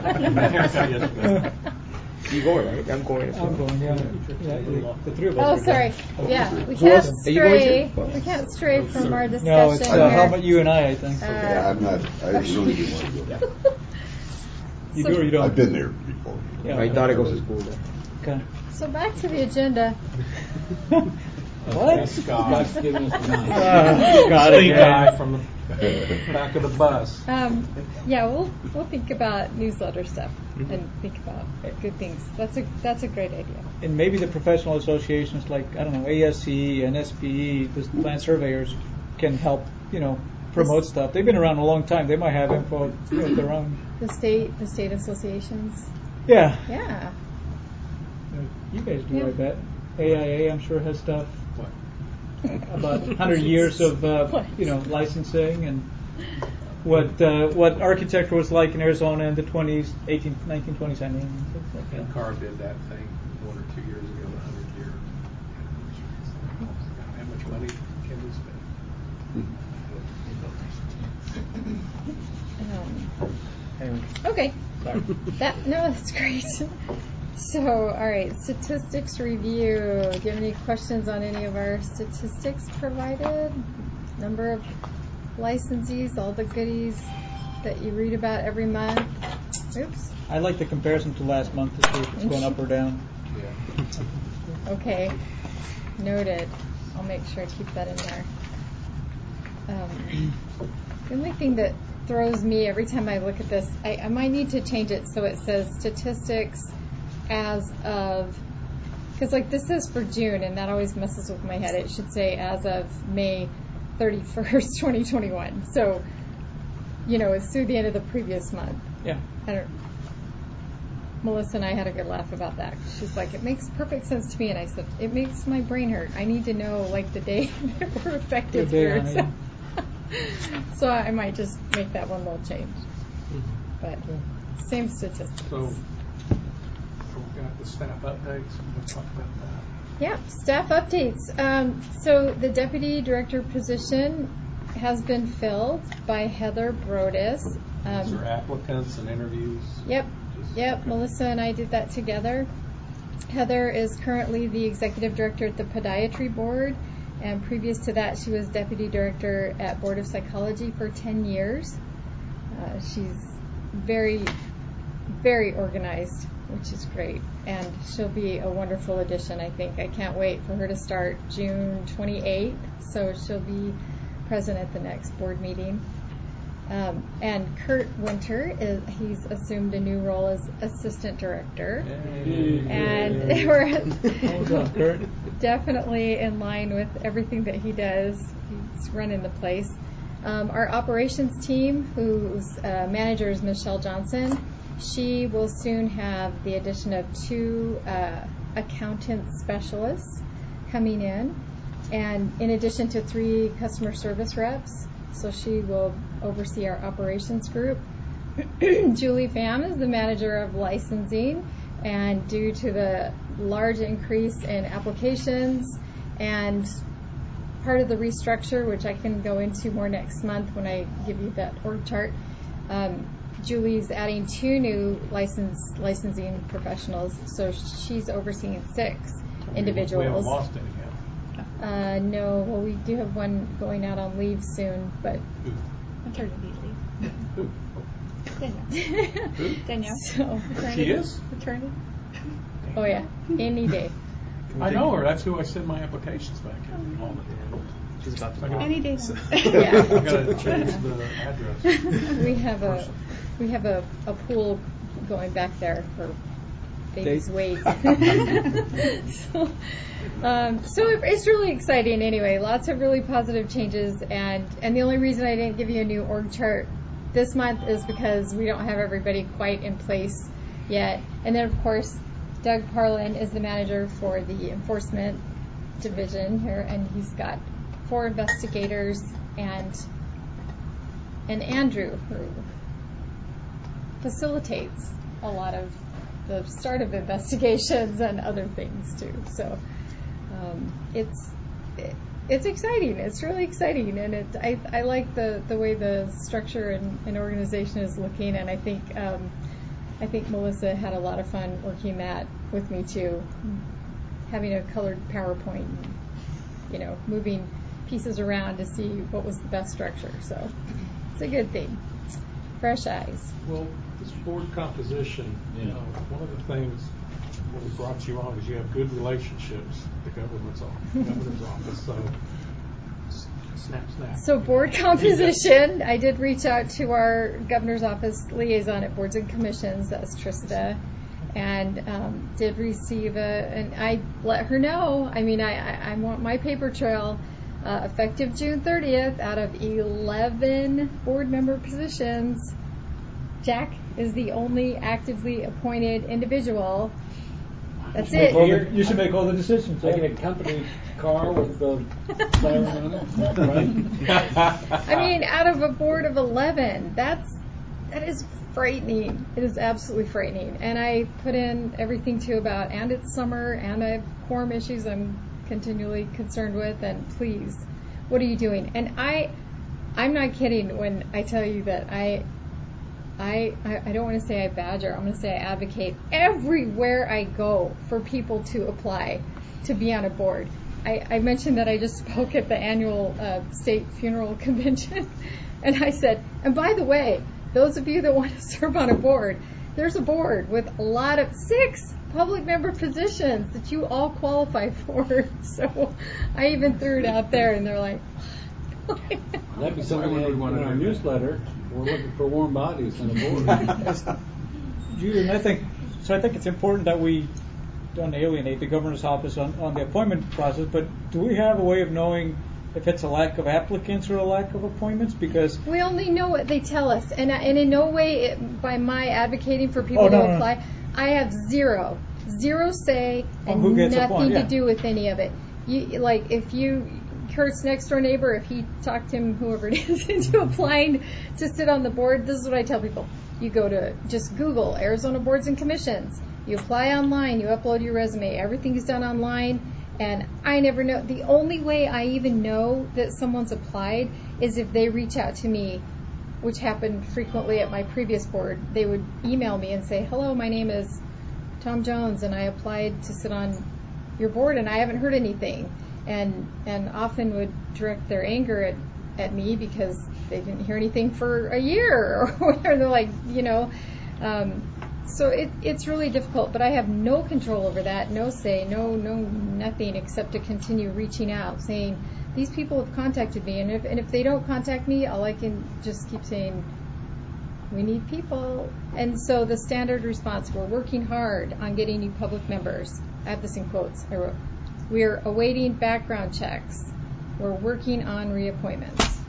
You going, right? I'm going. I'm going, yeah. The three of us. Oh, sorry. Yeah, we can't stray. We can't stray from our discussion. No, it's here. how about you and I think. Yeah, I'm not. I really do want to go. You do or you don't? I've been there before. Yeah, my daughter goes to school there. Okay. So back to the agenda. What? Scott's giving us the Scotty guy from the back of the bus. Yeah, we'll think about newsletter stuff and think about good things. That's a great idea. And maybe the professional associations like, I don't know, ASCE and SPE, the land surveyors, can help, promote stuff. They've been around a long time. They might have info of their own. The state associations. Yeah. Yeah. You guys do, I bet. AIA, I'm sure, has stuff. About 100 years of licensing and what architecture was like in Arizona in the 1920s. I mean, And Carr did that thing 1 or 2 years ago, the 100 year. How much money can we spend? Okay. That's great. So, all right, statistics review. Do you have any questions on any of our statistics provided? Number of licensees, all the goodies that you read about every month. Oops. I like the comparison to last month to see if it's going up or down. Yeah. Okay. Noted. I'll make sure to keep that in there. The only thing that throws me every time I look at this, I might need to change it so it says statistics as of, because this is for June and that always messes with my head. It should say as of May 31st, 2021. So, it's through the end of the previous month. Yeah. Melissa and I had a good laugh about that. She's like, it makes perfect sense to me. And I said, it makes my brain hurt. I need to know the day that we're effective here. So I might just make that one little change. But same statistics. So we've got the staff updates. We'll talk about that. Yeah, staff updates. So the deputy director position has been filled by Heather Brodus. These are applicants and interviews. Yep. Melissa and I did that together. Heather is currently the executive director at the Podiatry Board, and previous to that, she was deputy director at Board of Psychology for 10 years. She's very, very organized, which is great, and she'll be a wonderful addition, I think. I can't wait for her to start June 28th, so she'll be present at the next board meeting. And Kurt Winter, he's assumed a new role as assistant director. And we're definitely in line with everything that he does. He's running the place. Our operations team, whose manager is Michelle Johnson, she will soon have the addition of 2 accountant specialists coming in, and in addition to 3 customer service reps. So she will oversee our operations group. Julie Pham is the manager of licensing, and due to the large increase in applications and part of the restructure, which I can go into more next month when I give you that org chart, Julie's adding 2 new licensing professionals, so she's overseeing 6 individuals. We haven't lost any yet. No, well, we do have one going out on leave soon, but maternity leave. Danielle. So, she is? Maternity. Oh yeah, any day. I know her. That's who I send my applications back in all the time. She's about to any day. Yeah. I gotta change the address. We have a pool going back there for baby's weight. So it's really exciting anyway. Lots of really positive changes, and the only reason I didn't give you a new org chart this month is because we don't have everybody quite in place yet. And then of course Doug Parlin is the manager for the enforcement division here, and he's got 4 investigators and Andrew, who facilitates a lot of the start of investigations and other things too. So it's exciting. It's really exciting, and I like the way the structure and organization is looking, and I think Melissa had a lot of fun working that with me too, having a colored PowerPoint, moving pieces around to see what was the best structure. So it's a good thing. Fresh eyes. Well, this board composition, one of the things that we brought you on is you have good relationships with the governor's office. So snap. So board composition, I did reach out to our governor's office liaison at boards and commissions, that's Trista, and did receive and I let her know. I mean, I want my paper trail effective June 30th. Out of 11 board member positions, Jack is the only actively appointed individual. That's it. You should make all the decisions. I get a company car with the siren on it, right? I mean, out of a board of 11, that is frightening. It is absolutely frightening. And I put in everything too about, and it's summer, and I have quorum issues I'm continually concerned with, and please, what are you doing? And I'm not kidding when I tell you that I don't want to say I badger. I'm going to say I advocate everywhere I go for people to apply to be on a board. I mentioned that I just spoke at the annual state funeral convention, and I said, and by the way, those of you that want to serve on a board, there's a board with a lot of 6 public member positions that you all qualify for. So I even threw it out there, and they're like, that'd be something we would want in our newsletter. We're looking for warm bodies on the board. Julian, I think it's important that we don't alienate the governor's office on the appointment process, but do we have a way of knowing if it's a lack of applicants or a lack of appointments? Because we only know what they tell us, and in no way by my advocating for people to apply, I have zero say and nothing to do with any of it. Kurt's next door neighbor, if he talked him, whoever it is, into applying to sit on the board, this is what I tell people. You go to just Google Arizona Boards and Commissions. You apply online. You upload your resume. Everything is done online. And I never know. The only way I even know that someone's applied is if they reach out to me, which happened frequently at my previous board. They would email me and say, hello, my name is Tom Jones, and I applied to sit on your board, and I haven't heard anything. And often would direct their anger at me because they didn't hear anything for a year or whatever. They're like, so it's really difficult, but I have no control over that, no say, no nothing except to continue reaching out, saying these people have contacted me, and if they don't contact me, all I can just keep saying, we need people. And so the standard response, we're working hard on getting you public members. I have this in quotes. I wrote, we are awaiting background checks. We're working on reappointments.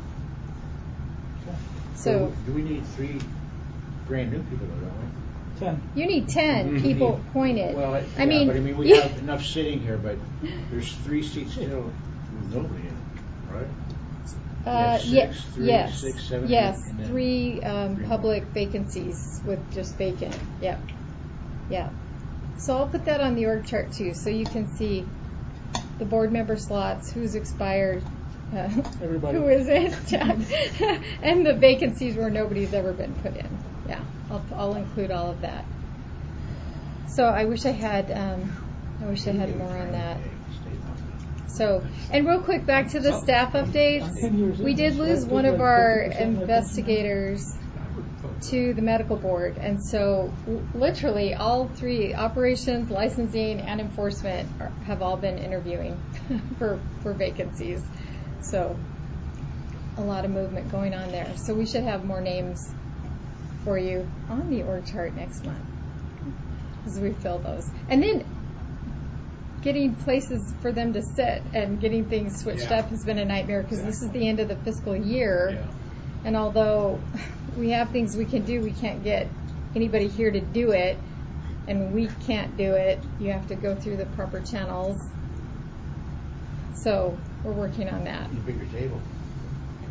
So do we need 3 brand new people, though, don't we? 10. You need 10 people appointed. Well, I mean, we have enough sitting here, but there's 3 seats still with nobody in them, right? Yes, 6, 7, yes, 8, 3 public vacancies with just vacant. Yep. So I'll put that on the org chart too, so you can see the board member slots, who's expired, everybody, who isn't, and the vacancies where nobody's ever been put in. Yeah, I'll include all of that. So I wish I had more on that. So, and real quick, back to the staff updates. We did lose one of our investigators to the medical board, and so literally all 3 operations, licensing, and enforcement have all been interviewing for vacancies. So a lot of movement going on there. So we should have more names for you on the org chart next month as we fill those. And then getting places for them to sit and getting things switched up has been a nightmare because this is the end of the fiscal year. And although we have things we can do, we can't get anybody here to do it, and we can't do it. You have to go through the proper channels. So we're working on that. You bigger table.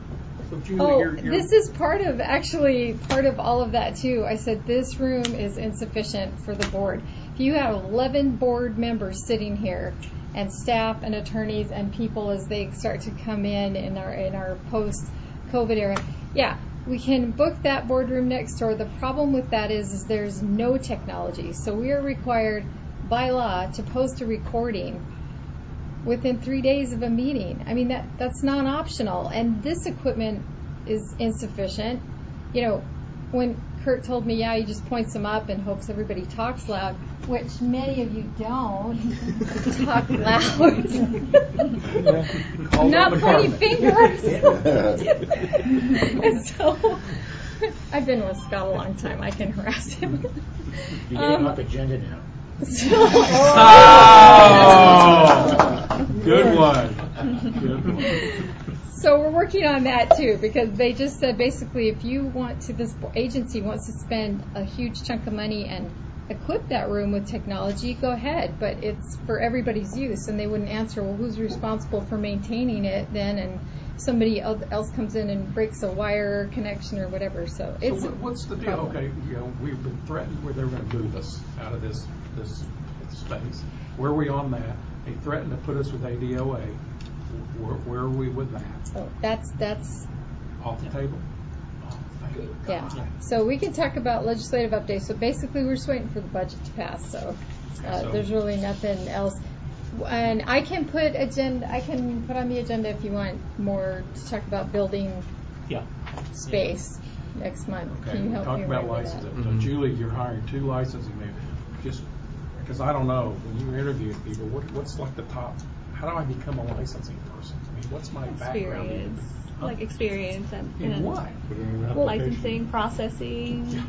So Julie, this is part of all of that too. I said this room is insufficient for the board. If you have 11 board members sitting here, and staff and attorneys and people as they start to come in our post-COVID era, yeah, we can book that boardroom next door. The problem with that is there's no technology. So we are required by law to post a recording within 3 days of a meeting. I mean, that's non-optional, and this equipment is insufficient. You know, when Kurt told me, yeah, he just points them up and hopes everybody talks loud, which many of you don't talk loud. I'm not pointing fingers. And so I've been with Scott a long time. I can harass him. You're getting off agenda now. Good one. So we're working on that too, because they just said basically if you want to, this agency wants to spend a huge chunk of money and equip that room with technology, go ahead, but it's for everybody's use. And they wouldn't answer, well, who's responsible for maintaining it then? And somebody else comes in and breaks a wire connection or whatever. So it's what's the deal? Okay, we've been threatened where they're going to move us out of this space. Where are we on that? They threatened to put us with ADOA. Where are we with that? Oh, that's off the table. Yeah. So we can talk about legislative updates. So basically, we're just waiting for the budget to pass. So there's really nothing else. And I can put on the agenda if you want more to talk about building space next month. Okay. Can you help talk me about with licensing. that? So Julie, you're hiring 2 licensing maybe. Just because I don't know when you interview people, what's like the top? How do I become a licensing person? I mean, what's my background? Like experience in what? Licensing, processing.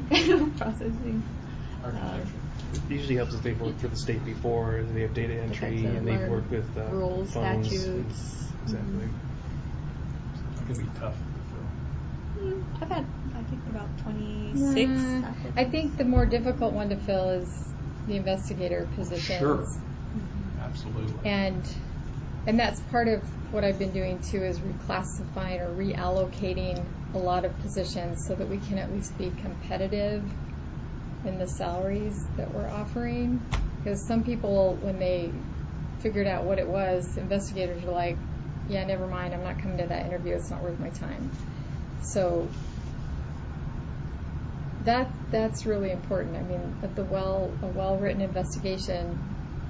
It usually helps if they've worked for the state before, and they have data entry, and they've worked with rules, phones. statutes. Exactly. It can be tough to fill. I've had, I think, about 26. I think the more difficult one to fill is the investigator positions. Sure. Absolutely. And that's part of what I've been doing too, is reclassifying or reallocating a lot of positions so that we can at least be competitive in the salaries that we're offering. Because some people, when they figured out what it was, investigators were like, yeah, never mind, I'm not coming to that interview, it's not worth my time. So that's really important. I mean, a well-written investigation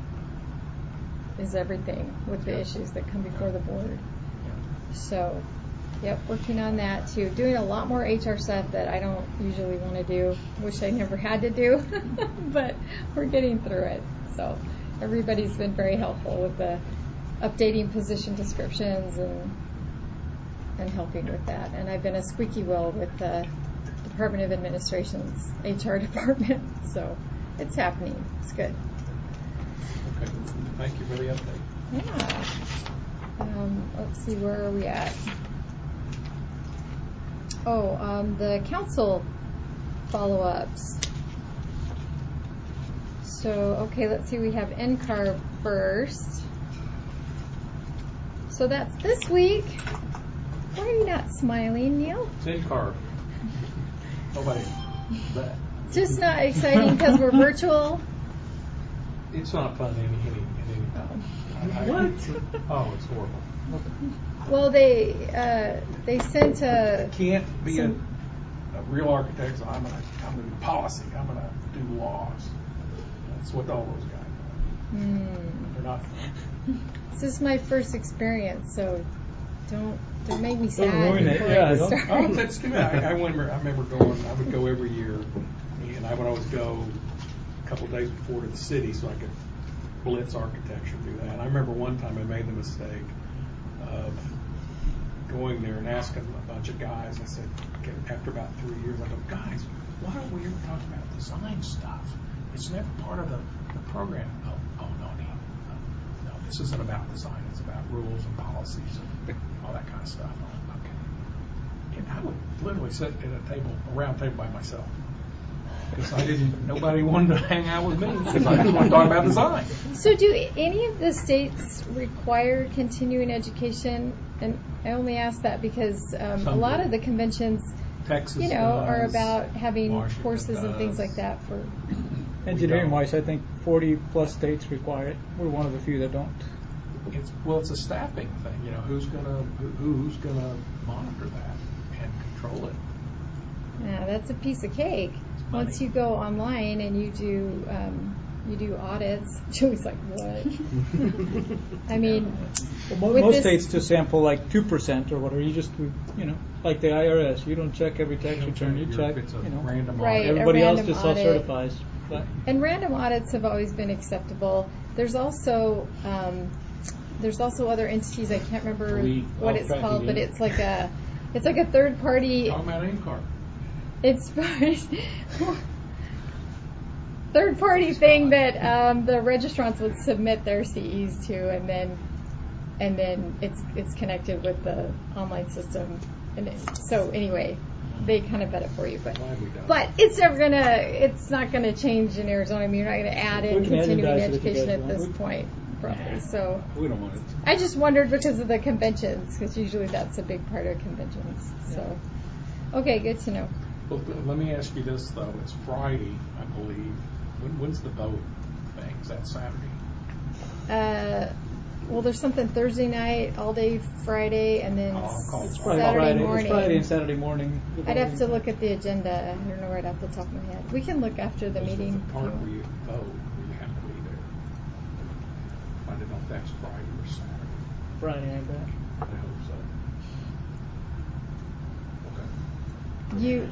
is everything with the issues that come before the board. So, working on that too. Doing a lot more HR stuff that I don't usually want to do. Wish I never had to do, but we're getting through it. So, everybody's been very helpful with the updating position descriptions and helping with that. And I've been a squeaky wheel with the Department of Administration's HR department. So, it's happening. It's good. Okay. Thank you for the update. Yeah. Let's see, where are we at? The council follow-ups. So, let's see, we have NCARB first. So that's this week. Why are you not smiling, Neil? It's NCARB. Nobody. It's just not exciting because we're virtual. It's not fun any. What? Oh, it's horrible. Well, they sent a. I can't be a real architect. So I'm gonna do policy. I'm gonna do laws. That's what all those guys are. They're not fun. This is my first experience, so don't make me sad. Don't ruin it. Yeah. Oh, that's good. I remember going. I would go every year, and I would always go a couple of days before to the city so I could blitz architecture, do that. And I remember one time I made the mistake of going there and asking a bunch of guys. I said, okay, after about 3 years, I go, guys, why don't we ever talk about design stuff? It's never part of the program. Oh, no, Neil. No, this isn't about design. It's about rules and policies and all that kind of stuff. Okay. And I would literally sit at a round table by myself. because nobody wanted to hang out with me because I just want to talk about design. So do any of the states require continuing education? And I only ask that because a lot of the conventions, Texas are about having Washington courses and things like that for engineering-wise. I think 40+ states require it. We're one of the few that don't. It's a staffing thing. Who's gonna monitor that and control it? Yeah, that's a piece of cake. Once you go online and you do audits, Joey's like, what? I mean, most states to sample like 2% or whatever. You just, like the IRS, you don't check every tax return. You check, random right, audit. Everybody else just self-certifies. And random audits have always been acceptable. There's also other entities. I can't remember what it's called, but it's like a third party. Talking about INCAR. It's third party thing that the registrants would submit their CEs to, and then it's connected with the online system. And so anyway, they kind of vet it for you, but it's not gonna change in Arizona. I mean, you're not gonna add in continuing education at this point, probably. So we don't want it. I just wondered because of the conventions, because usually that's a big part of conventions. So okay, good to know. Well, let me ask you this though: it's Friday, I believe. When's the boat thing? Is that Saturday? Well, there's something Thursday night, all day Friday, and then Saturday morning. It's Friday and Saturday morning. I'd have to look at the agenda. I don't know right off the top of my head. We can look after the meeting. The part where you vote, where you have to be there. I don't know if that's Friday or Saturday. Friday, I bet. I hope so. Okay.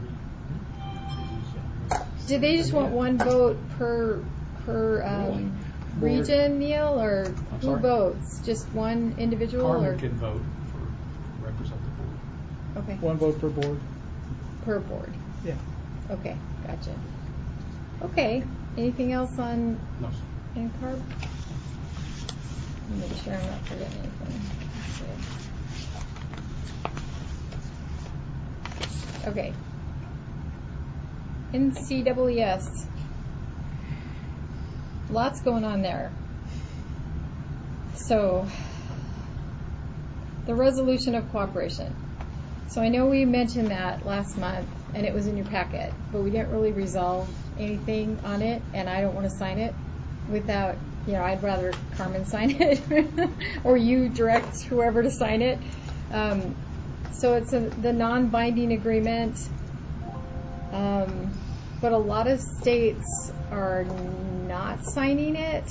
Do they just want one vote per region, Neil, or who votes? Just one individual? Carmen can vote for represent the board. Okay. One vote per board. Per board. Yeah. Okay, gotcha. Okay. Anything else on NCARB? Make sure I'm not forgetting anything. Okay. NCWES. Lots going on there. So, the resolution of cooperation. So I know we mentioned that last month, and it was in your packet, but we didn't really resolve anything on it, and I don't want to sign it without, I'd rather Carmen sign it, or you direct whoever to sign it. So it's the non-binding agreement, but a lot of states are not signing it,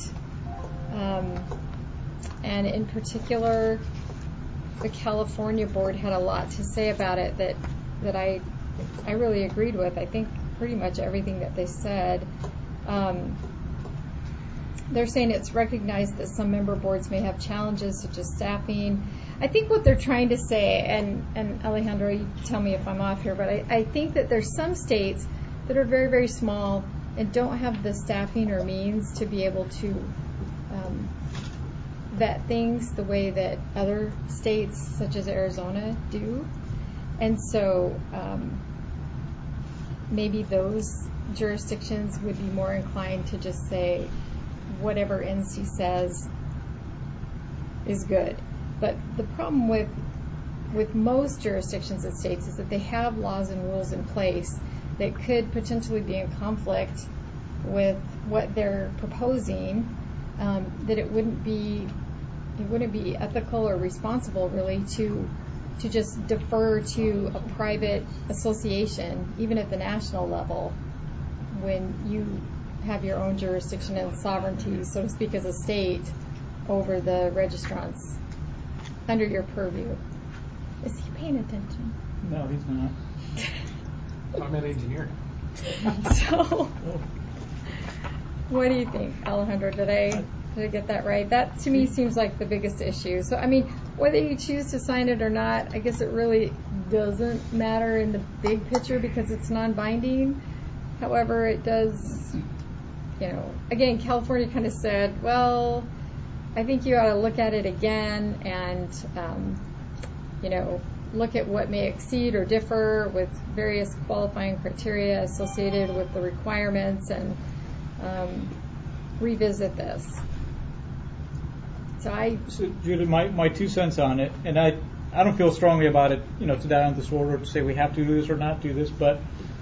and in particular, the California board had a lot to say about it that I really agreed with. I think pretty much everything that they said. They're saying it's recognized that some member boards may have challenges such as staffing. I think what they're trying to say, and Alejandro, you tell me if I'm off here, but I think that there's some states that are very, very small and don't have the staffing or means to be able to vet things the way that other states such as Arizona do. And so maybe those jurisdictions would be more inclined to just say whatever NC says is good. But the problem with most jurisdictions and states is that they have laws and rules in place that could potentially be in conflict with what they're proposing, that it wouldn't be ethical or responsible really to just defer to a private association, even at the national level, when you have your own jurisdiction and sovereignty, so to speak, as a state over the registrants under your purview. Is he paying attention? No, he's not. I'm an engineer. So, what do you think, Alejandro? Did I get that right? That to me seems like the biggest issue. So, I mean, whether you choose to sign it or not, I guess it really doesn't matter in the big picture because it's non-binding. However, it does, again, California kind of said, well, I think you ought to look at it again and, look at what may exceed or differ with various qualifying criteria associated with the requirements and revisit this. So Judy, my 2 cents on it, and I don't feel strongly about it, to die on this order to say we have to do this or not do this, but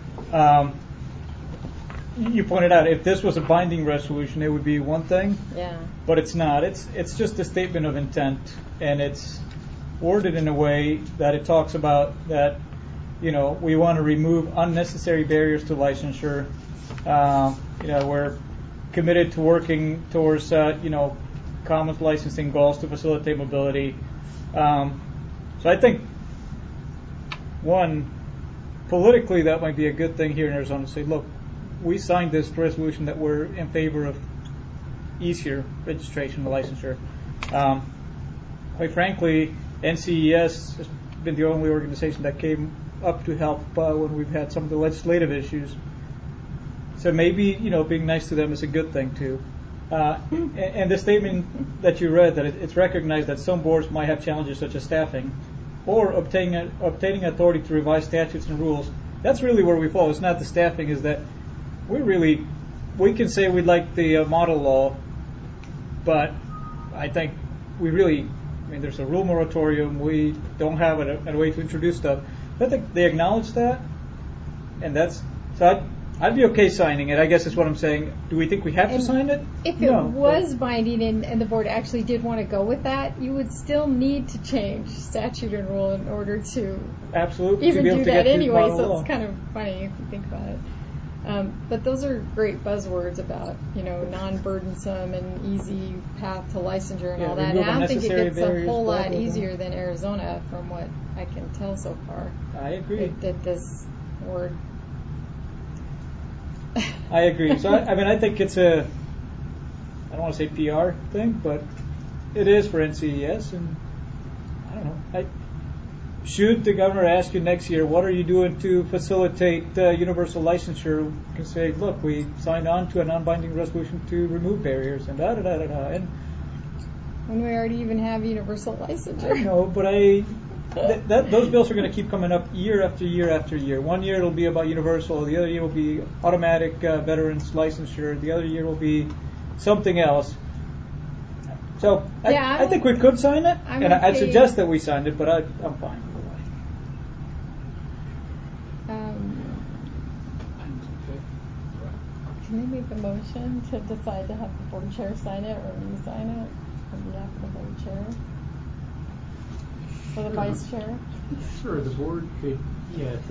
you pointed out if this was a binding resolution, it would be one thing. Yeah. But it's not. It's just a statement of intent, and it's worded in a way that it talks about that, we want to remove unnecessary barriers to licensure. We're committed to working towards, common licensing goals to facilitate mobility. So I think, one, politically that might be a good thing here in Arizona to say, look, we signed this resolution that we're in favor of easier registration and licensure. Quite frankly, NCES has been the only organization that came up to help when we've had some of the legislative issues. So maybe, being nice to them is a good thing too. And the statement that you read, that it's recognized that some boards might have challenges such as staffing or obtaining authority to revise statutes and rules, that's really where we fall. It's not the staffing, is that we can say we'd like the model law, but I think there's a rule moratorium, we don't have a way to introduce stuff. I think they acknowledge that, and I'd be okay signing it, I guess is what I'm saying. Do we think we have to sign it? If it was binding and the board actually did want to go with that, you would still need to change statute and rule in order to absolutely even to be able do to that get anyway, so law. It's kind of funny if you think about it. But those are great buzzwords about, non-burdensome and easy path to licensure and all that. And I don't think it gets a whole lot easier than Arizona from what I can tell so far. I agree. That this word. I agree. So, I think it's I don't want to say PR thing, but it is for NCES, and I don't know. Should the governor ask you next year, what are you doing to facilitate universal licensure? You can say, look, we signed on to a non-binding resolution to remove barriers, and da-da-da-da-da. And when we already even have universal licensure. I know, but those bills are going to keep coming up year after year after year. One year it'll be about universal, the other year will be automatic veterans licensure, the other year will be something else. So I think we could sign it, and okay. I'd suggest that we signed it, but I'm fine. Can they make a motion to decide to have the board chair sign it or you sign it on behalf of the board chair? Or the vice chair? Sure, the board could, if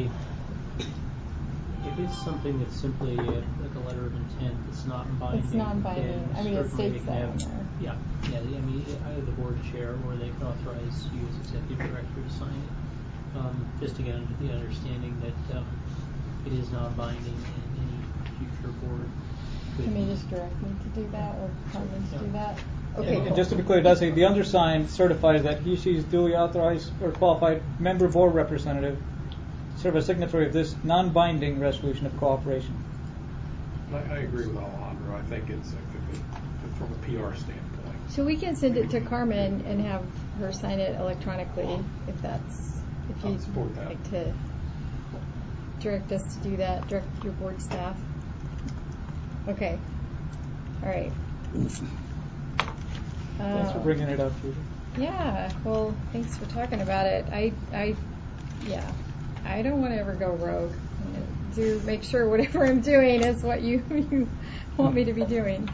it's something that's simply like a letter of intent, it's not binding. It's non-binding. It states that on there. Either the board chair or they can authorize you as executive director to sign it. Just to get under the understanding that it is non-binding and any future board could. Can they just direct me to do that or tell me to do that? Okay. And just to be clear, it does say the undersigned certifies that he, she is duly authorized or qualified member board representative, serve as signatory of this non-binding resolution of cooperation. I agree with Alejandro. I think it's from a PR standpoint. So we can send it to Carmen and have her sign it electronically if you'd like to direct us to do that, direct your board staff. Okay. All right. Thanks for bringing it up, Judy. Yeah, well, thanks for talking about it. I don't want to ever go rogue. Do make sure whatever I'm doing is what you want me to be doing.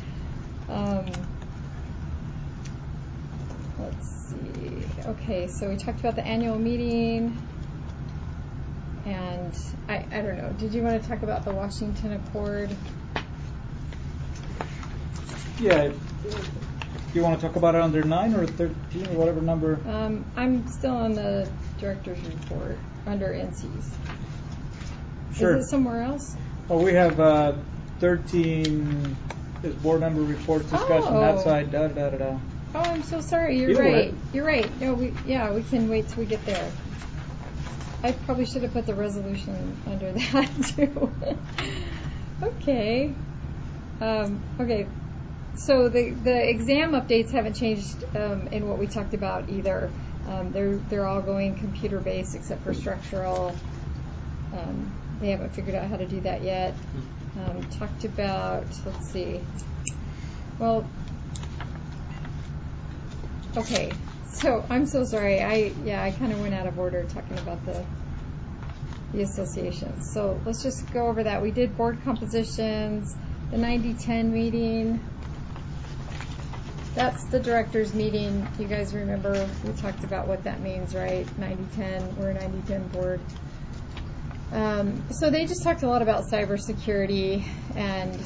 Let's see. Okay, so we talked about the annual meeting, and I don't know. Did you want to talk about the Washington Accord? Yeah. Do you want to talk about it under 9 or 13 or whatever number? I'm still on the director's report under NCs. Sure. Is it somewhere else? Oh, we have 13 is board member reports discussion that side. Oh, I'm so sorry. You're right. You're right. No, we can wait till we get there. I probably should have put the resolution under that too. Okay. Okay. So the exam updates haven't changed in what we talked about either. They're all going computer-based except for structural. They haven't figured out how to do that yet. Talked about, let's see. Well, okay. So I'm so sorry. I kind of went out of order talking about the associations. So let's just go over that. We did board compositions, the 90-10 meeting. That's the directors meeting. You guys remember we talked about what that means, right? 90-10. We're a 90-10 board. So they just talked a lot about cybersecurity and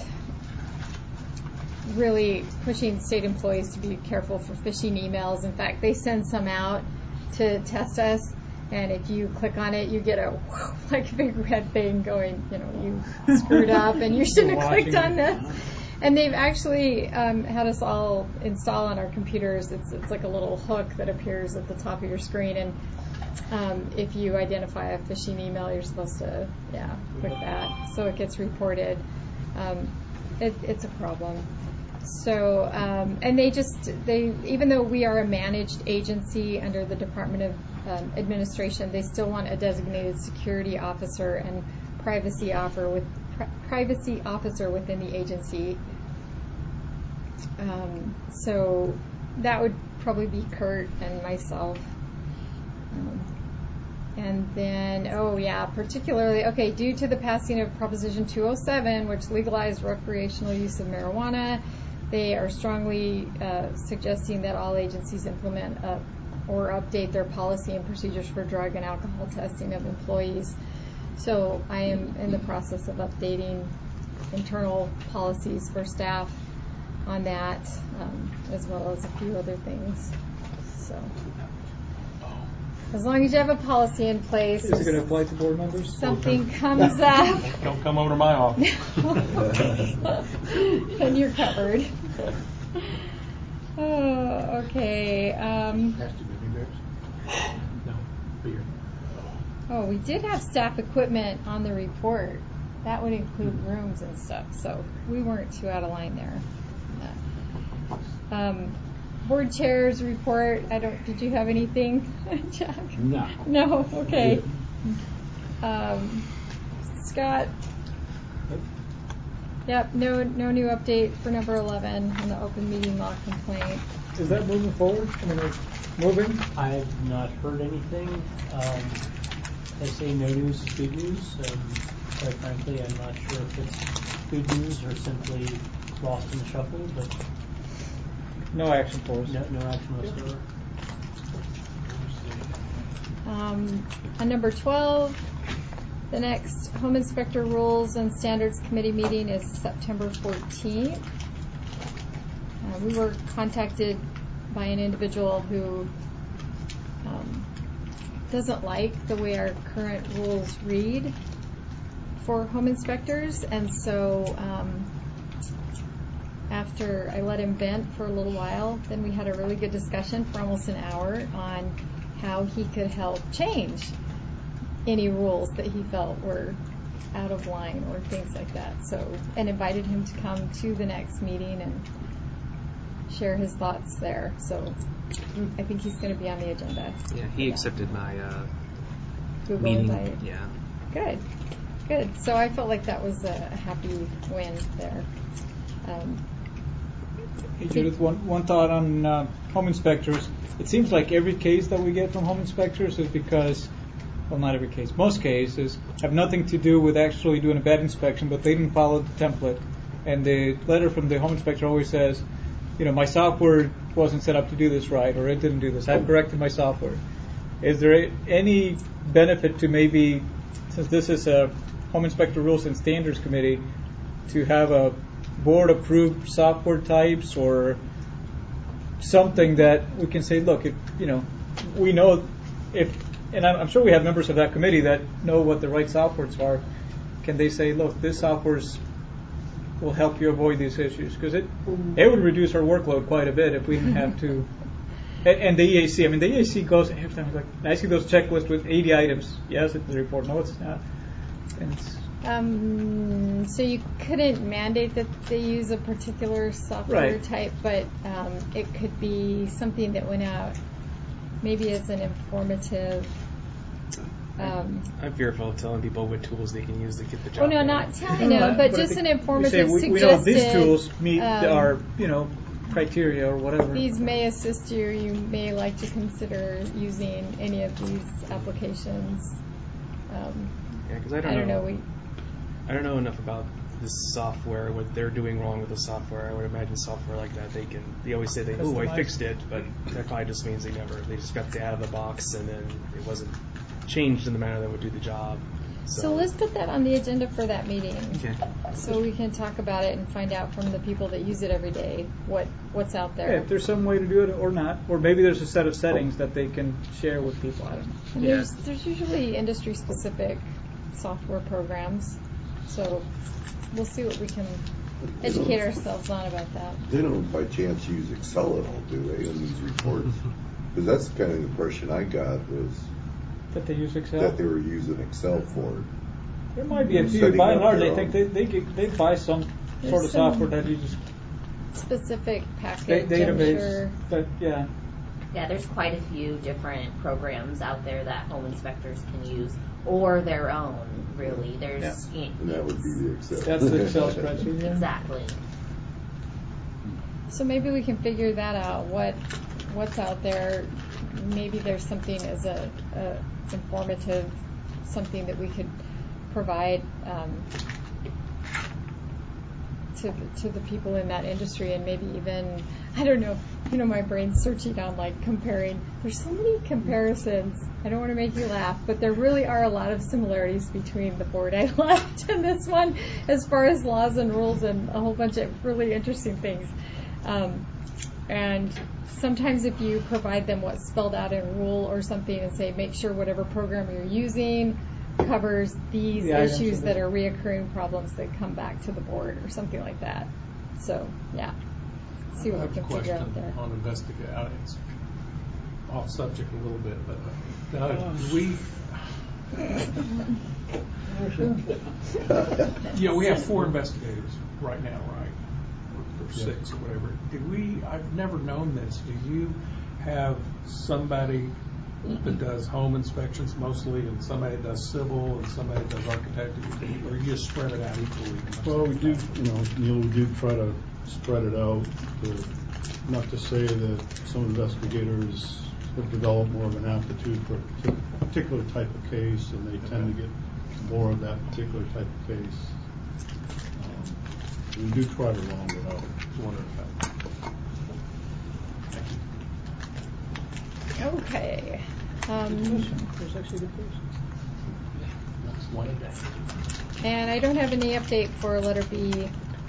really pushing state employees to be careful for phishing emails. In fact, they send some out to test us, and if you click on it, you get a big red thing going, you screwed up and you shouldn't have clicked on this. And they've actually had us all install on our computers. It's like a little hook that appears at the top of your screen, and if you identify a phishing email, you're supposed to click that so it gets reported. It's a problem. So and they even though we are a managed agency under the Department of Administration, they still want a designated security officer and privacy officer within the agency. So that would probably be Kurt and myself. And then, particularly, due to the passing of Proposition 207, which legalized recreational use of marijuana, they are strongly suggesting that all agencies implement or update their policy and procedures for drug and alcohol testing of employees. So I am in the process of updating internal policies for staff on that, as well as a few other things. So as long as you have a policy in place. Is it going to apply to board members? Something comes up. Don't come over to my office. And you're covered. Oh, okay. No, beer. Oh, we did have staff equipment on the report. That would include rooms and stuff, so we weren't too out of line there. Board chairs report. Did you have anything, Jack? No. No. Okay. Scott. Yep. No new update for number 11 on the open meeting law complaint. Is that moving forward? I mean, it's moving. I've not heard anything. They say no news is good news. Quite frankly, I'm not sure if it's good news or simply lost in the shuffle, but no action for us. No action whatsoever. On number 12, the next Home Inspector Rules and Standards Committee meeting is September 14th. We were contacted by an individual who doesn't like the way our current rules read for home inspectors, and so after I let him vent for a little while, then we had a really good discussion for almost an hour on how he could help change any rules that he felt were out of line or things like that. So, and invited him to come to the next meeting and share his thoughts there. So I think he's going to be on the agenda. Yeah, he accepted my Google meeting. Invite. Yeah. Good. So I felt like that was a happy win there. Hey Judith, one thought on home inspectors. It seems like every case that we get from home inspectors is because, well, not every case, most cases have nothing to do with actually doing a bad inspection, but they didn't follow the template. And the letter from the home inspector always says, my software wasn't set up to do this right, or it didn't do this. I've corrected my software. Is there any benefit to maybe, since this is a Home Inspector Rules and Standards Committee, to have a board-approved software types or something that we can say, look, if we know and I'm sure we have members of that committee that know what the right softwares are. Can they say, look, this software will help you avoid these issues? Because it would reduce our workload quite a bit if we didn't have to. And the EAC, the EAC goes every time. Like, I see those checklists with 80 items. Yes, it's the report. No, it's not. So you couldn't mandate that they use a particular software type, but it could be something that went out maybe it's an informative. I'm fearful of telling people what tools they can use to get the job. Oh no, not telling them, but just an informative suggested. We know these tools meet our, criteria or whatever. These may assist you. You may like to consider using any of these applications. Because I don't know. I don't know enough about this software, what they're doing wrong with the software. I would imagine software like that, they always say I fixed it, but that probably just means they just got it out of the box and then it wasn't changed in the manner that would do the job. So let's put that on the agenda for that meeting. Okay. So we can talk about it and find out from the people that use it every day what's out there. Yeah, if there's some way to do it or not, or maybe there's a set of settings that they can share with people. I don't know. And there's usually industry specific software programs, so we'll see what we can educate ourselves on about that. They don't by chance use Excel at all, do they, in these reports? Because that's the kind of impression I got was that they use Excel. That they were using Excel for it. There might be a few. By and large, they think they buy some sort of software that uses specific package database. But yeah, there's quite a few different programs out there that home inspectors can use, or their own. Really, there's. And that would be the Excel. That's the Excel spreadsheet. Yeah. Exactly. So maybe we can figure that out. What's out there? Maybe there's something as a informative, something that we could provide to the people in that industry, and maybe even, I don't know, my brain's searching on comparing. There's so many comparisons. I don't want to make you laugh, but there really are a lot of similarities between the board I left and this one as far as laws and rules and a whole bunch of really interesting things. And sometimes if you provide them what's spelled out in rule or something and say, make sure whatever program you're using covers these issues that are reoccurring problems that come back to the board or something like that. So, yeah. See what we can figure out there. On investigate. It's off subject a little bit, but we we have 4 investigators right now, right? Or 6 or whatever. I've never known this. Do you have somebody that does home inspections mostly, and somebody that does civil, and somebody that does architect, or you just spread it out equally? Well, we do, Neil, we do try to spread it out. Not to say that some investigators have developed more of an aptitude for a particular type of case, and they tend to get more of that particular type of case. We do try to round it out. Okay. There's actually a good question. And I don't have any update for letter B.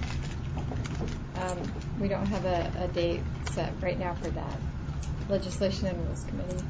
We don't have a date set right now for that. Legislation and Rules Committee.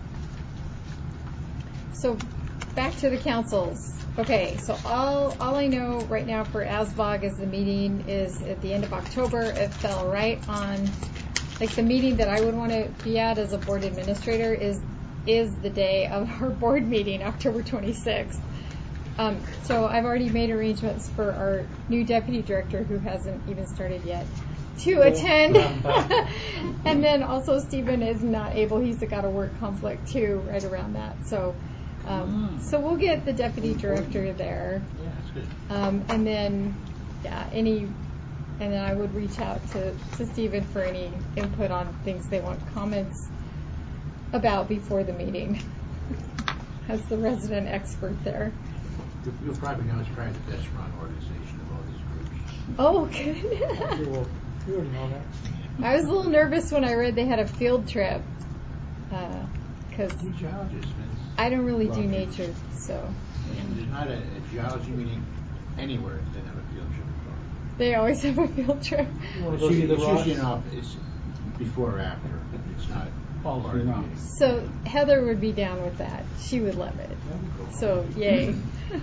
So back to the councils. Okay, so all I know right now for ASBOG is the meeting is at the end of October. It fell right on, the meeting that I would want to be at as a board administrator is the day of our board meeting, October 26th. So I've already made arrangements for our new deputy director, who hasn't even started yet, to attend. And then also Stephen is not able. He's got a work conflict too right around that. So so we'll get the deputy director there. Yeah, that's good. And then and then I would reach out to Stephen for any input on things they want comments about before the meeting as the resident expert there. You'll probably know it's probably the best run organization of all these groups. Oh, good. You already know that. I was a little nervous when I read they had a field trip. Because I don't really do nature, so. And there's not a geology meeting anywhere that doesn't have a field trip. They always have a field trip. You want to go see the rocks? It's before or after. It's not all part of the meeting. So Heather would be down with that. She would love it. So yay.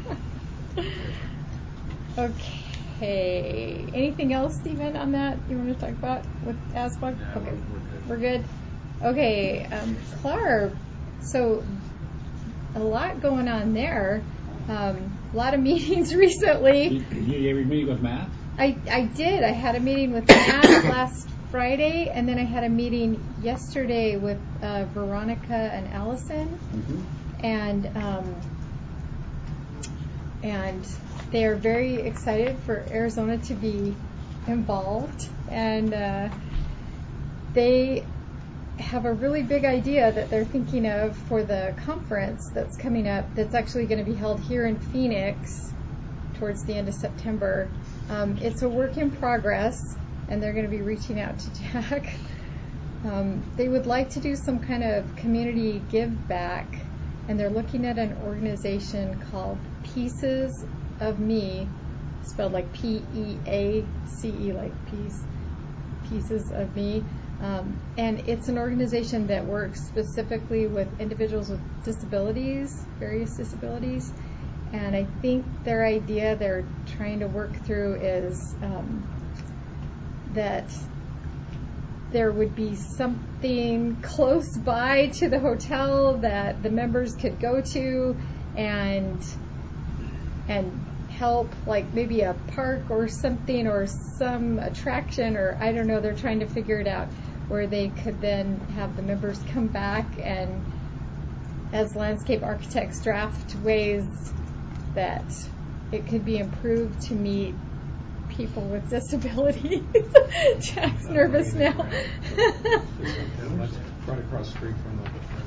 Okay. Anything else, Stephen, on that you want to talk about with ASBOG? No, okay. We're good. We're good. Okay, Clark. So a lot going on there. A lot of meetings recently. You have a meeting with Matt? I did. I had a meeting with Matt last Friday, and then I had a meeting yesterday with Veronica and Allison, and they are very excited for Arizona to be involved, and they have a really big idea that they're thinking of for the conference that's coming up, that's actually going to be held here in Phoenix towards the end of September. It's a work in progress, and they're going to be reaching out to Jack. They would like to do some kind of community give back, and they're looking at an organization called Pieces of Me, spelled like P-E-A-C-E, like peace, Pieces of Me. And it's an organization that works specifically with individuals with disabilities, various disabilities. And I think their idea they're trying to work through is that there would be something close by to the hotel that the members could go to and help, like maybe a park or something or some attraction, or I don't know, they're trying to figure it out, where they could then have the members come back and as landscape architects draft ways that it could be improved to meet people with disabilities. Jack's nervous now. Right across the street from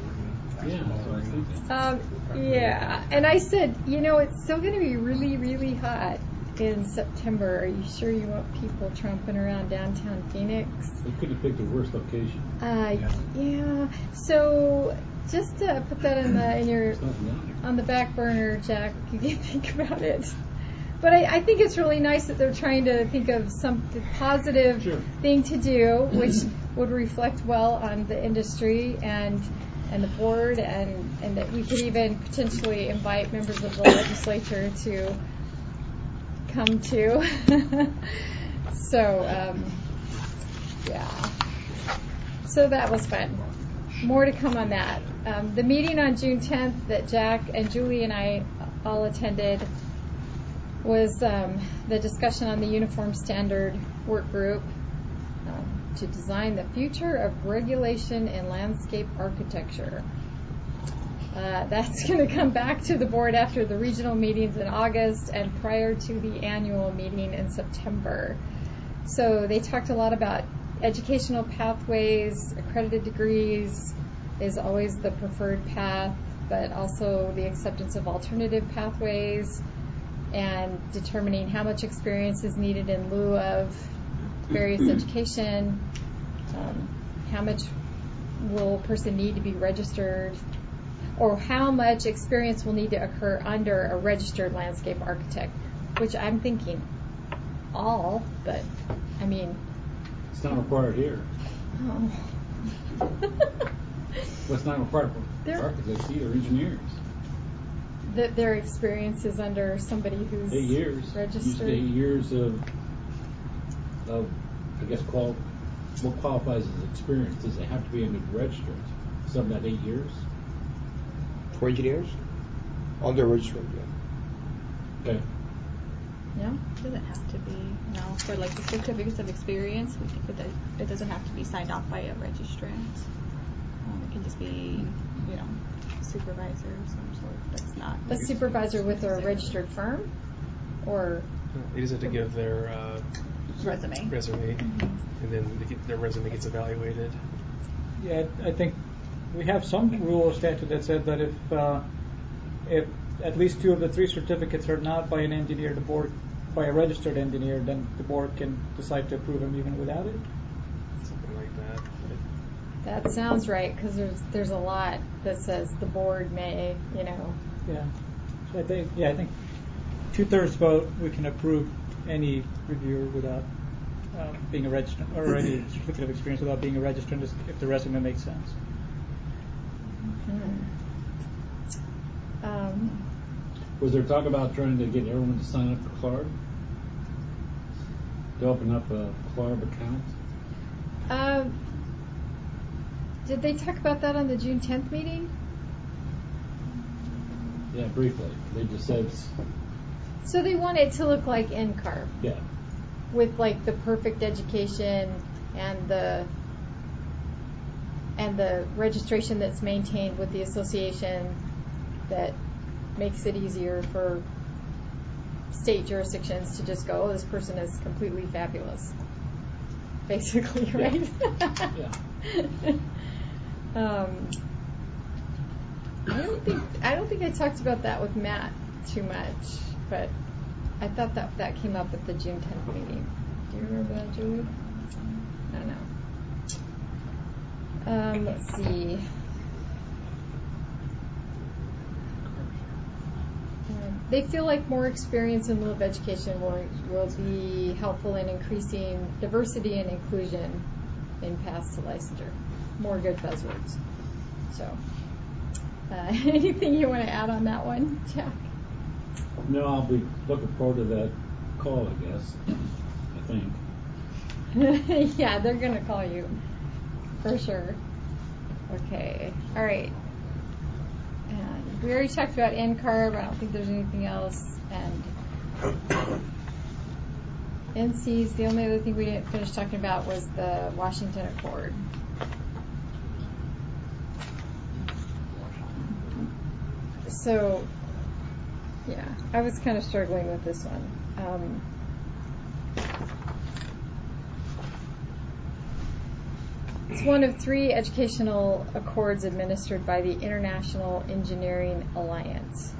the yeah, and I said, it's still going to be really, really hot in September. Are you sure you want people tromping around downtown Phoenix? They could have picked a worse location. Yeah. So just to put that on the back burner, Jack, you can think about it. But I think it's really nice that they're trying to think of some positive thing to do, which would reflect well on the industry and the board, and that we could even potentially invite members of the legislature to come to. So, yeah. So that was fun. More to come on that. The meeting on June 10th that Jack and Julie and I all attended was the discussion on the Uniform Standard Work Group to design the future of regulation in landscape architecture. That's going to come back to the board after the regional meetings in August and prior to the annual meeting in September. So they talked a lot about educational pathways. Accredited degrees is always the preferred path, but also the acceptance of alternative pathways and determining how much experience is needed in lieu of various education, how much will a person need to be registered, or how much experience will need to occur under a registered landscape architect, which I'm thinking all, but I mean... It's not required here. Oh. What's not required for architects either, engineers. That their experience is under somebody who's 8 years. Registered. 8 years of I guess, what qualifies as experience? Does it have to be under registered? Some that 8 years? For engineers? Under registered, yeah. Okay. No, it doesn't have to be. No, for like the certificates of experience, it doesn't have to be signed off by a registrant. It can just be, supervisor of some sort. That's not a supervisor with a registered firm, or they just have to give their resume, and then their resume gets evaluated. Yeah, I think we have some rule or statute that said that if at least 2 of the 3 certificates are not by an engineer, by a registered engineer, then the board can decide to approve them even without it. Something like that. That sounds right, because there's a lot that says the board may, Yeah. So I think 2/3 vote, we can approve any reviewer without being a registrant, or any certificate of experience without being a registrant, if the resume makes sense. Was there talk about trying to get everyone to sign up for CLARB? To open up a CLARB account? Did they talk about that on the June 10th meeting? Yeah, briefly. They just said... So they want it to look like NCARB. Yeah. With like the perfect education, and the registration that's maintained with the association that makes it easier for state jurisdictions to just go, oh, this person is completely fabulous, basically, right? Yeah. I don't think I talked about that with Matt too much, but I thought that came up at the June 10th meeting. Do you remember that, Julie? I don't know. Let's see. They feel like more experience in lieu of education will be helpful in increasing diversity and inclusion in paths to licensure. More good buzzwords. So, anything you want to add on that one, Jack? No, I'll be looking forward to that call, I guess. I think. Yeah, they're going to call you for sure. Okay. All right. And we already talked about NCARB. I don't think there's anything else. And NCs, the only other thing we didn't finish talking about was the Washington Accord. So, yeah, I was kind of struggling with this one. It's one of 3 educational accords administered by the International Engineering Alliance.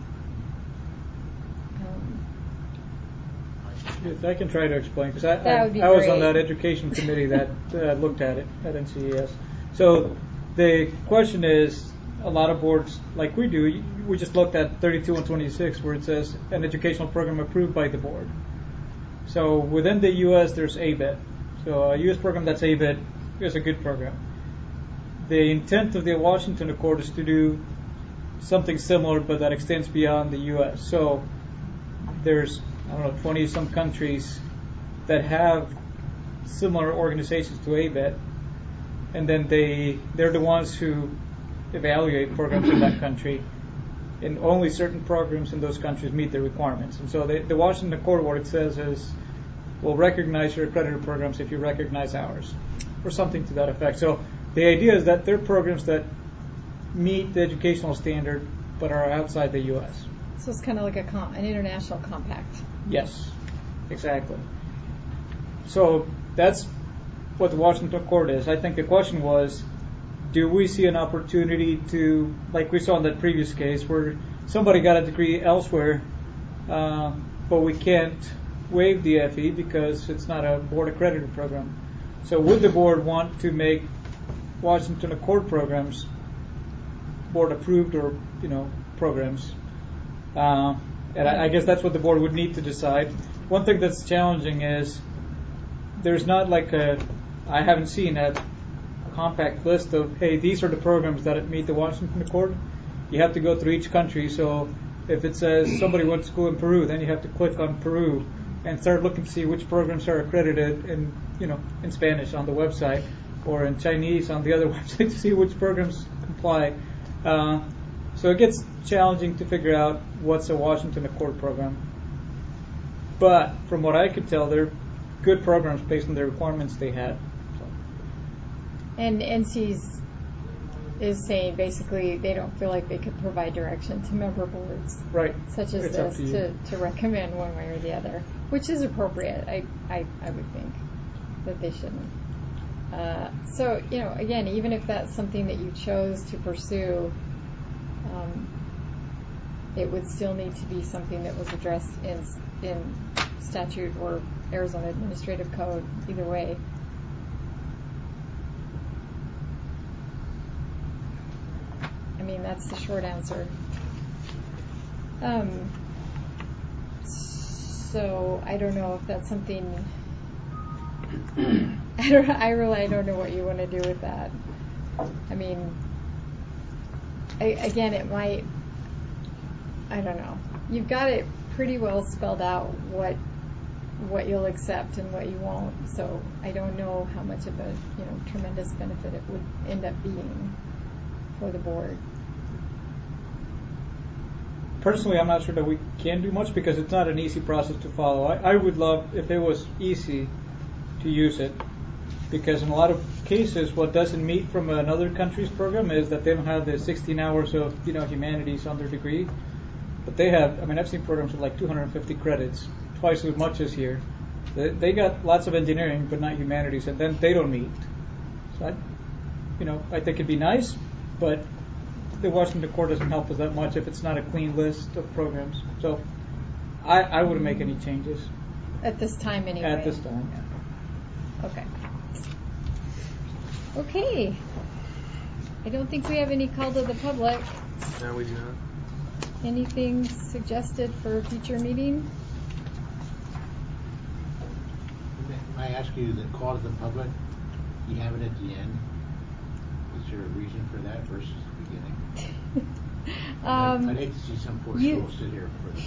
Yes, I can try to explain, because I was on that education committee that looked at it at NCES. So the question is, a lot of boards, like we do, we just looked at 32 and 26, where it says an educational program approved by the board. So within the U.S., there's ABET. So a U.S. program that's ABET is a good program. The intent of the Washington Accord is to do something similar, but that extends beyond the U.S. So there's, 20 some countries that have similar organizations to ABET, and then they're the ones who evaluate programs in that country, and only certain programs in those countries meet the requirements. And so the Washington Accord, what it says is, we'll recognize your accredited programs if you recognize ours, or something to that effect. So the idea is that they're programs that meet the educational standard but are outside the U.S. So it's kind of like an international compact. Yes, exactly. So that's what the Washington Accord is. I think the question was, do we see an opportunity to, like we saw in that previous case, where somebody got a degree elsewhere, but we can't waive the FE because it's not a board accredited program. So would the board want to make Washington Accord programs board approved or programs? And I guess that's what the board would need to decide. One thing that's challenging is there's not like I haven't seen a compact list of, hey, these are the programs that meet the Washington Accord. You have to go through each country. So if it says somebody went to school in Peru, then you have to click on Peru and start looking to see which programs are accredited in Spanish on the website, or in Chinese on the other website to see which programs comply. So it gets challenging to figure out what's a Washington Accord program. But from what I could tell, they're good programs based on the requirements they had. So. And NC's is saying basically they don't feel like they could provide direction to member boards, right, such as this, to recommend one way or the other, which is appropriate. I would think that they shouldn't. So again, even if that's something that you chose to pursue, it would still need to be something that was addressed in statute or Arizona Administrative Code, either way. I mean, that's the short answer. So I don't know if that's something. I really don't know what you want to do with that. I mean, again, it might. I don't know. You've got it pretty well spelled out what you'll accept and what you won't. So I don't know how much of a tremendous benefit it would end up being for the board. Personally, I'm not sure that we can do much because it's not an easy process to follow. I would love if it was easy to use it. because in a lot of cases, what doesn't meet from another country's program is that they don't have the 16 hours of humanities on their degree, but they have. I mean, I've seen programs with like 250 credits, twice as much as here. They got lots of engineering, but not humanities, and then they don't meet. So, I think it'd be nice, but the Washington Court doesn't help us that much if it's not a clean list of programs. So, I wouldn't make any changes. At this time, anyway. At this time, yeah. Okay. Okay. I don't think we have any call to the public. No, we do not. Anything suggested for a future meeting? I ask you the call to the public, you have it at the end. Is there a reason for that versus the beginning? I'd hate to see some poor soul sit here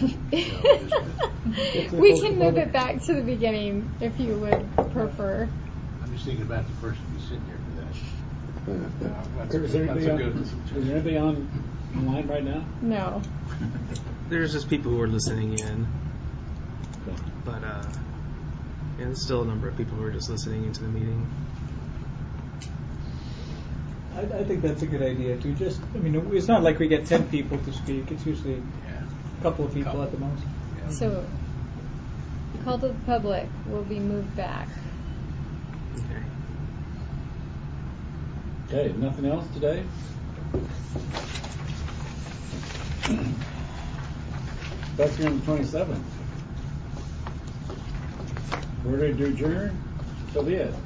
for we can move it back to the beginning if you would prefer. I'm just thinking about the person who's sitting here for that. Is there anybody online right now? No. There's just people who are listening in. But, there's still a number of people who are just listening into the meeting. I think that's a good idea too. It's not like we get 10 people to speak. It's usually a couple of people at the most. Yeah. So, call to the public will be moved back. Okay, nothing else today? Back here on the 27th. We're ready to adjourn? So be it.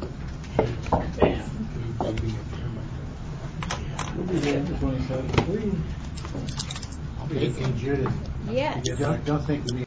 We'll be here on the 27th. Hey, Judith. Yes. Don't think of me.